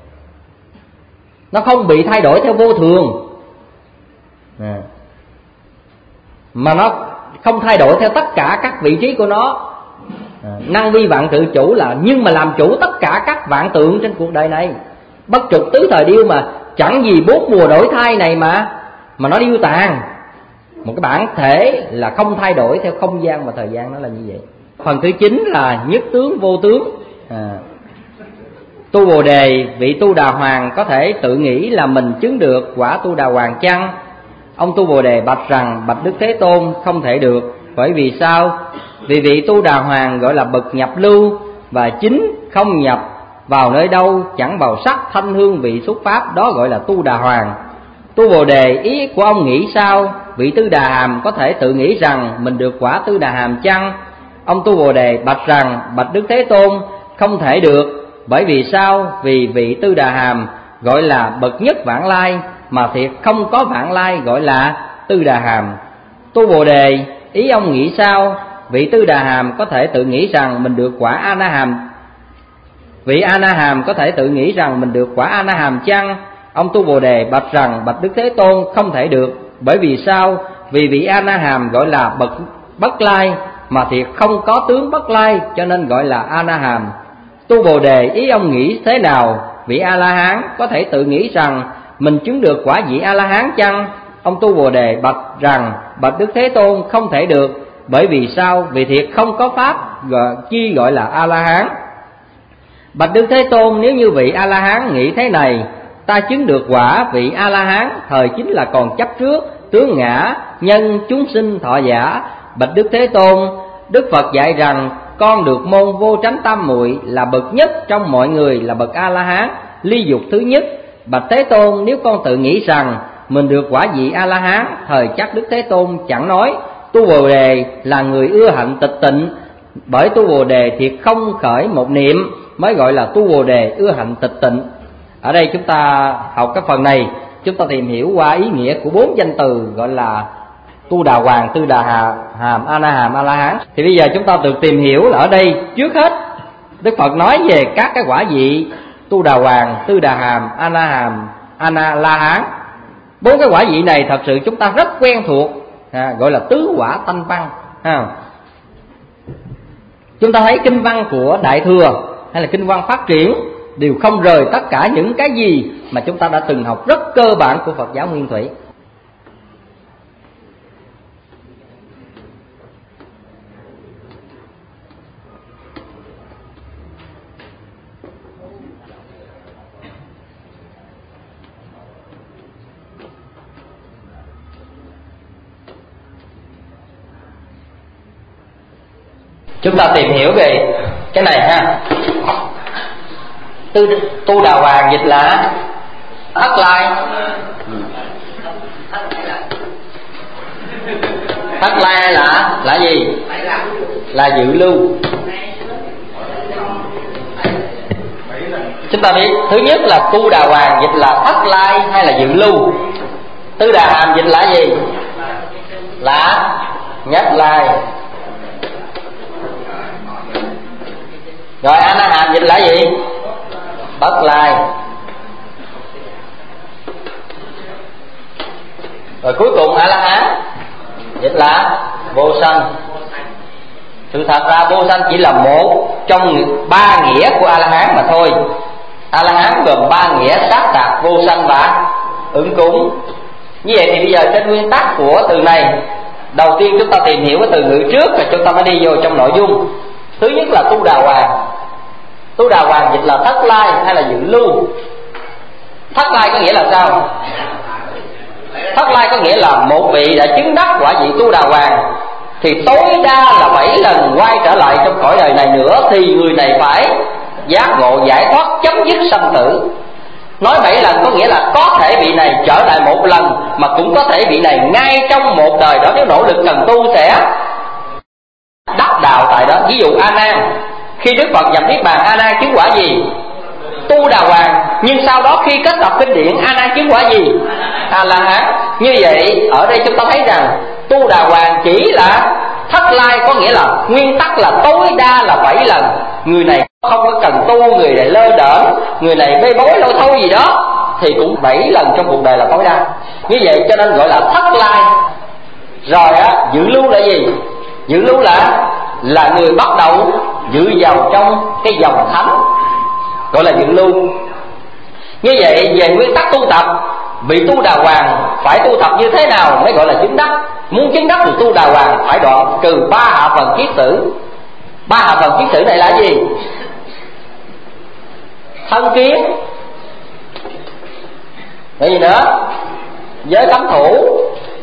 Speaker 3: nó không bị thay đổi theo vô thường, à, mà nó không thay đổi theo tất cả các vị trí của nó. À, năng vi vạn tự chủ là nhưng mà làm chủ tất cả các vạn tượng trên cuộc đời này. Bất trục tứ thời điêu mà chẳng gì bốn mùa đổi thay này mà mà nó điêu tàn. Một cái bản thể là không thay đổi theo không gian và thời gian, nó là như vậy. Phần thứ chín là nhất tướng vô tướng. À, tu Bồ Đề, vị tu Đà Hoàng có thể tự nghĩ là mình chứng được quả tu Đà Hoàng chăng? Ông tu Bồ Đề bạch rằng bạch Đức Thế Tôn không thể được. Bởi vì sao? Vì vị tu Đà Hoàng gọi là bậc nhập lưu, và chính không nhập vào nơi đâu, chẳng vào sắc thanh hương vị xúc pháp, đó gọi là tu Đà Hoàng. Tu Bồ Đề, ý của ông nghĩ sao? Vị Tư Đà Hàm có thể tự nghĩ rằng mình được quả Tư Đà Hàm chăng? Ông tu Bồ Đề bạch rằng bạch Đức Thế Tôn không thể được. Bởi vì sao? Vì vị Tư Đà Hàm gọi là bậc nhất vãng lai, mà thiệt không có vãng lai gọi là Tư Đà Hàm. Tu Bồ Đề, ý ông nghĩ sao? Vị Tư Đà Hàm có thể tự nghĩ rằng mình được quả A Na Hàm. Vị A Na Hàm có thể tự nghĩ rằng mình được quả A Na Hàm chăng? Ông Tu Bồ Đề bạch rằng bạch Đức Thế Tôn không thể được. Bởi vì sao? Vì vị A Na Hàm gọi là bậc bất lai, mà thiệt không có tướng bất lai, cho nên gọi là A Na Hàm. Tu Bồ Đề, ý ông nghĩ thế nào? Vị A La Hán có thể tự nghĩ rằng mình chứng được quả vị A La Hán chăng? Ông Tu Bồ Đề bạch rằng bạch Đức Thế Tôn không thể được. Bởi vì sao? Vì thiệt không có pháp gọi, chi gọi là A La Hán. Bạch Đức Thế Tôn, nếu như vị A La Hán nghĩ thế này, ta chứng được quả vị A La Hán thời chính là còn chấp trước tướng ngã nhân chúng sinh thọ giả. Bạch Đức Thế Tôn, Đức Phật dạy rằng con được môn vô tránh tam muội là bậc nhất trong mọi người, là bậc A La Hán, ly dục thứ nhất. Bạch Thế Tôn, nếu con tự nghĩ rằng mình được quả vị A La Hán thời chắc Đức Thế Tôn chẳng nói. Tu Bồ Đề là người ưa hạnh tịch tịnh, bởi Tu Bồ Đề thiệt không khởi một niệm mới gọi là Tu Bồ Đề ưa hạnh tịch tịnh. Ở đây chúng ta học cái phần này, chúng ta tìm hiểu qua ý nghĩa của bốn danh từ gọi là Tu Đà Hoàng, Tư Đà Hà, Hàm, A Na Hàm, A La Hán. Thì bây giờ chúng ta được tìm hiểu là ở đây trước hết Đức Phật nói về các cái quả vị Tu Đà Hoàng, Tư Đà Hàm, A Na Hàm, A Na La Hán. Bốn cái quả vị này thật sự chúng ta rất quen thuộc, à, gọi là tứ quả tanh văn. À, chúng ta thấy kinh văn của Đại Thừa hay là kinh văn Phát Triển đều không rời tất cả những cái gì mà chúng ta đã từng học rất cơ bản của Phật giáo Nguyên Thủy. Chúng ta tìm hiểu về cái này ha. Tu, tu Đà Hoàng dịch là Thất Lai. Thất Lai là là gì? Là dự lưu. Chúng ta biết thứ nhất là Tu Đà Hoàng dịch là Thất Lai hay là dự lưu. Tư Đà Hàm dịch là gì? Là Nhất Lai. Rồi A Na Hàm dịch là gì? Bất Lai. Rồi cuối cùng A La Hán dịch là vô sanh. Sự thật ra vô sanh chỉ là một trong ba nghĩa của A La Hán mà thôi. A La Hán gồm ba nghĩa: sát đạt, vô sanh và ứng cúng. Như vậy thì bây giờ trên nguyên tắc của từ này, đầu tiên chúng ta tìm hiểu cái từ ngữ trước rồi chúng ta mới đi vô trong nội dung. Thứ nhất là Tu Đà Hoàng. Tu Đà Hoàng dịch là Thất Lai hay là dự lưu. Thất Lai có nghĩa là sao? Thất Lai có nghĩa là một vị đã chứng đắc quả vị Tu Đà Hoàng thì tối đa là bảy lần quay trở lại trong cõi đời này nữa thì người này phải giác ngộ giải thoát, chấm dứt sanh tử. Nói bảy lần có nghĩa là có thể vị này trở lại một lần, mà cũng có thể vị này ngay trong một đời đó nếu nỗ lực cần tu sẽ đắc đạo tại đó. Ví dụ A Nan, khi Đức Phật nhập niết bàn, A Nan chứng quả gì? Tu Đà Hoàng. Nhưng sau đó khi kết đọc kinh điển, A Nan chứng quả gì? A La Hán. Như vậy ở đây chúng ta thấy rằng Tu Đà Hoàng chỉ là Thất Lai, có nghĩa là nguyên tắc là tối đa là bảy lần. Người này không có cần tu, người này lơ đễnh, người này bê bối lôi thôi gì đó thì cũng bảy lần trong cuộc đời là tối đa. Như vậy cho nên gọi là Thất Lai. Rồi á, dự lưu là gì? Dự lưu là là người bắt đầu dự vào trong cái dòng thánh, gọi là dự lưu. Như vậy về nguyên tắc tu tập, vị Tu Đà Hoàng phải tu tập như thế nào mới gọi là chứng đắc? Muốn chứng đắc thì Tu Đà Hoàng phải đoạn trừ ba hạ phần kiết sử. Ba hạ phần kiết sử này là gì? Thân kiến, cái gì nữa? Giới cấm thủ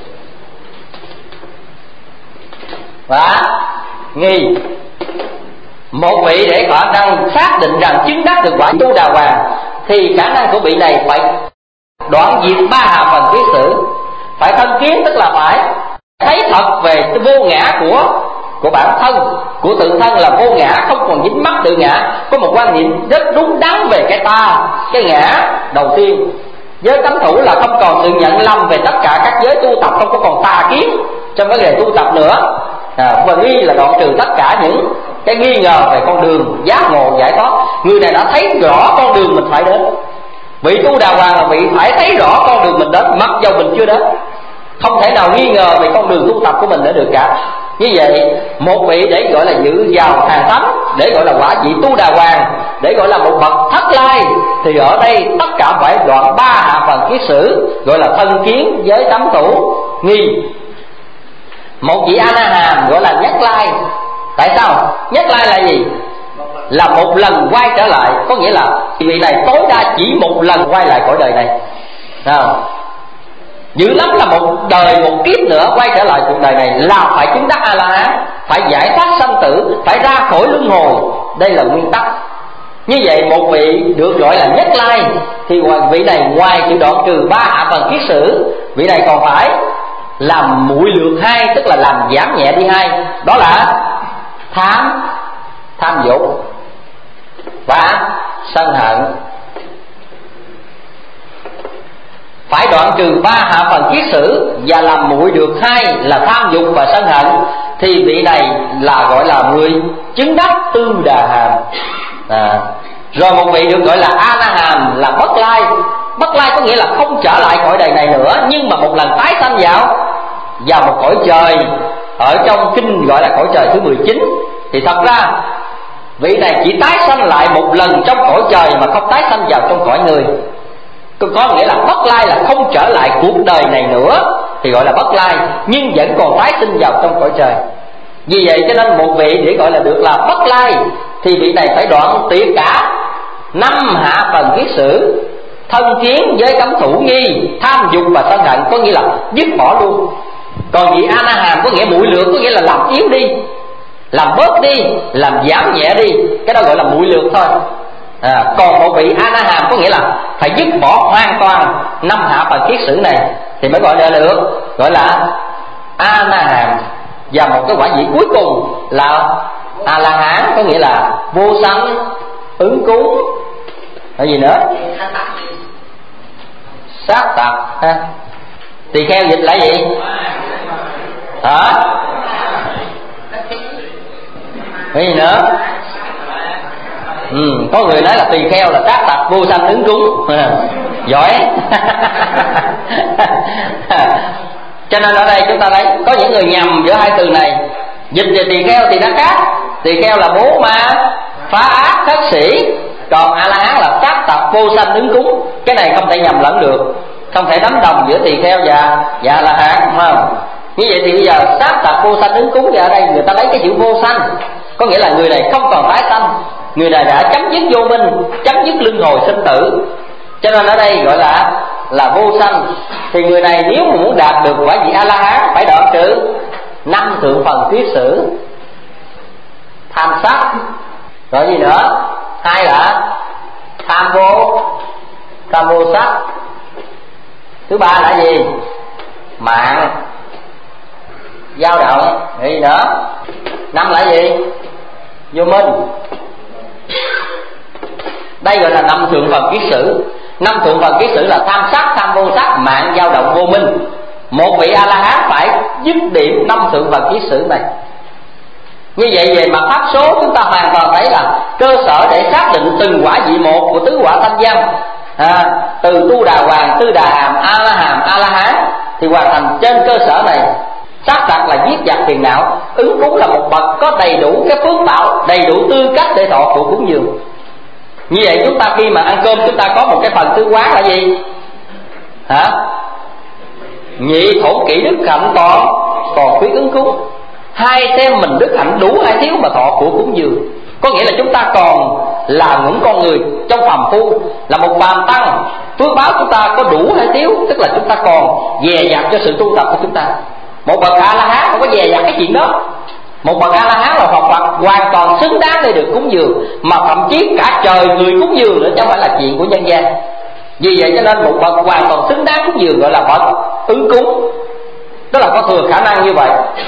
Speaker 3: và nghi. Một vị để khả năng xác định rằng chứng đắc được quả Tu Đà Hoàng thì khả năng của vị này phải đoạn diệt ba hạ phần kiết sử. Phải thân kiến tức là phải thấy thật về vô ngã của của bản thân, của tự thân là vô ngã, không còn dính mắc tự ngã, có một quan niệm rất đúng đắn về cái ta, cái ngã đầu tiên. Giới tánh thủ là không còn sự nhận lầm về tất cả các giới tu tập, không có còn tà kiến trong vấn đề tu tập nữa. À, và nghi là đoạn trừ tất cả những cái nghi ngờ về con đường giác ngộ giải thoát. Người này đã thấy rõ con đường mình phải đến. Vị tu đà hoàng là vị phải thấy rõ con đường mình đến, mặc dầu mình chưa đến. Không thể nào nghi ngờ về con đường tu tập của mình để được cả. Như vậy một vị để gọi là dự vào hàng thánh, để gọi là quả vị tu đà hoàng, để gọi là một bậc thất lai, thì ở đây tất cả phải đoạn ba hạ phần kiết sử, gọi là thân kiến, giới tánh thủ, nghi. Một vị A Na Hàm gọi là nhất lai. Tại sao? Nhất lai là gì? Là một lần quay trở lại, có nghĩa là vị này tối đa chỉ một lần quay lại cõi đời này. Nào, dữ lắm là một đời một kiếp nữa quay trở lại cuộc đời này là phải chứng đắc A La Hán, phải giải thoát sanh tử, phải ra khỏi luân hồi. Đây là nguyên tắc. Như vậy một vị được gọi là nhất lai, thì vị này ngoài sự đoạn trừ ba hạ phần kiết sử, vị này còn phải làm muội lược hai, tức là làm giảm nhẹ đi hai, đó là tham, tham dục và sân hận. Phải đoạn trừ ba hạ phần kiết sử và làm muội được hai là tham dục và sân hận, thì vị này là gọi là người chứng đắc tư đà hàm. À, rồi một vị được gọi là A Na Hàm là bất lai. Bất lai có nghĩa là không trở lại cõi đời này nữa, nhưng mà một lần tái sanh vào vào một cõi trời, ở trong kinh gọi là cõi trời thứ mười chín. Thì thật ra vị này chỉ tái sanh lại một lần trong cõi trời mà không tái sanh vào trong cõi người. Có nghĩa là bất lai là không trở lại cuộc đời này nữa, thì gọi là bất lai, nhưng vẫn còn tái sinh vào trong cõi trời. Vì vậy cho nên một vị để gọi là được là bất lai, thì vị này phải đoạn tuyệt cả năm hạ phần kiết sử: thân kiến, giới cấm thủ, nghi, tham dục và sân hận, có nghĩa là dứt bỏ luôn. Còn vị A Na Hàm có nghĩa muội lược, có nghĩa là làm yếu đi, làm bớt đi, làm giảm nhẹ đi, cái đó gọi là muội lược thôi. À, còn một vị A Na Hàm có nghĩa là phải dứt bỏ hoàn toàn năm hạ phần kiết sử này thì mới gọi là được, gọi là A Na Hàm. Và một cái quả vị cuối cùng là A La Hán, có nghĩa là vô sanh, ứng cúng, cái gì nữa, sát tập ha. Tỳ kheo dịch là gì hả? Cái gì nữa? Ừ, có người nói là tỳ kheo là sát tập, vô sanh, ứng cúng. Giỏi. Cho nên ở đây chúng ta thấy có những người nhầm giữa hai từ này. Dịch về tỳ kheo thì nó khác. Tỳ kheo là bố ma, phá ác, thất sĩ. Còn A La Hán là sát tập, vô sanh, ứng cúng. Cái này không thể nhầm lẫn được, không thể đánh đồng giữa tỳ kheo và và A La Hán, đúng không? Như vậy thì bây giờ sát tập, vô sanh, ứng cúng, thì ở đây người ta lấy cái chữ vô sanh, có nghĩa là người này không còn tái sanh, người này đã chấm dứt vô minh, chấm dứt luân hồi sinh tử. Cho nên ở đây gọi là là vô sanh. Thì người này nếu mà muốn đạt được quả vị A La Hán phải đoạn trừ năm thượng phần kiết sử: tham sắc, rồi gì nữa, hai là tham vô, tham vô sắc, thứ ba là gì, mạng, dao động, gì nữa, năm là gì, vô minh. Đây gọi là năm thượng phần kiết sử. Năm thượng phần kiết sử là tham sắc, tham vô sắc, mạng, dao động, vô minh. Một vị A La Hán phải dứt điểm năm thượng phần kiết sử này. Như vậy về mặt pháp số chúng ta hoàn toàn thấy là cơ sở để xác định từng quả vị một của tứ quả thanh văn. À, từ tu đà hoàng, tư đà hàm, A La Hàm, A La Hán thì hoàn thành trên cơ sở này. Sát thật là giết giặc phiền não, ứng cúng là một bậc có đầy đủ cái phước báo, đầy đủ tư cách để thọ của cúng dường. Như vậy chúng ta khi mà ăn cơm chúng ta có một cái phần tứ quán là gì? Hả? Nhị thổ kỷ đức hạnh toàn, còn khuyết ứng cúng. Hai xem mình đức hạnh đủ hay thiếu mà thọ của cúng dường. Có nghĩa là chúng ta còn là những con người trong phàm phu, là một phàm tăng, phước báo chúng ta có đủ hay thiếu, tức là chúng ta còn dè dặt cho sự tu tập của chúng ta. Một bậc A La Hán không có dè dặt cái chuyện đó. Một bậc A La Hán là Phật Phật hoàn toàn xứng đáng để được cúng dường, mà thậm chí cả trời người cúng dường nữa, chứ không phải là chuyện của nhân gian. Vì vậy cho nên một bậc hoàn toàn xứng đáng cúng dường gọi là bậc ứng cúng, tức là có thừa khả năng như vậy.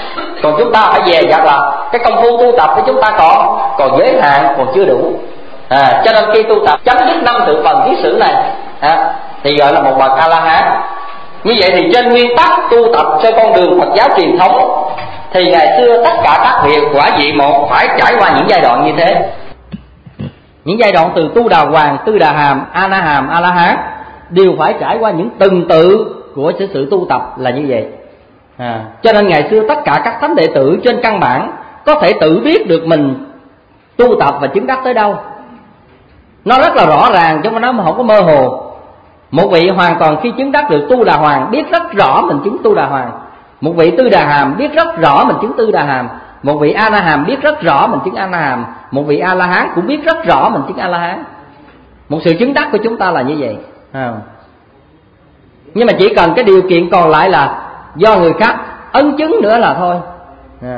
Speaker 3: Còn chúng ta phải về dặt là cái công phu tu tập của chúng ta còn còn giới hạn, còn chưa đủ. À, cho nên khi tu tập chấm dứt năm tự phần kiết sử này à, thì gọi là một bậc A La Hán. Như vậy thì trên nguyên tắc tu tập trên con đường Phật giáo truyền thống thì ngày xưa tất cả các việc quả vị một phải trải qua những giai đoạn như thế. Những giai đoạn từ tu đà hoàng, tư đà hàm, a na hàm, a la hán đều phải trải qua những từng tự của sự tu tập là như vậy. À, cho nên ngày xưa tất cả các thánh đệ tử trên căn bản có thể tự biết được mình tu tập và chứng đắc tới đâu. Nó rất là rõ ràng chứ nó không có mơ hồ. Một vị hoàn toàn khi chứng đắc được tu đà hoàng biết rất rõ mình chứng tu đà hoàng. Một vị tư đà hàm biết rất rõ mình chứng tư đà hàm. Một vị a na hàm biết rất rõ mình chứng a na hàm. Một vị a la hán cũng biết rất rõ mình chứng a la hán. Một sự chứng đắc của chúng ta là như vậy à. Nhưng mà chỉ cần cái điều kiện còn lại là do người khác ấn chứng nữa là thôi à.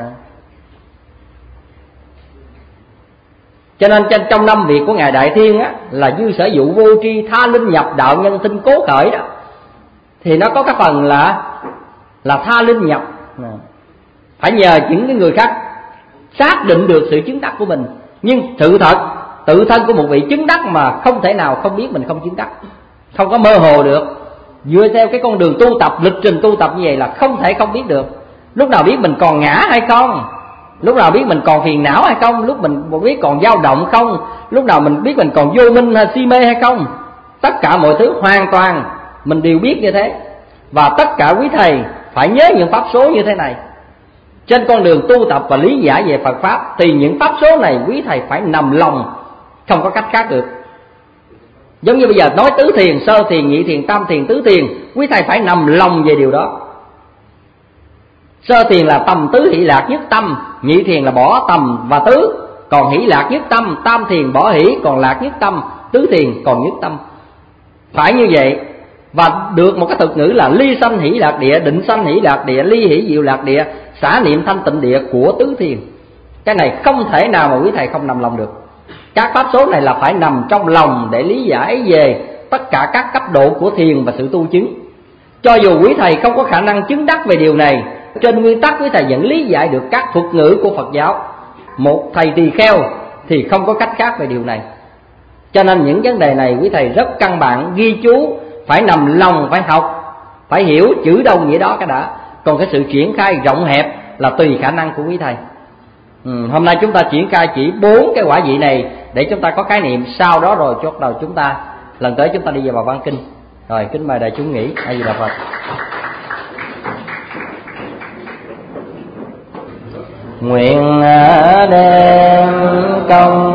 Speaker 3: Cho nên trong năm việc của Ngài Đại Thiên á, là dư sở dụ vô tri tha linh nhập đạo nhân sinh cố khởi đó, thì nó có cái phần là là tha linh nhập à. Phải nhờ những cái người khác xác định được sự chứng đắc của mình. Nhưng sự thật tự thân của một vị chứng đắc mà không thể nào không biết mình không chứng đắc, không có mơ hồ được. Dựa theo cái con đường tu tập, lịch trình tu tập như vậy là không thể không biết được. Lúc nào biết mình còn ngã hay không, lúc nào biết mình còn phiền não hay không, lúc mình biết còn dao động không, lúc nào mình biết mình còn vô minh hay si mê hay không. Tất cả mọi thứ hoàn toàn mình đều biết như thế. Và tất cả quý thầy phải nhớ những pháp số như thế này. Trên con đường tu tập và lý giải về Phật Pháp thì những pháp số này quý thầy phải nằm lòng, không có cách khác được. Giống như bây giờ nói tứ thiền, sơ thiền, nhị thiền, tam thiền, tứ thiền, quý thầy phải nằm lòng về điều đó. Sơ thiền là tầm tứ hỷ lạc nhất tâm, nhị thiền là bỏ tầm và tứ còn hỷ lạc nhất tâm, tam thiền bỏ hỷ còn lạc nhất tâm, tứ thiền còn nhất tâm. Phải như vậy. Và được một cái thuật ngữ là ly sanh hỷ lạc địa, định sanh hỷ lạc địa, ly hỷ diệu lạc địa, xả niệm thanh tịnh địa của tứ thiền. Cái này không thể nào mà quý thầy không nằm lòng được. Các pháp số này là phải nằm trong lòng để lý giải về tất cả các cấp độ của thiền và sự tu chứng. Cho dù quý thầy không có khả năng chứng đắc về điều này, trên nguyên tắc quý thầy vẫn lý giải được các thuật ngữ của Phật giáo. Một thầy tỳ kheo thì không có cách khác về điều này. Cho nên những vấn đề này quý thầy rất căn bản, ghi chú, phải nằm lòng, phải học, phải hiểu chữ đâu nghĩa đó cái đã. Còn cái sự triển khai rộng hẹp là tùy khả năng của quý thầy. ừ, Hôm nay chúng ta triển khai chỉ bốn cái quả vị này để chúng ta có khái niệm. Sau đó rồi chốt đầu chúng ta lần tới chúng ta đi vào bài văn kinh. Rồi kính mời đại chúng nghỉ. A Di Đà Phật. Nguyện đem công